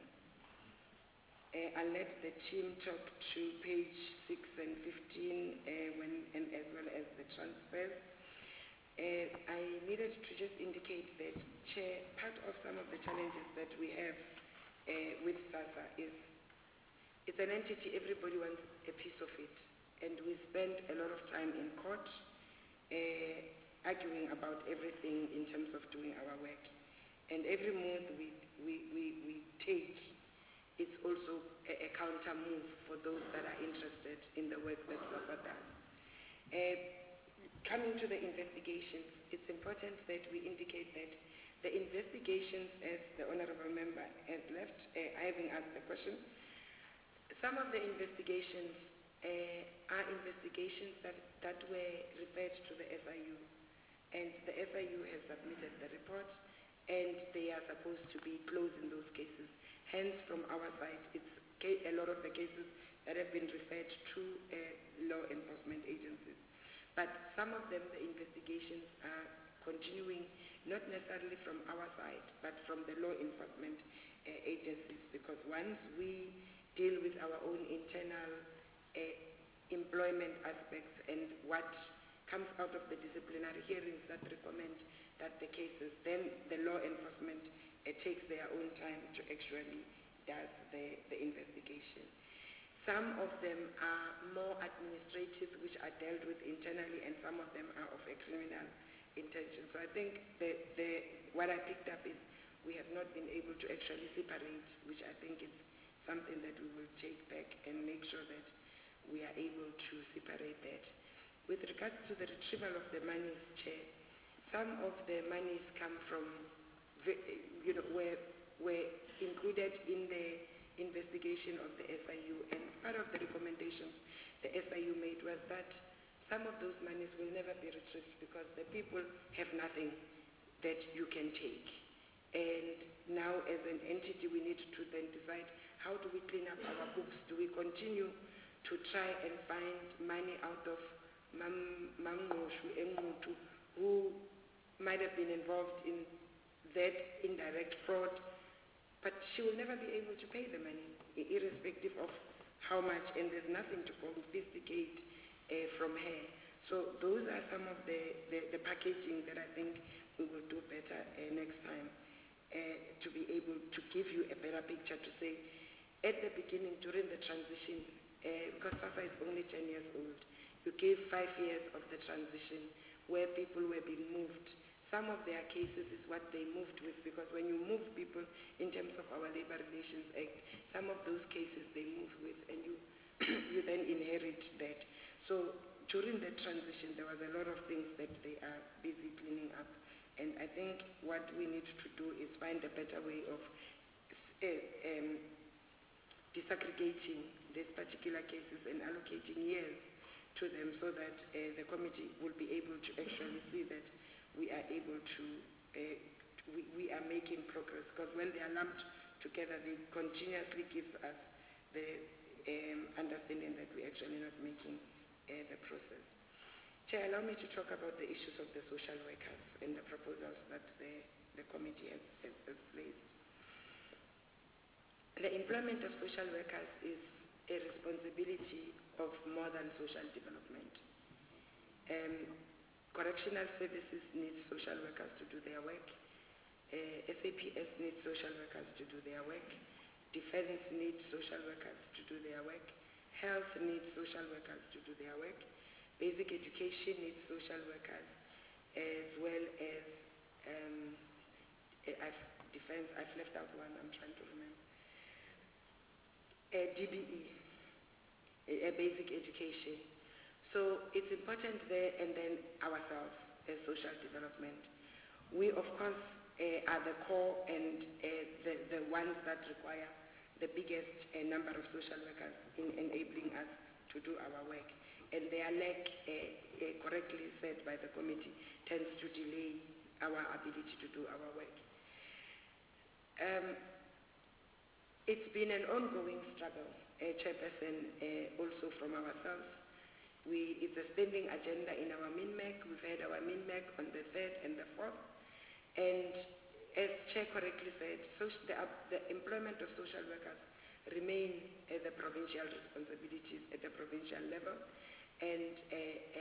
Uh, I'll let the team talk to page six and fifteen, uh, when, and as well as the transfers. Uh, I needed to just indicate that, Chair, part of some of the challenges that we have uh, with SASSA is it's an entity, everybody wants a piece of it, and we spend a lot of time in court uh, arguing about everything in terms of doing our work. And every move we, we, we, we take, it's also a, a counter move for those that are interested in the work that SASSA does. Uh, coming to the investigations, it's important that we indicate that the investigations, as the Honourable Member has left, uh, having asked the question, some of the investigations uh, are investigations that, that were referred to the S I U, and the S I U has submitted the report, and they are supposed to be closing those cases. Hence, from our side, it's a lot of the cases that have been referred to uh, law enforcement agencies. But some of them, the investigations are continuing, not necessarily from our side, but from the law enforcement uh, agencies, because once we deal with our own internal uh, employment aspects and what comes out of the disciplinary hearings that recommend that the cases, then the law enforcement uh, takes their own time to actually does the, the investigation. Some of them are more administrative, which are dealt with internally, and some of them are of a criminal intention. So I think the, the, what I picked up is we have not been able to actually separate, which I think is something that we will take back and make sure that we are able to separate that. With regards to the retrieval of the monies, Chair, some of the monies come from, you know, were, were included in the investigation of the S I U, and part of the recommendations the S I U made was that some of those monies will never be retrieved because the people have nothing that you can take. And now as an entity we need to then decide, how do we clean up our books? Do we continue to try and find money out of Mangoshu and Mutu, who might have been involved in that indirect fraud, but she will never be able to pay the money, irrespective of how much, and there's nothing to confiscate uh, from her. So those are some of the, the, the packaging that I think we will do better uh, next time, uh, to be able to give you a better picture, to say, at the beginning, during the transition, uh, because SASSA is only ten years old, you gave five years of the transition where people were being moved. Some of their cases is what they moved with, because when you move people in terms of our Labour Relations Act, some of those cases they move with, and you, you then inherit that. So during the transition, there was a lot of things that they are busy cleaning up. And I think what we need to do is find a better way of uh, um, disaggregating these particular cases and allocating years to them, so that uh, the committee will be able to actually see that we are able to, uh, we, we are making progress, because when they are lumped together, they continuously give us the um, understanding that we're actually not making uh, the process. Chair, allow me to talk about the issues of the social workers and the proposals that the, the committee has, has, has placed. The employment of social workers is a responsibility of more than social development. Um, correctional services need social workers to do their work. Uh, S A P S needs social workers to do their work. Defense needs social workers to do their work. Health needs social workers to do their work. Basic education needs social workers, as well as um, I've, defense, I've left out one, I'm trying to remember. Uh, D B E, a, a basic education. So it's important there, and then ourselves as social development. We, of course, uh, are the core and uh, the, the ones that require the biggest uh, number of social workers in enabling us to do our work. And their lack, uh, uh, correctly said by the committee, tends to delay our ability to do our work. Um, It's been an ongoing struggle, uh, Chairperson, uh, also from ourselves. We, it's a standing agenda in our MINMEC. We've had our MINMEC on the third and the fourth. And as Chair correctly said, social, the, uh, the employment of social workers remain uh, the provincial responsibilities at the provincial level, and uh,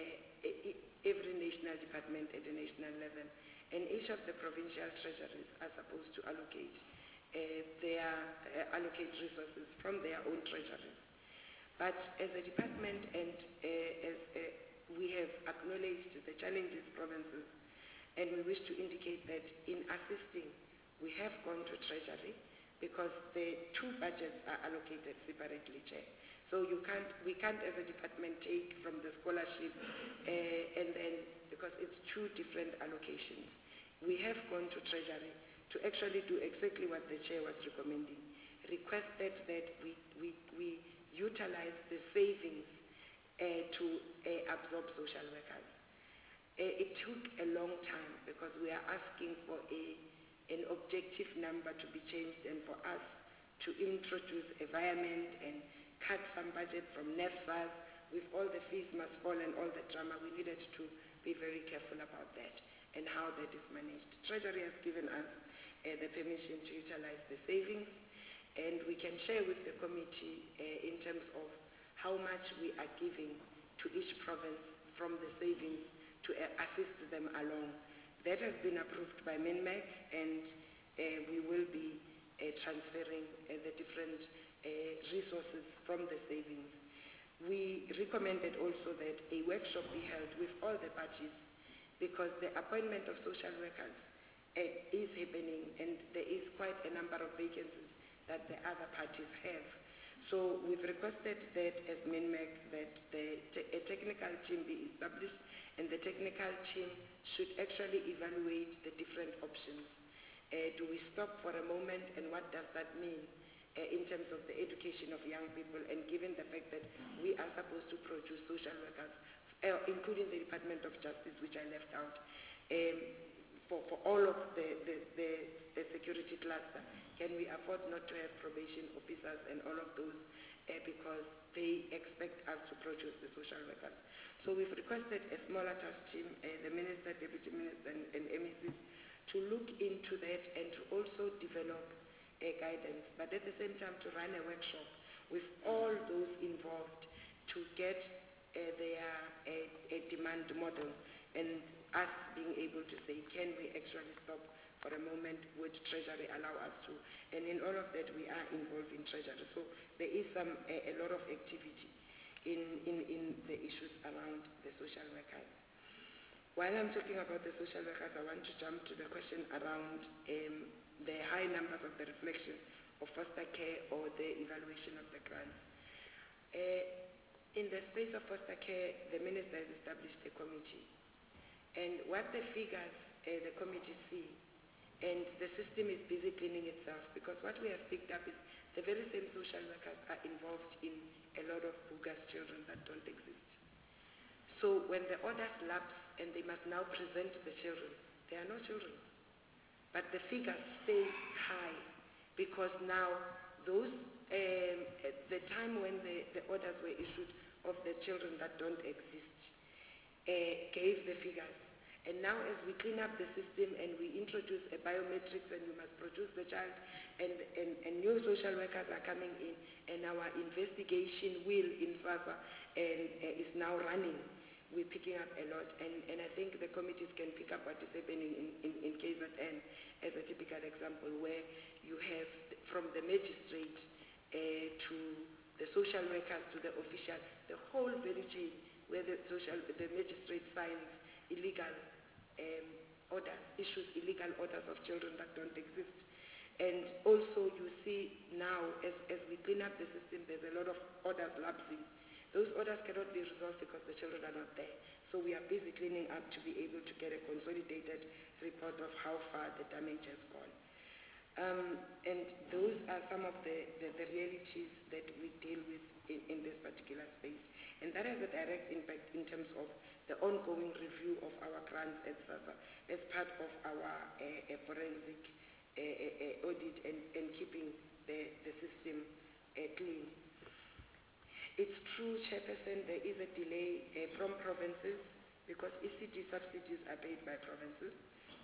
uh, every national department at the national level. And each of the provincial treasuries are supposed to allocate uh, their uh, allocate resources from their own treasuries. But as a department, and uh, as uh, we have acknowledged the challenges provinces, and we wish to indicate that in assisting, we have gone to treasury because the two budgets are allocated separately, Chair. So you can't, we can't as a department take from the scholarship uh, and then, because it's two different allocations. We have gone to treasury to actually do exactly what the Chair was recommending, requested that we, we, we utilize the savings uh, to uh, absorb social workers. Uh, it took a long time because we are asking for a, an objective number to be changed and for us to introduce environment and cut some budget from NEFSAS with all the fees must fall and all the drama. We needed to be very careful about that and how that is managed. Treasury has given us uh, the permission to utilize the savings, and we can share with the committee uh, in terms of how much we are giving to each province from the savings to uh, assist them along. That has been approved by MINMEC, and uh, we will be uh, transferring uh, the different uh, resources from the savings. We recommended also that a workshop be held with all the parties, because the appointment of social workers uh, is happening, and there is quite a number of vacancies that the other parties have. So we've requested that as MINMEC that the te a technical team be established, and the technical team should actually evaluate the different options. Uh, do we stop for a moment, and what does that mean uh, in terms of the education of young people, and given the fact that we are supposed to produce social workers, uh, including the Department of Justice, which I left out, um, for, for all of the, the, the, the security cluster, can we afford not to have probation officers and all of those uh, because they expect us to produce the social workers. So we've requested a smaller task team, uh, the Minister, Deputy Minister and, and M E Cs to look into that and to also develop uh, guidance, but at the same time to run a workshop with all those involved to get uh, their uh, a demand model, and us being able to say, can we actually stop for a moment? Would Treasury allow us to? And in all of that, we are involved in Treasury. So there is some a, a lot of activity in, in, in the issues around the social workers. While I'm talking about the social workers, I want to jump to the question around um, the high numbers of the reflection of foster care or the evaluation of the grants. Uh, in the space of foster care, the Minister has established a committee. And what the figures uh, the committee see, and the system is busy cleaning itself, because what we have picked up is the very same social workers are involved in a lot of bogus children that don't exist. So when the orders lapse and they must now present the children, there are no children. But the figures stay high because now those, um, at the time when the, the orders were issued of the children that don't exist, Uh, gave the figures, and now as we clean up the system and we introduce a biometrics and we must produce the child, and, and, and new social workers are coming in, and our investigation wheel in SASSA and, uh, is now running, we're picking up a lot, and, and I think the committees can pick up what is happening in, in, in K Z N as a typical example, where you have from the magistrate uh, to the social workers to the official, the whole value chain, where the social, the magistrate signs illegal um, orders, issues illegal orders of children that don't exist. And also you see now, as, as we clean up the system, there's a lot of orders lapsing. Those orders cannot be resolved because the children are not there. So we are busy cleaning up to be able to get a consolidated report of how far the damage has gone. Um, and those are some of the, the, the realities that we deal with in, in this particular space. And that has a direct impact in terms of the ongoing review of our grants at SASSA as part of our uh, uh, forensic uh, uh, audit and, and keeping the, the system uh, clean. It's true, Chairperson, there is a delay uh, from provinces because E C D subsidies are paid by provinces.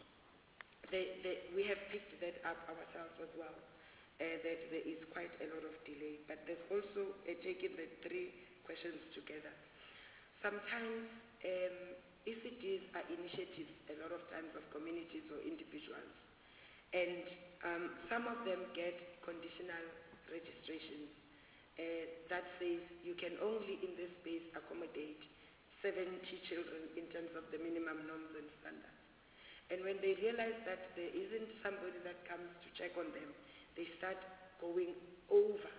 They, they, we have picked that up ourselves as well, uh, that there is quite a lot of delay, but there's also uh, taking the three questions together. Sometimes um, E C Ds are initiatives, a lot of times, of communities or individuals, and um, some of them get conditional registrations uh, that says you can only in this space accommodate seventy children in terms of the minimum norms and standards. And when they realize that there isn't somebody that comes to check on them, they start going over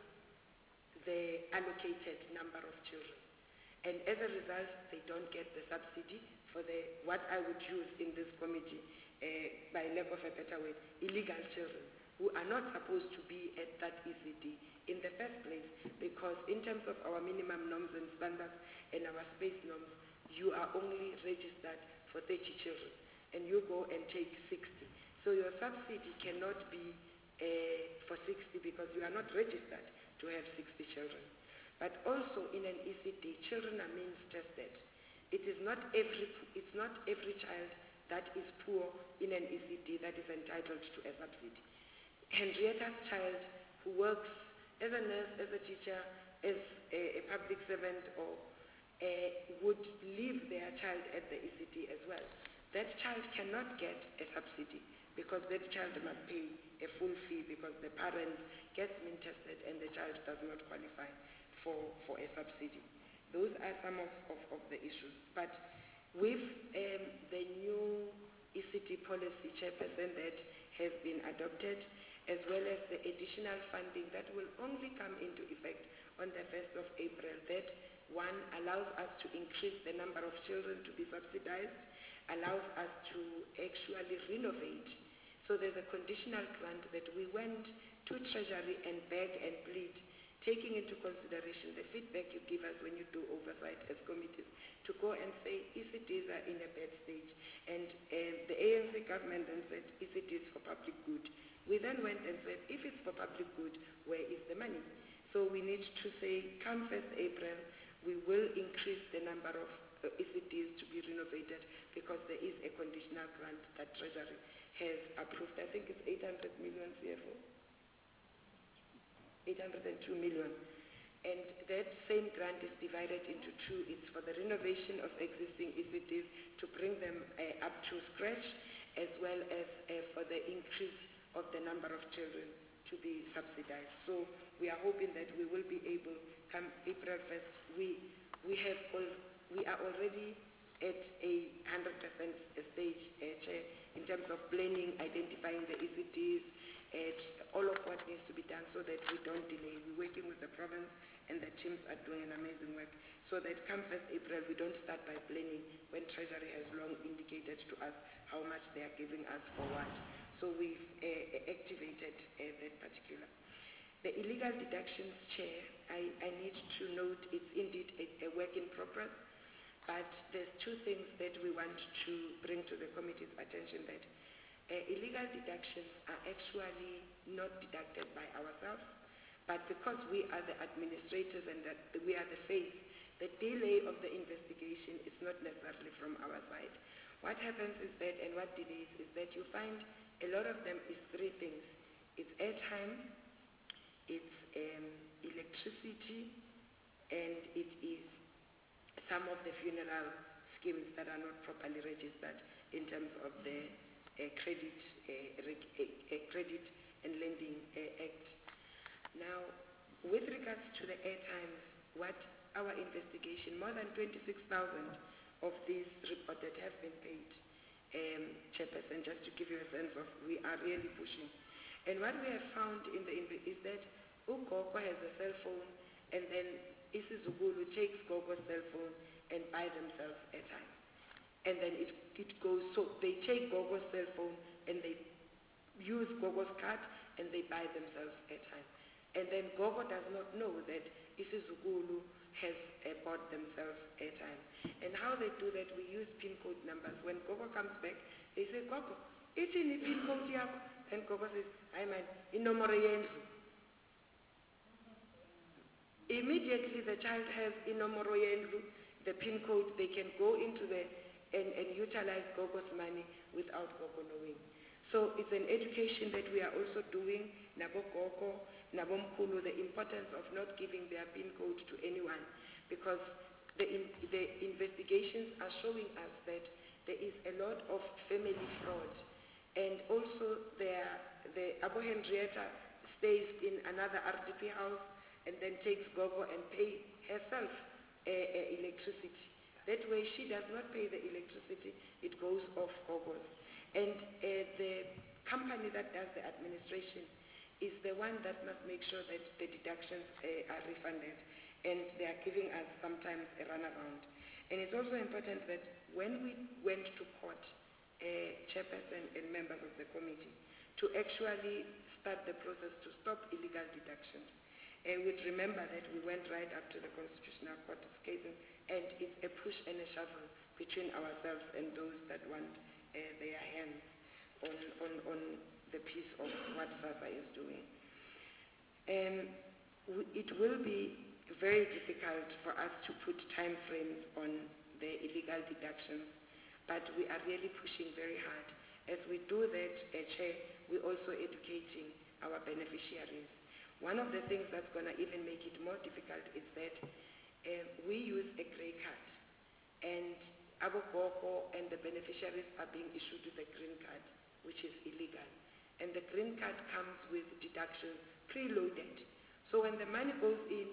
the allocated number of children. And as a result, they don't get the subsidy for the, what I would use in this committee, uh, by lack of a better word, illegal children, who are not supposed to be at that E C D in the first place, because in terms of our minimum norms and standards and our space norms, you are only registered for thirty children, and you go and take sixty. So your subsidy cannot be uh, for sixty because you are not registered to have sixty children. But also in an E C D, children are means tested. It is not every, it's not every child that is poor in an E C D that is entitled to a subsidy. Henrietta's child who works as a nurse, as a teacher, as a, a public servant, or uh, would leave their child at the E C D as well. That child cannot get a subsidy because that child must pay a full fee because the parent gets mean tested and the child does not qualify for, for a subsidy. Those are some of, of, of the issues. But with um, the new E C D policy, Chairperson, that has been adopted, as well as the additional funding that will only come into effect on the first of April, that one allows us to increase the number of children to be subsidized, allows us to actually renovate. So there's a conditional grant that we went to Treasury and beg and plead, taking into consideration the feedback you give us when you do oversight as committees, to go and say E C Ds are in a bad stage. And uh, the A N C government then said E C Ds for public good. We then went and said, if it's for public good, where is the money? So we need to say, come first April, we will increase the number of uh, E C Ds to be renovated because there is a conditional grant that Treasury has approved. I think it's eight hundred million C F O. eight hundred two million. And that same grant is divided into two. It's for the renovation of existing E C Ds to bring them uh, up to scratch, as well as uh, for the increase of the number of children to be subsidized. So we are hoping that we will be able, come April first, we, we, have all, we are already at a one hundred percent stage, uh, Chair, in terms of planning, identifying the E C Ds, at all of what needs to be done so that we don't delay. We're working with the province and the teams are doing an amazing work so that come first April we don't start by planning when Treasury has long indicated to us how much they are giving us for what. So we've uh, activated uh, that particular. The illegal deductions, Chair, I, I need to note it's indeed a, a work in progress, but there's two things that we want to bring to the committee's attention, that Uh, illegal deductions are actually not deducted by ourselves, but because we are the administrators and that we are the face, the delay of the investigation is not necessarily from our side. What happens is that, and what delays, is that you find a lot of them is three things. It's airtime, it's um, electricity, and it is some of the funeral schemes that are not properly registered in terms of the A credit, a, a, a credit and lending uh, act. Now, with regards to the airtimes, what our investigation, more than twenty-six thousand of these reported have been paid. Um, Chairperson, just to give you a sense of, we are really pushing. And what we have found in the is that uGogo has a cell phone, and then isiZukulu takes Gogo's cell phone and buy themselves airtime. And then it, it goes, so they take Gogo's cell phone and they use Gogo's card and they buy themselves airtime. And then Gogo does not know that isiZukulu has uh, bought themselves airtime. And how they do that, we use PIN code numbers. When Gogo comes back, they say, Gogo, it's in the PIN code yako. Then Gogo says, I mean, inomoro yendlu. Immediately the child has inomoro yendlu, the PIN code, they can go into the and, and utilize Gogo's money without Gogo knowing. So it's an education that we are also doing, Nabo Gogo, Nabo Mkulu, the importance of not giving their PIN code to anyone, because the, in, the investigations are showing us that there is a lot of family fraud. And also there, the Abu Henrietta stays in another R D P house and then takes Gogo and pay herself uh, uh, electricity. That way she does not pay the electricity, it goes off Gogo's. And uh, the company that does the administration is the one that must make sure that the deductions uh, are refunded, and they are giving us sometimes a runaround. And it's also important that when we went to court, uh, chairperson and members of the committee, to actually start the process to stop illegal deductions. Uh, we'd remember that we went right up to the Constitutional Court's case, and it's a push and a shovel between ourselves and those that want uh, their hands on, on, on the piece of what SASSA is doing. Um, it will be very difficult for us to put time frames on the illegal deductions, but we are really pushing very hard. As we do that, uh, Chair, we're also educating our beneficiaries. One of the things that's going to even make it more difficult is that uh, we use a grey card, and Abu Gogo and the beneficiaries are being issued with a green card, which is illegal. And the green card comes with deductions preloaded. So when the money goes in,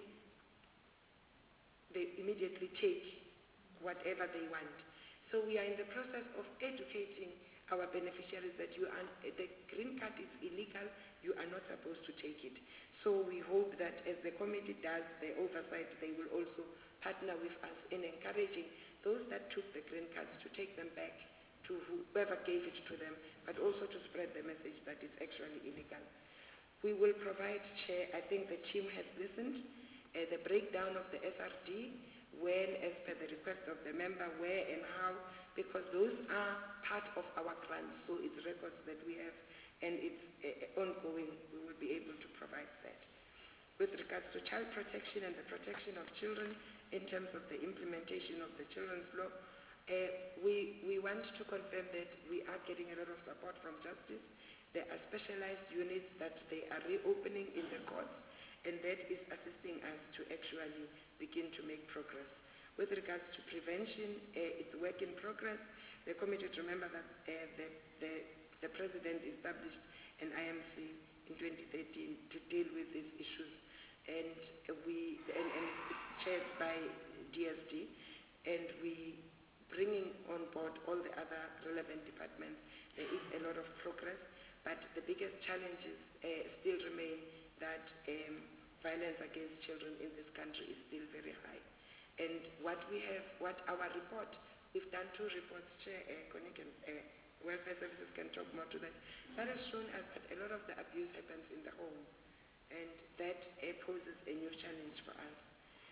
they immediately take whatever they want. So we are in the process of educating our beneficiaries that you are, the green card is illegal, you are not supposed to take it. So we hope that as the committee does the oversight, they will also partner with us in encouraging those that took the green cards to take them back to whoever gave it to them, but also to spread the message that it's actually illegal. We will provide, Chair, I think the team has listened, uh, the breakdown of the S R D, when, as per the request of the member, where and how, because those are part of our grants, so it's records that we have, and it's uh, ongoing, we will be able to provide that. With regards to child protection and the protection of children, in terms of the implementation of the children's law, uh, we, we want to confirm that we are getting a lot of support from justice. There are specialized units that they are reopening in the courts, and that is assisting us to actually begin to make progress. With regards to prevention, uh, it's work in progress. The committee, remember that uh, the, the, the President established an I M C in twenty thirteen to deal with these issues, and uh, we and, and it's chaired by D S D, and we bringing on board all the other relevant departments. There is a lot of progress, but the biggest challenges uh, still remain that um, violence against children in this country is still very high. And what we have, what our report, we've done two reports, Chair, uh, Konik and uh, Welfare Services can talk more to that, that has shown us that a lot of the abuse happens in the home, and that uh, poses a new challenge for us.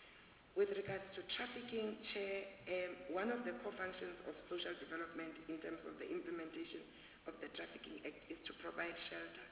With regards to trafficking, Chair, um, one of the core functions of social development in terms of the implementation of the Trafficking Act is to provide shelter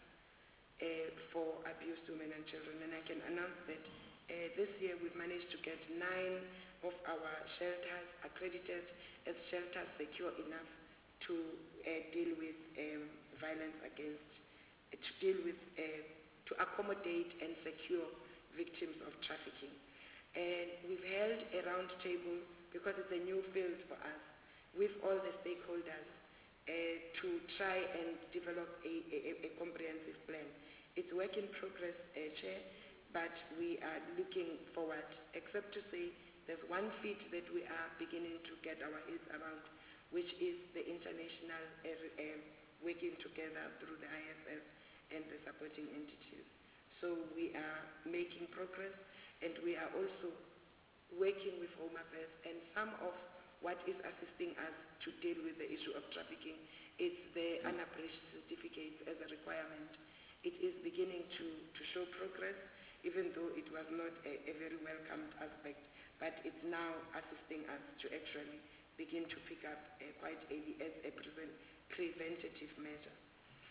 uh, for abused women and children, and I can announce that uh, this year we've managed to get nine of our shelters accredited as shelters secure enough to uh, deal with um, violence against, uh, to deal with, uh, to accommodate and secure victims of trafficking. And we've held a round table, because it's a new field for us, with all the stakeholders uh, to try and develop a, a, a comprehensive plan. It's work in progress, uh, Chair, but we are looking forward, except to say there's one feat that we are beginning to get our heads around, which is the international uh, uh, working together through the I S S and the supporting entities. So we are making progress, and we are also working with Home Affairs, and some of what is assisting us to deal with the issue of trafficking, it's the unabridged certificates as a requirement. It is beginning to, to show progress, even though it was not a, a very welcomed aspect, but it's now assisting us to actually begin to pick up uh, quite early as a present preventative measure.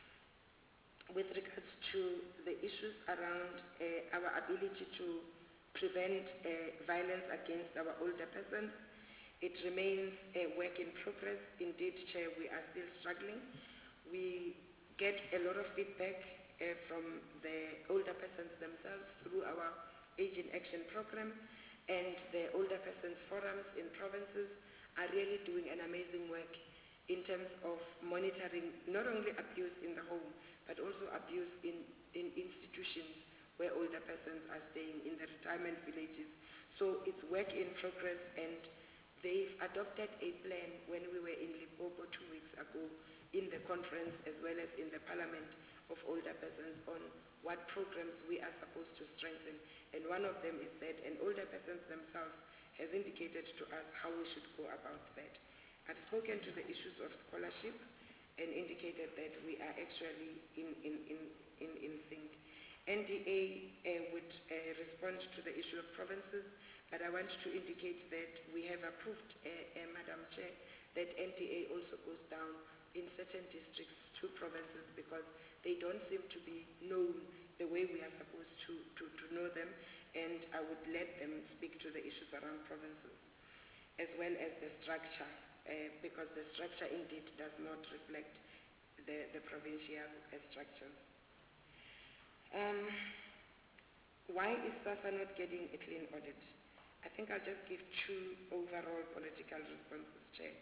With regards to the issues around uh, our ability to prevent uh, violence against our older persons. It remains a work in progress. Indeed, Chair, we are still struggling. We get a lot of feedback uh, from the older persons themselves through our Age in Action program, and the older persons forums in provinces are really doing an amazing work in terms of monitoring not only abuse in the home, but also abuse in, in institutions where older persons are staying, in the retirement villages. So it's work in progress, and they've adopted a plan when we were in Limpopo two weeks ago in the conference as well as in the Parliament of older persons on what programs we are supposed to strengthen. And one of them is that, and older persons themselves has indicated to us how we should go about that. I've spoken to the issues of scholarship and indicated that we are actually in, in, in, in, in sync. N D A uh, would uh, respond to the issue of provinces, but I want to indicate that we have approved, uh, uh, Madam Chair, that N D A also goes down in certain districts to provinces because they don't seem to be known the way we are supposed to, to, to know them, and I would let them speak to the issues around provinces, as well as the structure, uh, because the structure indeed does not reflect the, the provincial uh, structures. Um, why is SASSA not getting a clean audit? I think I'll just give two overall political responses, Chair.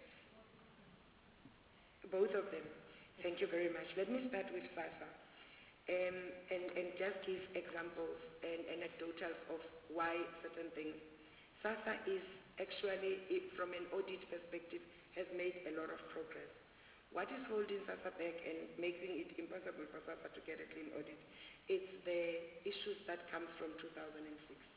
Both of them. Thank you very much. Let me start with SASSA um, and, and just give examples and anecdotals of why certain things. SASSA is actually, from an audit perspective, has made a lot of progress. What is holding SASSA back and making it impossible for SASSA to get a clean audit? It's the issues that comes from two thousand six.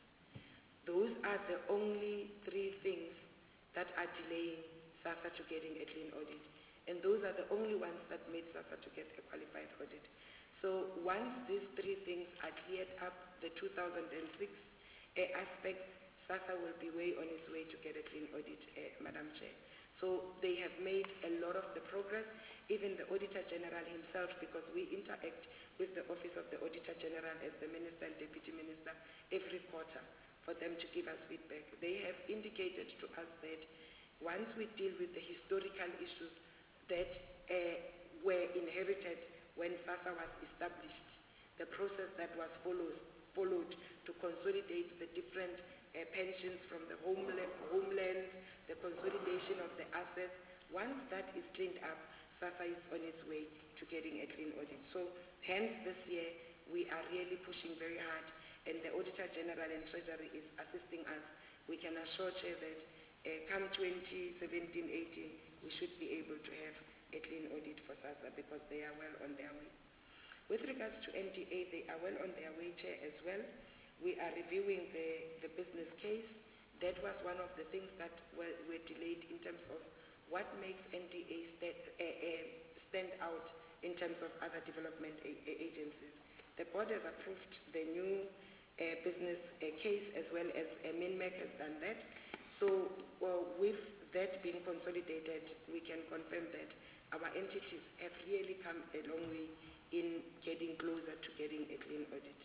Those are the only three things that are delaying SASSA to getting a clean audit. And those are the only ones that made SASSA to get a qualified audit. So once these three things are cleared up, the two thousand six uh, aspects, SASSA will be way on its way to get a clean audit, uh, Madam Chair. So they have made a lot of the progress, even the Auditor General himself, because we interact with the Office of the Auditor General as the Minister and Deputy Minister every quarter for them to give us feedback. They have indicated to us that once we deal with the historical issues that uh, were inherited when SASSA was established, the process that was follows, followed to consolidate the different uh, pensions from the homeland, homelands, the consolidation of the assets. Once that is cleaned up, SASSA is on its way to getting a clean audit. So hence this year, we are really pushing very hard, and the Auditor General and Treasury is assisting us. We can assure Chair that uh, come twenty seventeen eighteen, we should be able to have a clean audit for SASSA because they are well on their way. With regards to N D A, they are well on their way, Chair, as well. We are reviewing the, the business case. That was one of the things that were, were delayed in terms of what makes N D A stand, uh, uh, stand out in terms of other development a agencies. The board has approved the new uh, business uh, case, as well as uh, MINMEC has done that. So well, with that being consolidated, we can confirm that our entities have really come a long way in getting closer to getting a clean audit.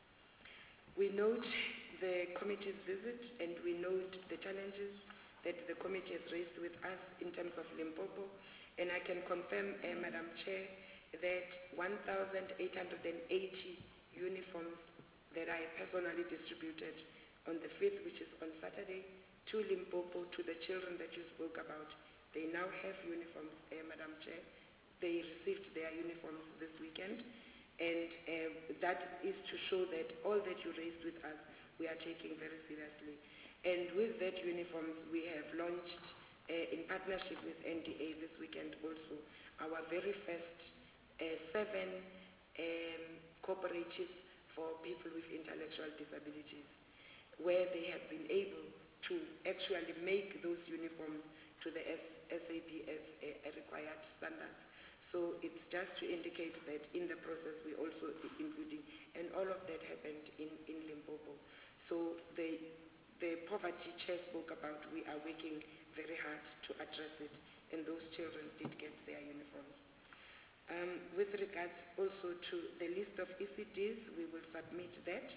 We note the committee's visit, and we note the challenges that the committee has raised with us in terms of Limpopo, and I can confirm, uh, Madam Chair, that one thousand eight hundred eighty uniforms that I personally distributed on the fifth, which is on Saturday, to Limpopo, to the children that you spoke about. They now have uniforms, uh, Madam Chair. They received their uniforms this weekend, and uh, that is to show that all that you raised with us, we are taking very seriously. And with that uniforms, we have launched, uh, in partnership with N D A this weekend also, our very first uh, seven um, cooperatives for people with intellectual disabilities, where they have been able to actually make those uniforms to the S A B S uh, required standards. So it's just to indicate that in the process we also including, and all of that happened in, in Limpopo. So the, the poverty Chair spoke about, we are working very hard to address it, and those children did get their uniforms. Um, with regards also to the list of E C Ds, we will submit that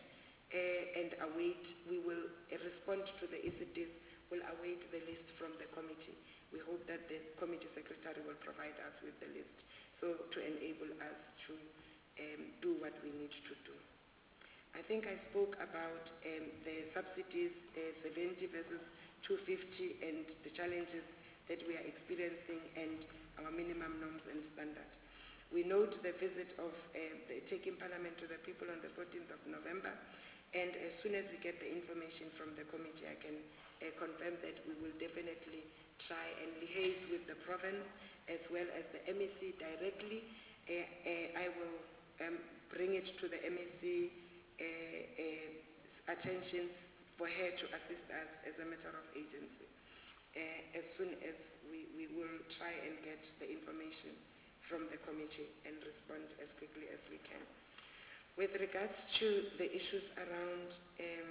uh, and await, we will uh, respond to the E C Ds, will await the list from the committee. We hope that the committee secretary will provide us with the list, so to enable us to um, do what we need to do. I think I spoke about um, the subsidies, uh, seventy versus two fifty, and the challenges that we are experiencing and our minimum norms and standard. We note the visit of uh, the taking Parliament to the people on the fourteenth of November, and as soon as we get the information from the committee, I can uh, confirm that we will definitely try and liaise with the province as well as the M E C directly. Uh, uh, I will um, bring it to the M E C uh, uh, attention for her to assist us as a matter of agency. Uh, as soon as we, we will try and get the information from the committee and respond as quickly as we can. With regards to the issues around, um,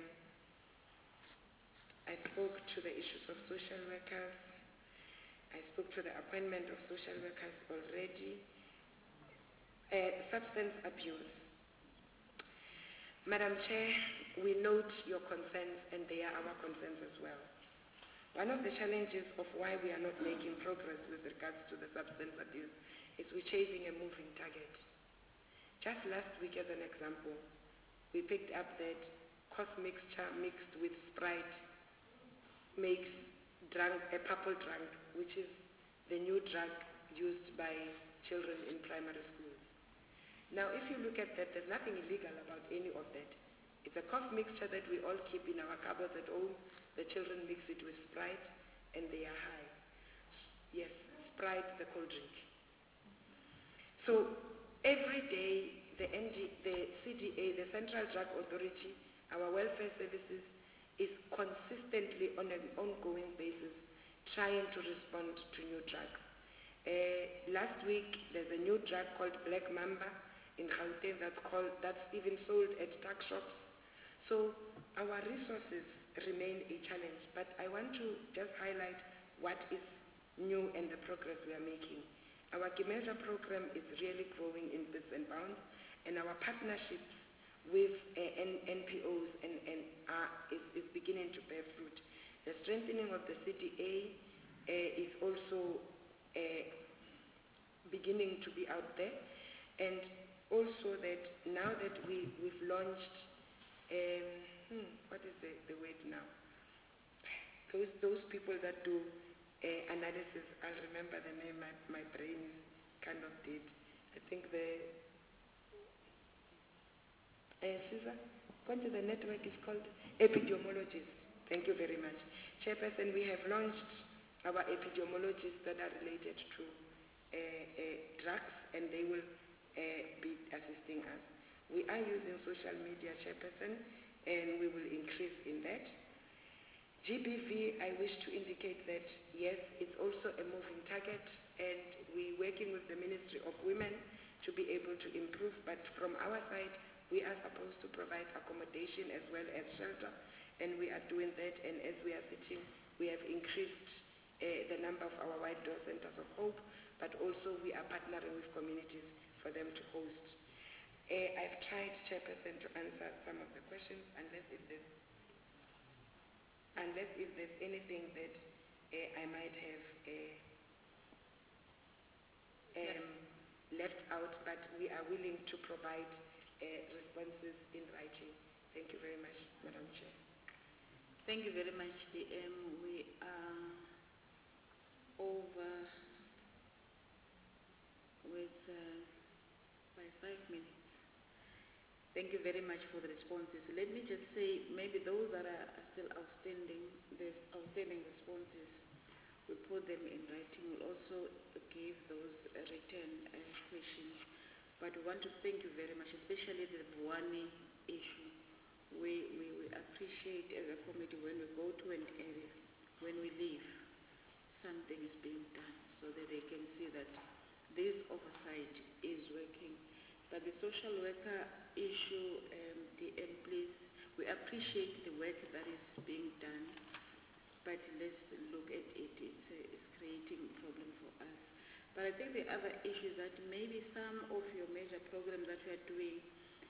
I spoke to the issues of social workers. I spoke to the appointment of social workers already. Uh, substance abuse. Madam Chair, we note your concerns, and they are our concerns as well. One of the challenges of why we are not making progress with regards to the substance abuse is we're chasing a moving target. Just last week, as an example, we picked up that cough mixture mixed with Sprite makes drunk, a purple drunk, which is the new drug used by children in primary schools. Now, if you look at that, there's nothing illegal about any of that. It's a cough mixture that we all keep in our cupboards at home. The children mix it with Sprite, and they are high. Yes, Sprite, the cold drink. So every day, the, N G, the C D A, the Central Drug Authority, our welfare services, is consistently on an ongoing basis trying to respond to new drugs. Uh, last week, there's a new drug called Black Mamba in Gauteng that's called, that's even sold at tuck shops. So our resources remain a challenge, but I want to just highlight what is new and the progress we are making. Our Gimelja program is really growing in leaps and bounds, and our partnerships with uh, N P Os and, and are, is, is beginning to bear fruit. The strengthening of the C D A uh, is also uh, beginning to be out there, and also that now that we, we've launched, um, hmm, what is the, the word now? Those, those people that do uh, analysis, I'll remember the name, my, my brain is kind of dead. I think the, uh, Caesar, what the network is called? Epidemiologists. Thank you very much. Chairperson, we have launched our epidemiologists that are related to uh, uh, drugs, and they will uh, be assisting us. We are using social media, Chairperson, and we will increase in that. G B V, I wish to indicate that, yes, it's also a moving target, and we're working with the Ministry of Women to be able to improve, but from our side, we are supposed to provide accommodation as well as shelter, and we are doing that, and as we are sitting, we have increased uh, the number of our White Door Centers of Hope, but also we are partnering with communities for them to host. Uh, I've tried, Chairperson, to answer some of the questions, unless if there's unless if there's anything that uh, I might have uh, um, left out, but we are willing to provide uh, responses in writing. Thank you very much, Madam Chair. Thank you very much, D M. We are over with uh, by five minutes. Thank you very much for the responses. Let me just say, maybe those that are still outstanding, the outstanding responses, we put them in writing. We'll also give those uh, written uh, questions. But we want to thank you very much, especially the Buani issue. We, we, we appreciate as a committee when we go to an area, when we leave, something is being done so that they can see that this oversight is working. But the social worker issue, um, D M, please, we appreciate the work that is being done, but let's look at it. It's, uh, it's creating a problem for us. But I think the other issue is that maybe some of your major programs that we are doing,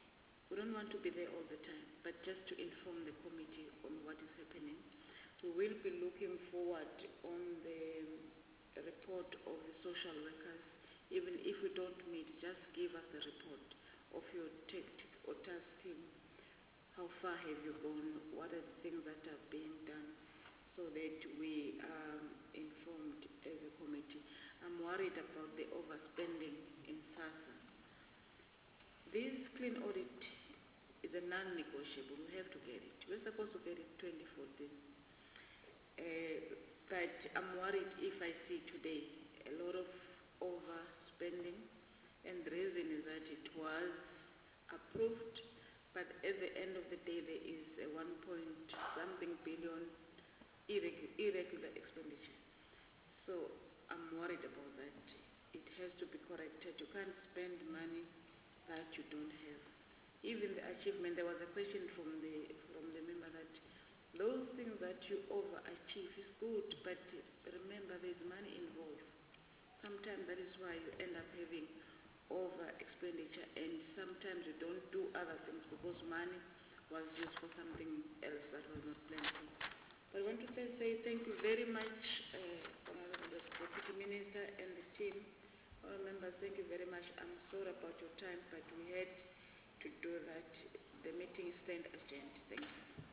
We don't want to be there all the time, but just to inform the committee on what is happening. We will be looking forward on the report of the social workers. Even if we don't meet, just give us the report of your tactic or task team. How far have you gone? What are the things that are being done? So that we are informed as a committee. I'm worried about the overspending in SASSA. This clean audit is a non-negotiable. We have to get it. We're supposed to get it twenty fourteen. Uh, but I'm worried if I see today a lot of overspending, and the reason is that it was approved, but at the end of the day there is a one point something billion irregu irregular expenditure. So I'm worried about that. It has to be corrected. You can't spend money that you don't have. Even the achievement, there was a question from the from the member that those things that you overachieve is good, but remember there's money involved. Sometimes that is why you end up having over expenditure, and sometimes you don't do other things because money was used for something else that was not planned for. But I want to th say thank you very much, uh, Honorable Deputy Minister and the team. All members, thank you very much. I'm sorry about your time, but we had to do that. The meeting is stand adjourned. Thank you.